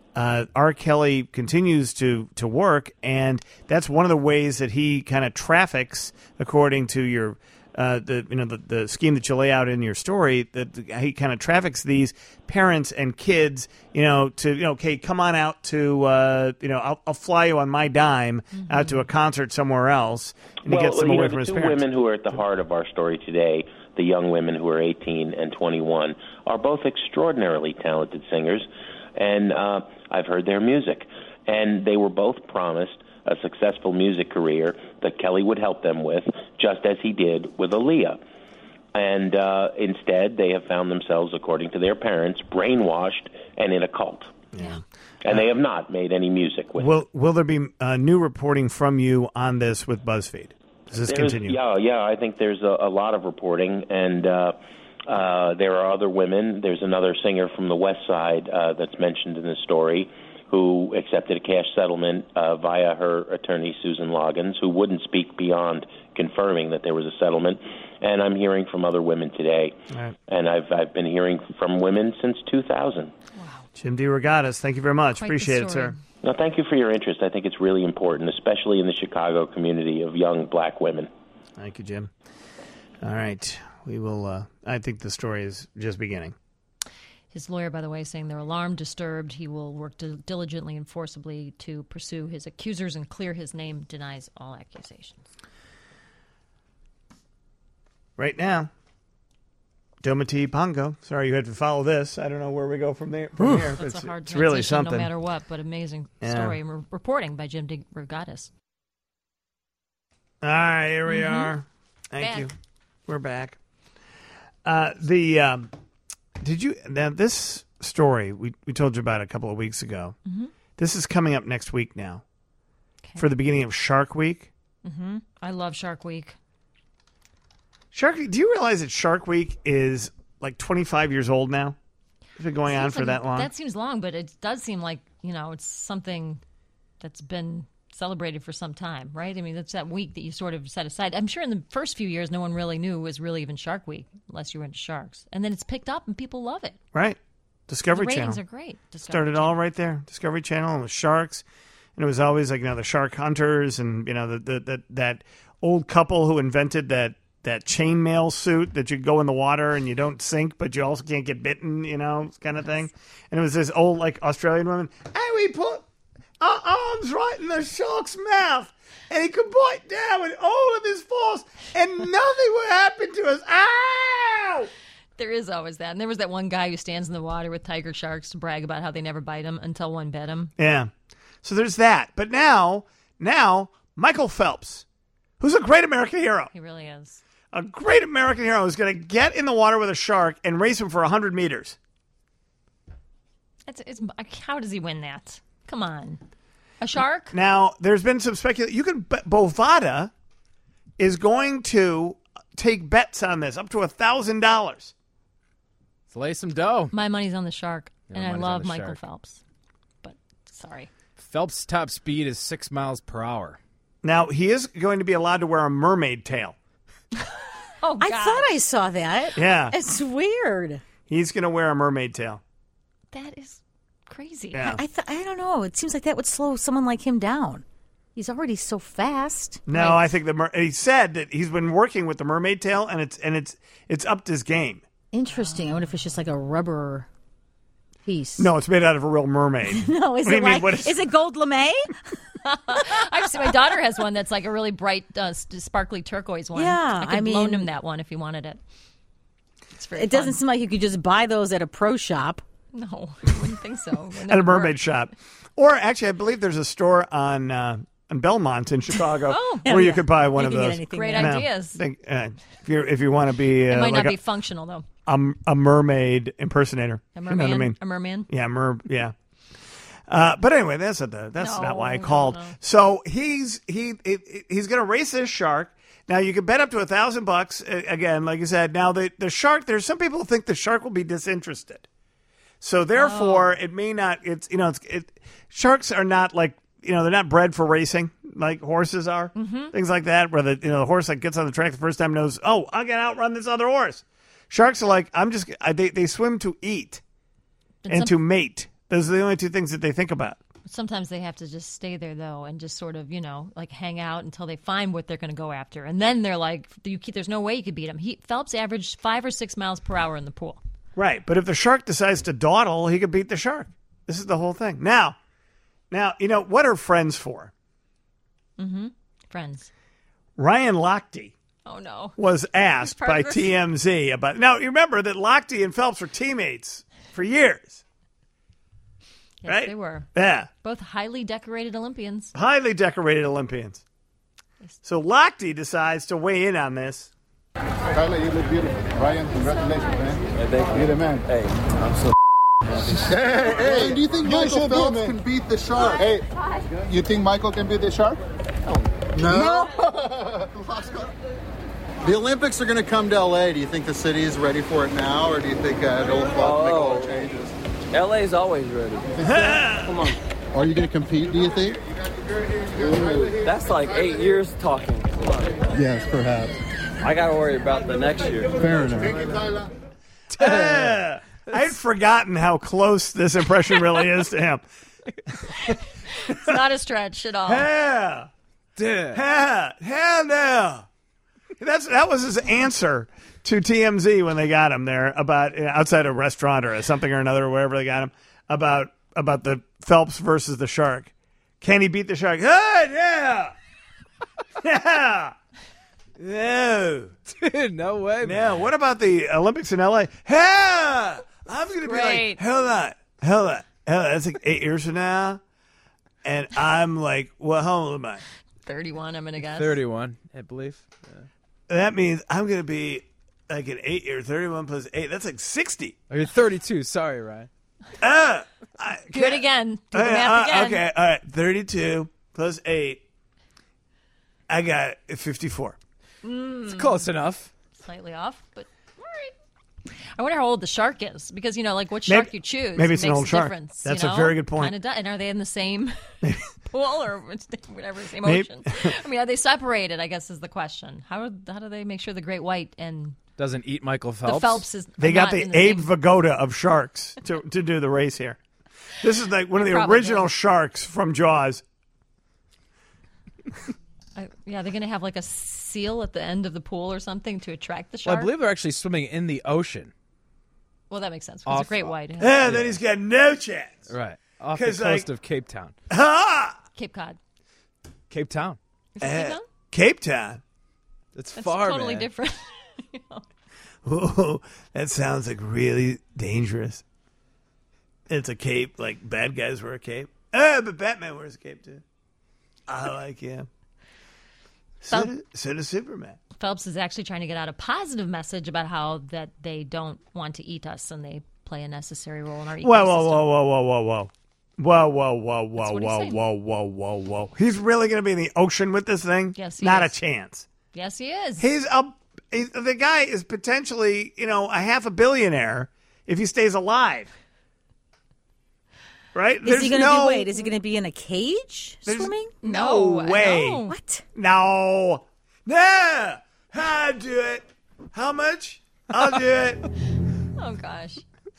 R. Kelly continues to work, and that's one of the ways that he kind of traffics, according to your the scheme that you lay out in your story, that he kind of traffics these parents and kids, okay, come on out to, I'll fly you on my dime out to a concert somewhere else, and he gets them away from his parents. The two women who are at the heart of our story today, the young women who are 18 and 21, are both extraordinarily talented singers, and I've heard their music, and they were both promised a successful music career that Kelly would help them with, just as he did with Aaliyah. And instead, they have found themselves, according to their parents, brainwashed and in a cult. Yeah. And they have not made any music with it. Will there be new reporting from you on this with BuzzFeed? Does this continue? Yeah, I think there's a lot of reporting, and there are other women. There's another singer from the West Side that's mentioned in the story who accepted a cash settlement via her attorney, Susan Loggins, who wouldn't speak beyond confirming that there was a settlement. And I'm hearing from other women today. Right. And I've been hearing from women since 2000. Wow. Jim DeRogatis, thank you very much. Quite Appreciate it, sir. No, thank you for your interest. I think it's really important, especially in the Chicago community of young black women. Thank you, Jim. All right. We will, I think the story is just beginning. His lawyer, by the way, saying they're alarmed, disturbed. He will work diligently and forcibly to pursue his accusers and clear his name, denies all accusations. right now, Dometi Pongo. Sorry you had to follow this. I don't know where we go from there. From here. That's a hard it's really transition, something. no matter what, but amazing story. Reporting by Jim DeRogatis. All right, here we are. Thank you. We're back. Now this story we told you about a couple of weeks ago. Mm-hmm. This is coming up next week now for the beginning of Shark Week. Mm-hmm. I love Shark Week. Shark Week. Do you realize that Shark Week is like 25 years old now? It's been going on for that long. That seems long, but it does seem like, it's something that's been celebrated for some time, right? I mean, that's that week that you sort of set aside. I'm sure in the first few years, no one really knew it was really even Shark Week, unless you were into sharks. And then it's picked up and people love it. Right. Discovery the Channel. ratings are great. Started all right there. Discovery Channel and with sharks. And it was always like, the shark hunters and, that old couple who invented that chainmail suit that you go in the water and you don't sink, but you also can't get bitten, kind of thing. And it was this old, Australian woman. Hey, we put our arms right in the shark's mouth, and he could bite down with all of his force, and nothing would happen to us. Ow! There is always that. And there was that one guy who stands in the water with tiger sharks to brag about how they never bite him until one bit him. Yeah. So there's that. But now, Michael Phelps, who's a great American hero. He really is. A great American hero is going to get in the water with a shark and race him for 100 meters. How does he win that? Come on. A shark? Now, there's been some speculation. Bovada is going to take bets on this, up to $1,000. Let's lay some dough. My money's on the shark, Yeah, and I money's on love the Michael shark. Phelps. But, sorry. Phelps' top speed is 6 miles per hour. Now, he is going to be allowed to wear a mermaid tail. Oh, God. I thought I saw that. Yeah. It's weird. He's going to wear a mermaid tail. That is crazy. Yeah. I don't know. It seems like that would slow someone like him down. He's already so fast. No, I think he said that he's been working with the mermaid tail, and it's upped his game. Interesting. I wonder if it's just like a rubber piece. No, it's made out of a real mermaid. No, is What do it you mean? like? What Is it gold lame? I've seen my daughter has one that's like a really bright, sparkly turquoise one. Yeah, I could I loan mean- him that one if he wanted it. It's very It doesn't fun. seem like you could just buy those at a pro shop. No, I wouldn't think so. At a mermaid shop. Or actually, I believe there's a store on Belmont in Chicago where you could buy one of those. Great Now, ideas. if you want to be It might like not be functional, though. a mermaid impersonator. A You know what I merman? mean? A merman? Yeah, yeah. But anyway, that's not why I called. no. So he's going to race this shark. Now you can bet up to $1,000 again, like you said. Now the shark. There's some people who think the shark will be disinterested. So therefore, it may not. Sharks are not like they're not bred for racing like horses are. Things like that, where the horse gets on the track the first time knows, oh, I can outrun this other horse. Sharks are like they swim to eat and to mate. Those are the only two things that they think about. Sometimes they have to just stay there, though, and just sort of, hang out until they find what they're going to go after. And then they're like, there's no way you could beat him. Phelps averaged 5 or 6 miles per hour in the pool. Right, but if the shark decides to dawdle, he could beat the shark. This is the whole thing. Now, what are friends for? Mm-hmm. Friends. Ryan Lochte Oh, no. was asked Part by of this? TMZ about... Now, you remember that Lochte and Phelps were teammates for years. Yes, Right? they were. Yeah. Both highly decorated Olympians. Highly decorated Olympians. So Lochte decides to weigh in on this. Tyler, you look beautiful. Ryan, congratulations, man. Thank you. You're the man. Hey, I'm so Hey, do you think Michael Phelps can beat the shark? Hey, you think Michael can beat the shark? No. The Olympics are going to come to LA. Do you think the city is ready for it now, or do you think it'll make a lot of changes? LA's always ready. Come on. Are you going to compete, do you think? That's like 8 years talking. Come on. Yes, perhaps. I got to worry about the next year. Fair enough. I had forgotten how close this impression really is to him. It's not a stretch at all. Yeah. No. That was his answer to TMZ when they got him there about outside a restaurant or something or another, or wherever they got him, about the Phelps versus the shark. Can he beat the shark? Yeah. No. Dude, no way. No. What about the Olympics in LA? Hell, I'm going to be like, Great. hell that. That's like 8 years from now. And I'm like, well, how old am I? 31, I'm going to guess. 31, I believe. Yeah. That means I'm going to be like an 8 year, 31 plus 8. That's like 60. Oh, you're 32. Sorry, Ryan. Do it again. Do the math again. Okay, all right. 32 plus 8. I got 54. It's close enough. Slightly off, but all right. I wonder how old the shark is because, like what shark you choose. Maybe it's an makes old a shark. difference, That's a very good point. Kinda and are they in the same pool or whatever, same Maybe. ocean? I mean, are they separated, I guess is the question. How do they make sure the great white and Doesn't eat Michael Phelps. the Phelps is They got not the in Abe same... Vigoda of sharks to do the race here. This is like one of the Probably. original sharks from Jaws. Yeah, they're going to have like a seal at the end of the pool or something to attract the Well, shark. I believe they're actually swimming in the ocean. Well, that makes sense. Because it's a great white. Yeah, then he's got no chance. Right. Off the 'Cause, coast like- of Cape Town. Cape Cod. Cape Town. Is it Cape Town? Cape Town. That's That's far, totally man. different. Whoa, that sounds like really dangerous. It's a cape, like bad guys wear a cape. But Batman wears a cape too. I like him. So does Superman. Phelps is actually trying to get out a positive message about how that they don't want to eat us and they play a necessary role in our ecosystem. Whoa. what he's saying. Whoa. He's really going to be in the ocean with this thing? Yes, he Not is. a chance. Yes, he is. The guy is potentially, a $500 million if he stays alive. Right? Is he going to wait? Is he going to be in a cage swimming? No way. No. What? No. No. I'll do it. How much? I'll do it. Oh, gosh.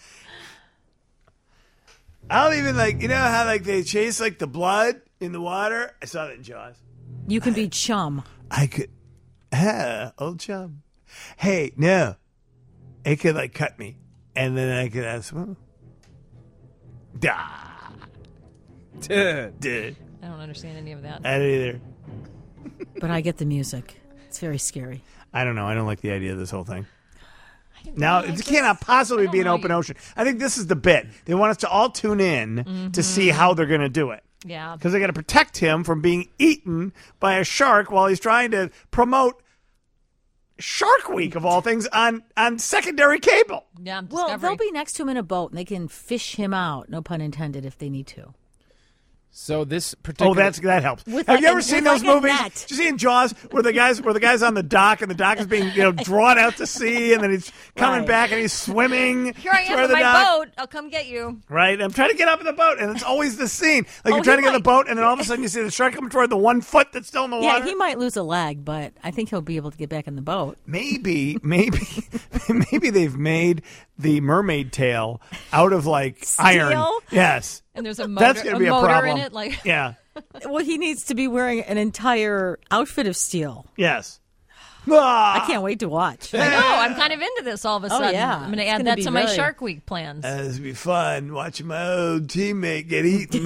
I'll even how they chase the blood in the water? I saw that in Jaws. You can be chum. I could. Old chum. Hey, no. It could cut me. And then I could swim. Dude. I don't understand any of that. I don't either. But I get the music. It's very scary. I don't know. I don't like the idea of this whole thing. Now, it cannot possibly be an open ocean. I think this is the bit. They want us to all tune in to see how they're going to do it. Yeah. Because they got to protect him from being eaten by a shark while he's trying to promote Shark Week, of all things, on secondary cable. Yeah, Well, they'll be next to him in a boat, and they can fish him out, no pun intended, if they need to. So this particular... Oh, that helps. With Have like you ever a- seen with those like a movies? net. Did you see in Jaws where the guy's on the dock and the dock is being drawn out to sea and then he's coming Right. back and he's swimming. Here I am toward in the my dock. boat. I'll come get you. Right, I'm trying to get up in the boat, and it's always the scene. Like Oh, you're trying to he get in the boat, and then all of a sudden you see the shark coming toward the 1 foot that's still in the Yeah, water. he might lose a leg, but I think he'll be able to get back in the boat. Maybe they've made the mermaid tail out of iron. Steel? Yes, And there's a that's motor, going a to be a motor problem. in it. Yeah, Well, he needs to be wearing an entire outfit of steel. yes. I can't wait to watch. I know. I'm kind of into this all of a Oh, sudden. yeah. I'm going to It's add gonna that be to my really- Shark Week plans. This will be fun watching my old teammate get eaten.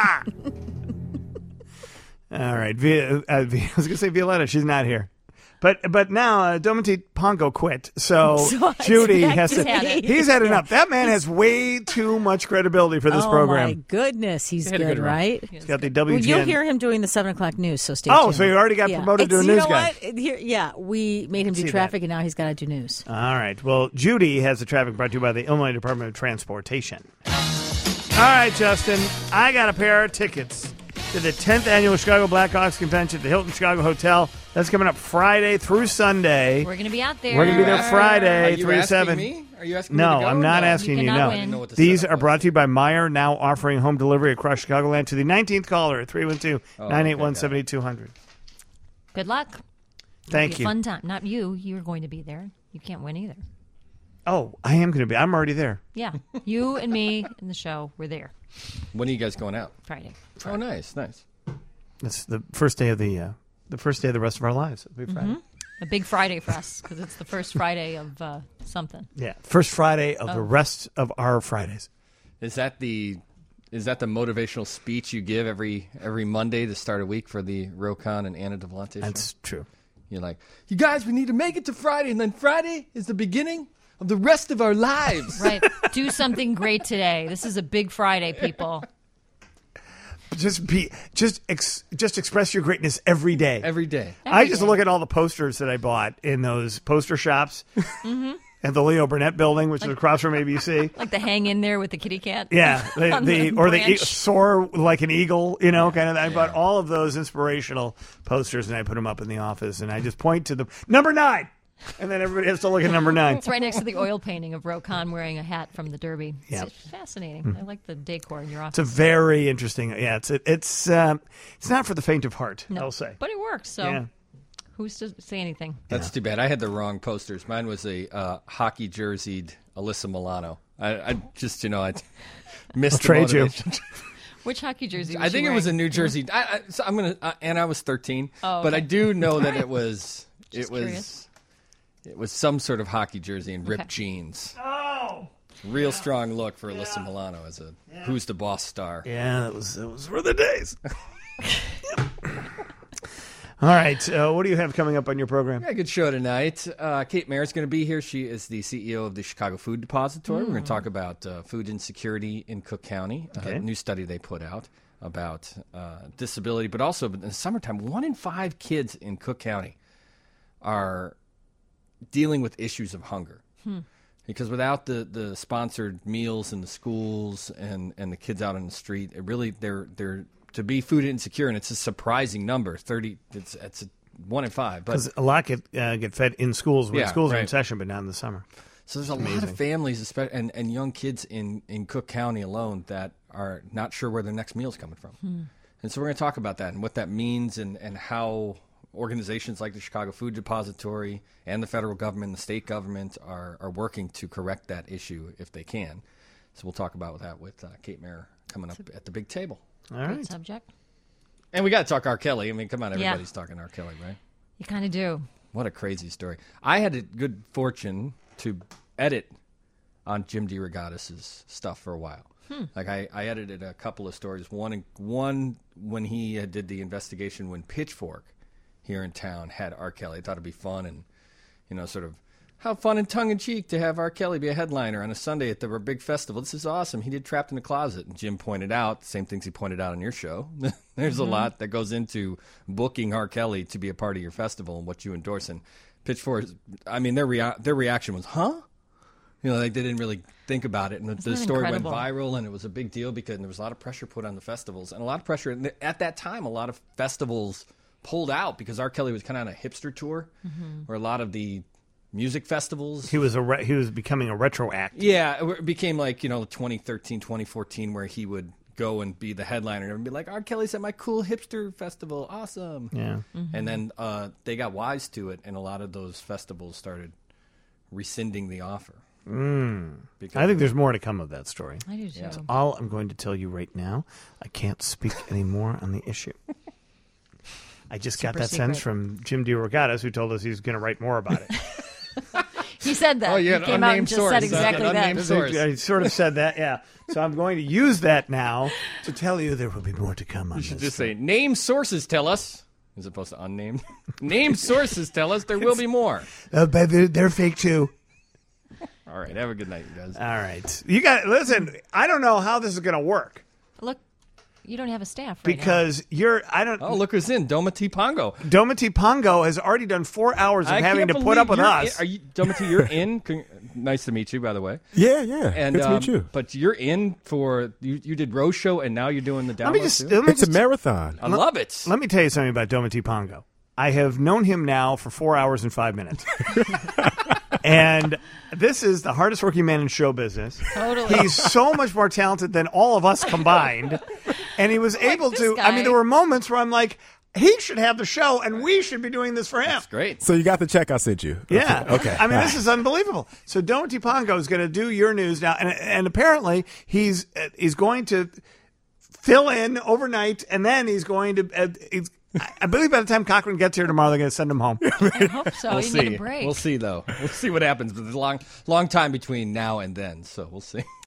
All right, I was going to say Violetta. She's not here. But now Dominic Pongo quit, so So it's Judy back has to to. me. He's had enough. That man has way too much credibility for this oh program. my goodness, he's He had a good, good run. right? He's got the WGN. Well, you'll hear him doing the 7 o'clock news, so stay Oh, tuned. so he already got promoted to a you news know guy. What? Here, we made him do See that. traffic, and now he's got to do news. All right. Well, Judy has the traffic brought to you by the Illinois Department of Transportation. All right, Justin. I got a pair of tickets to the 10th Annual Chicago Blackhawks Convention at the Hilton Chicago Hotel. That's coming up Friday through Sunday. We're going to be out there. We're going to be there Friday, Are you 3 to asking 7. me? Are you asking No, me to go? I'm not No. asking you. cannot No. win. I didn't know what the These setup are was. brought to you by Meyer, now offering home delivery across Chicagoland to the 19th caller at 312-981-7200. Good luck. Thank It'll be you. a fun time. Not you. You're going to be there. You can't win either. Oh, I am going to be. I'm already there. Yeah. You and me and the show, we're there. When are you guys going out? Friday. Oh, nice. It's the first day of the rest of our lives. It'll be Friday. A big Friday for us because it's the first Friday of something. Yeah, first Friday of the Oh. rest of our Fridays. Is that the motivational speech you give every Monday to start a week for the Rokon and Anna Devlante show? That's true. You're like, you guys, we need to make it to Friday, and then Friday is the beginning of the rest of our lives. Right. Do something great today. This is a big Friday, people. Just express your greatness every day. Every day. I just look at all the posters that I bought in those poster shops at the Leo Burnett building, which is across from ABC. Like the hang in there with the kitty cat. Yeah, the soar like an eagle, kind of. I bought all of those inspirational posters and I put them up in the office and I just point to them. Number 9. And then everybody has to look at number 9. It's right next to the oil painting of Rokan wearing a hat from the Derby. Yeah. It's fascinating. I like the decor in your office. It's a very interesting. Yeah, it's not for the faint of heart. No, I'll say, but it works. So who's to say anything? That's too bad. I had the wrong posters. Mine was a hockey jerseyed Alyssa Milano. I just I missed the motivation. Which hockey jersey? I think it was a New Jersey. So I'm gonna. And I was 13. Oh, okay. But I do know that it was. It was some sort of hockey jersey and ripped jeans. Oh, real strong look for Alyssa Milano as a Who's the Boss star. Yeah, those were the days. All right, what do you have coming up on your program? Yeah, good show tonight. Kate Maher's going to be here. She is the CEO of the Chicago Food Depository. We're going to talk about food insecurity in Cook County, a new study they put out about disability, but also in the summertime, 1 in 5 kids in Cook County are dealing with issues of hunger. Because without the sponsored meals in the schools and the kids out on the street, it really they're to be food insecure, and it's a surprising number. 30. It's 1 in 5. Because a lot get fed in schools when schools are in session, but not in the summer. So there's a lot of families, especially and young kids in Cook County alone that are not sure where their next meal is coming from. And so we're going to talk about that and what that means and how organizations like the Chicago Food Depository and the federal government and the state government are working to correct that issue if they can. So we'll talk about that with Kate Maher coming up at the big table. All right. Great subject. And we got to talk R. Kelly. I mean, come on, everybody's talking R. Kelly, right? You kind of do. What a crazy story. I had a good fortune to edit on Jim DeRogatis' stuff for a while. Like I edited a couple of stories. One when he did the investigation when Pitchfork here in town had R. Kelly. I thought it'd be fun and, sort of how fun and tongue-in-cheek to have R. Kelly be a headliner on a Sunday at the big festival. This is awesome. He did Trapped in the Closet. And Jim pointed out the same things he pointed out on your show. There's a lot that goes into booking R. Kelly to be a part of your festival and what you endorse. And Pitchfork, I mean, their reaction was, huh? Like they didn't really think about it. And the story went viral, and it was a big deal because there was a lot of pressure put on the festivals. And a lot of pressure. At that time, a lot of festivals pulled out because R. Kelly was kind of on a hipster tour where a lot of the music festivals. He was becoming a retro act. Yeah, it became like 2013, 2014, where he would go and be the headliner and be like, R. Kelly's at my cool hipster festival, awesome. Yeah, and then they got wise to it, and a lot of those festivals started rescinding the offer. I think there's more to come of that story. I do too. That's all I'm going to tell you right now. I can't speak anymore on the issue. I just got that sense from Jim DeRogatis, who told us he's going to write more about it. He said that. He came out and just said exactly that. I sort of said that, yeah. So I'm going to use that now to tell you there will be more to come on this. You should just say, name sources tell us, as opposed to unnamed. Name sources tell us there will be more. But they're fake too. All right, have a good night, you guys. All right. Listen, I don't know how this is going to work. Look, you don't have a staff because now. Oh, look who's in. Dometi Pongo. Dometi Pongo has already done 4 hours of having to put up with us. Dometi, you're in. Nice to meet you, by the way. Yeah. And, good to meet you. But you're in for, you did Rose Show, and now you're doing the download It's a marathon. I love it. Let me tell you something about Dometi Pongo. I have known him now for 4 hours and 5 minutes. And this is the hardest working man in show business. Totally. He's so much more talented than all of us combined. And he was able to, there were moments where I'm like, he should have the show and we should be doing this for him. That's great. So you got the check I sent you. Yeah. Okay. I mean, this is unbelievable. So Dometi Pongo is going to do your news now. And apparently he's going to fill in overnight, and then he's going to, I believe by the time Cochran gets here tomorrow, they're going to send him home. I hope so. We'll see. Need a break. We'll see, though. We'll see what happens. But there's a long time between now and then, so we'll see.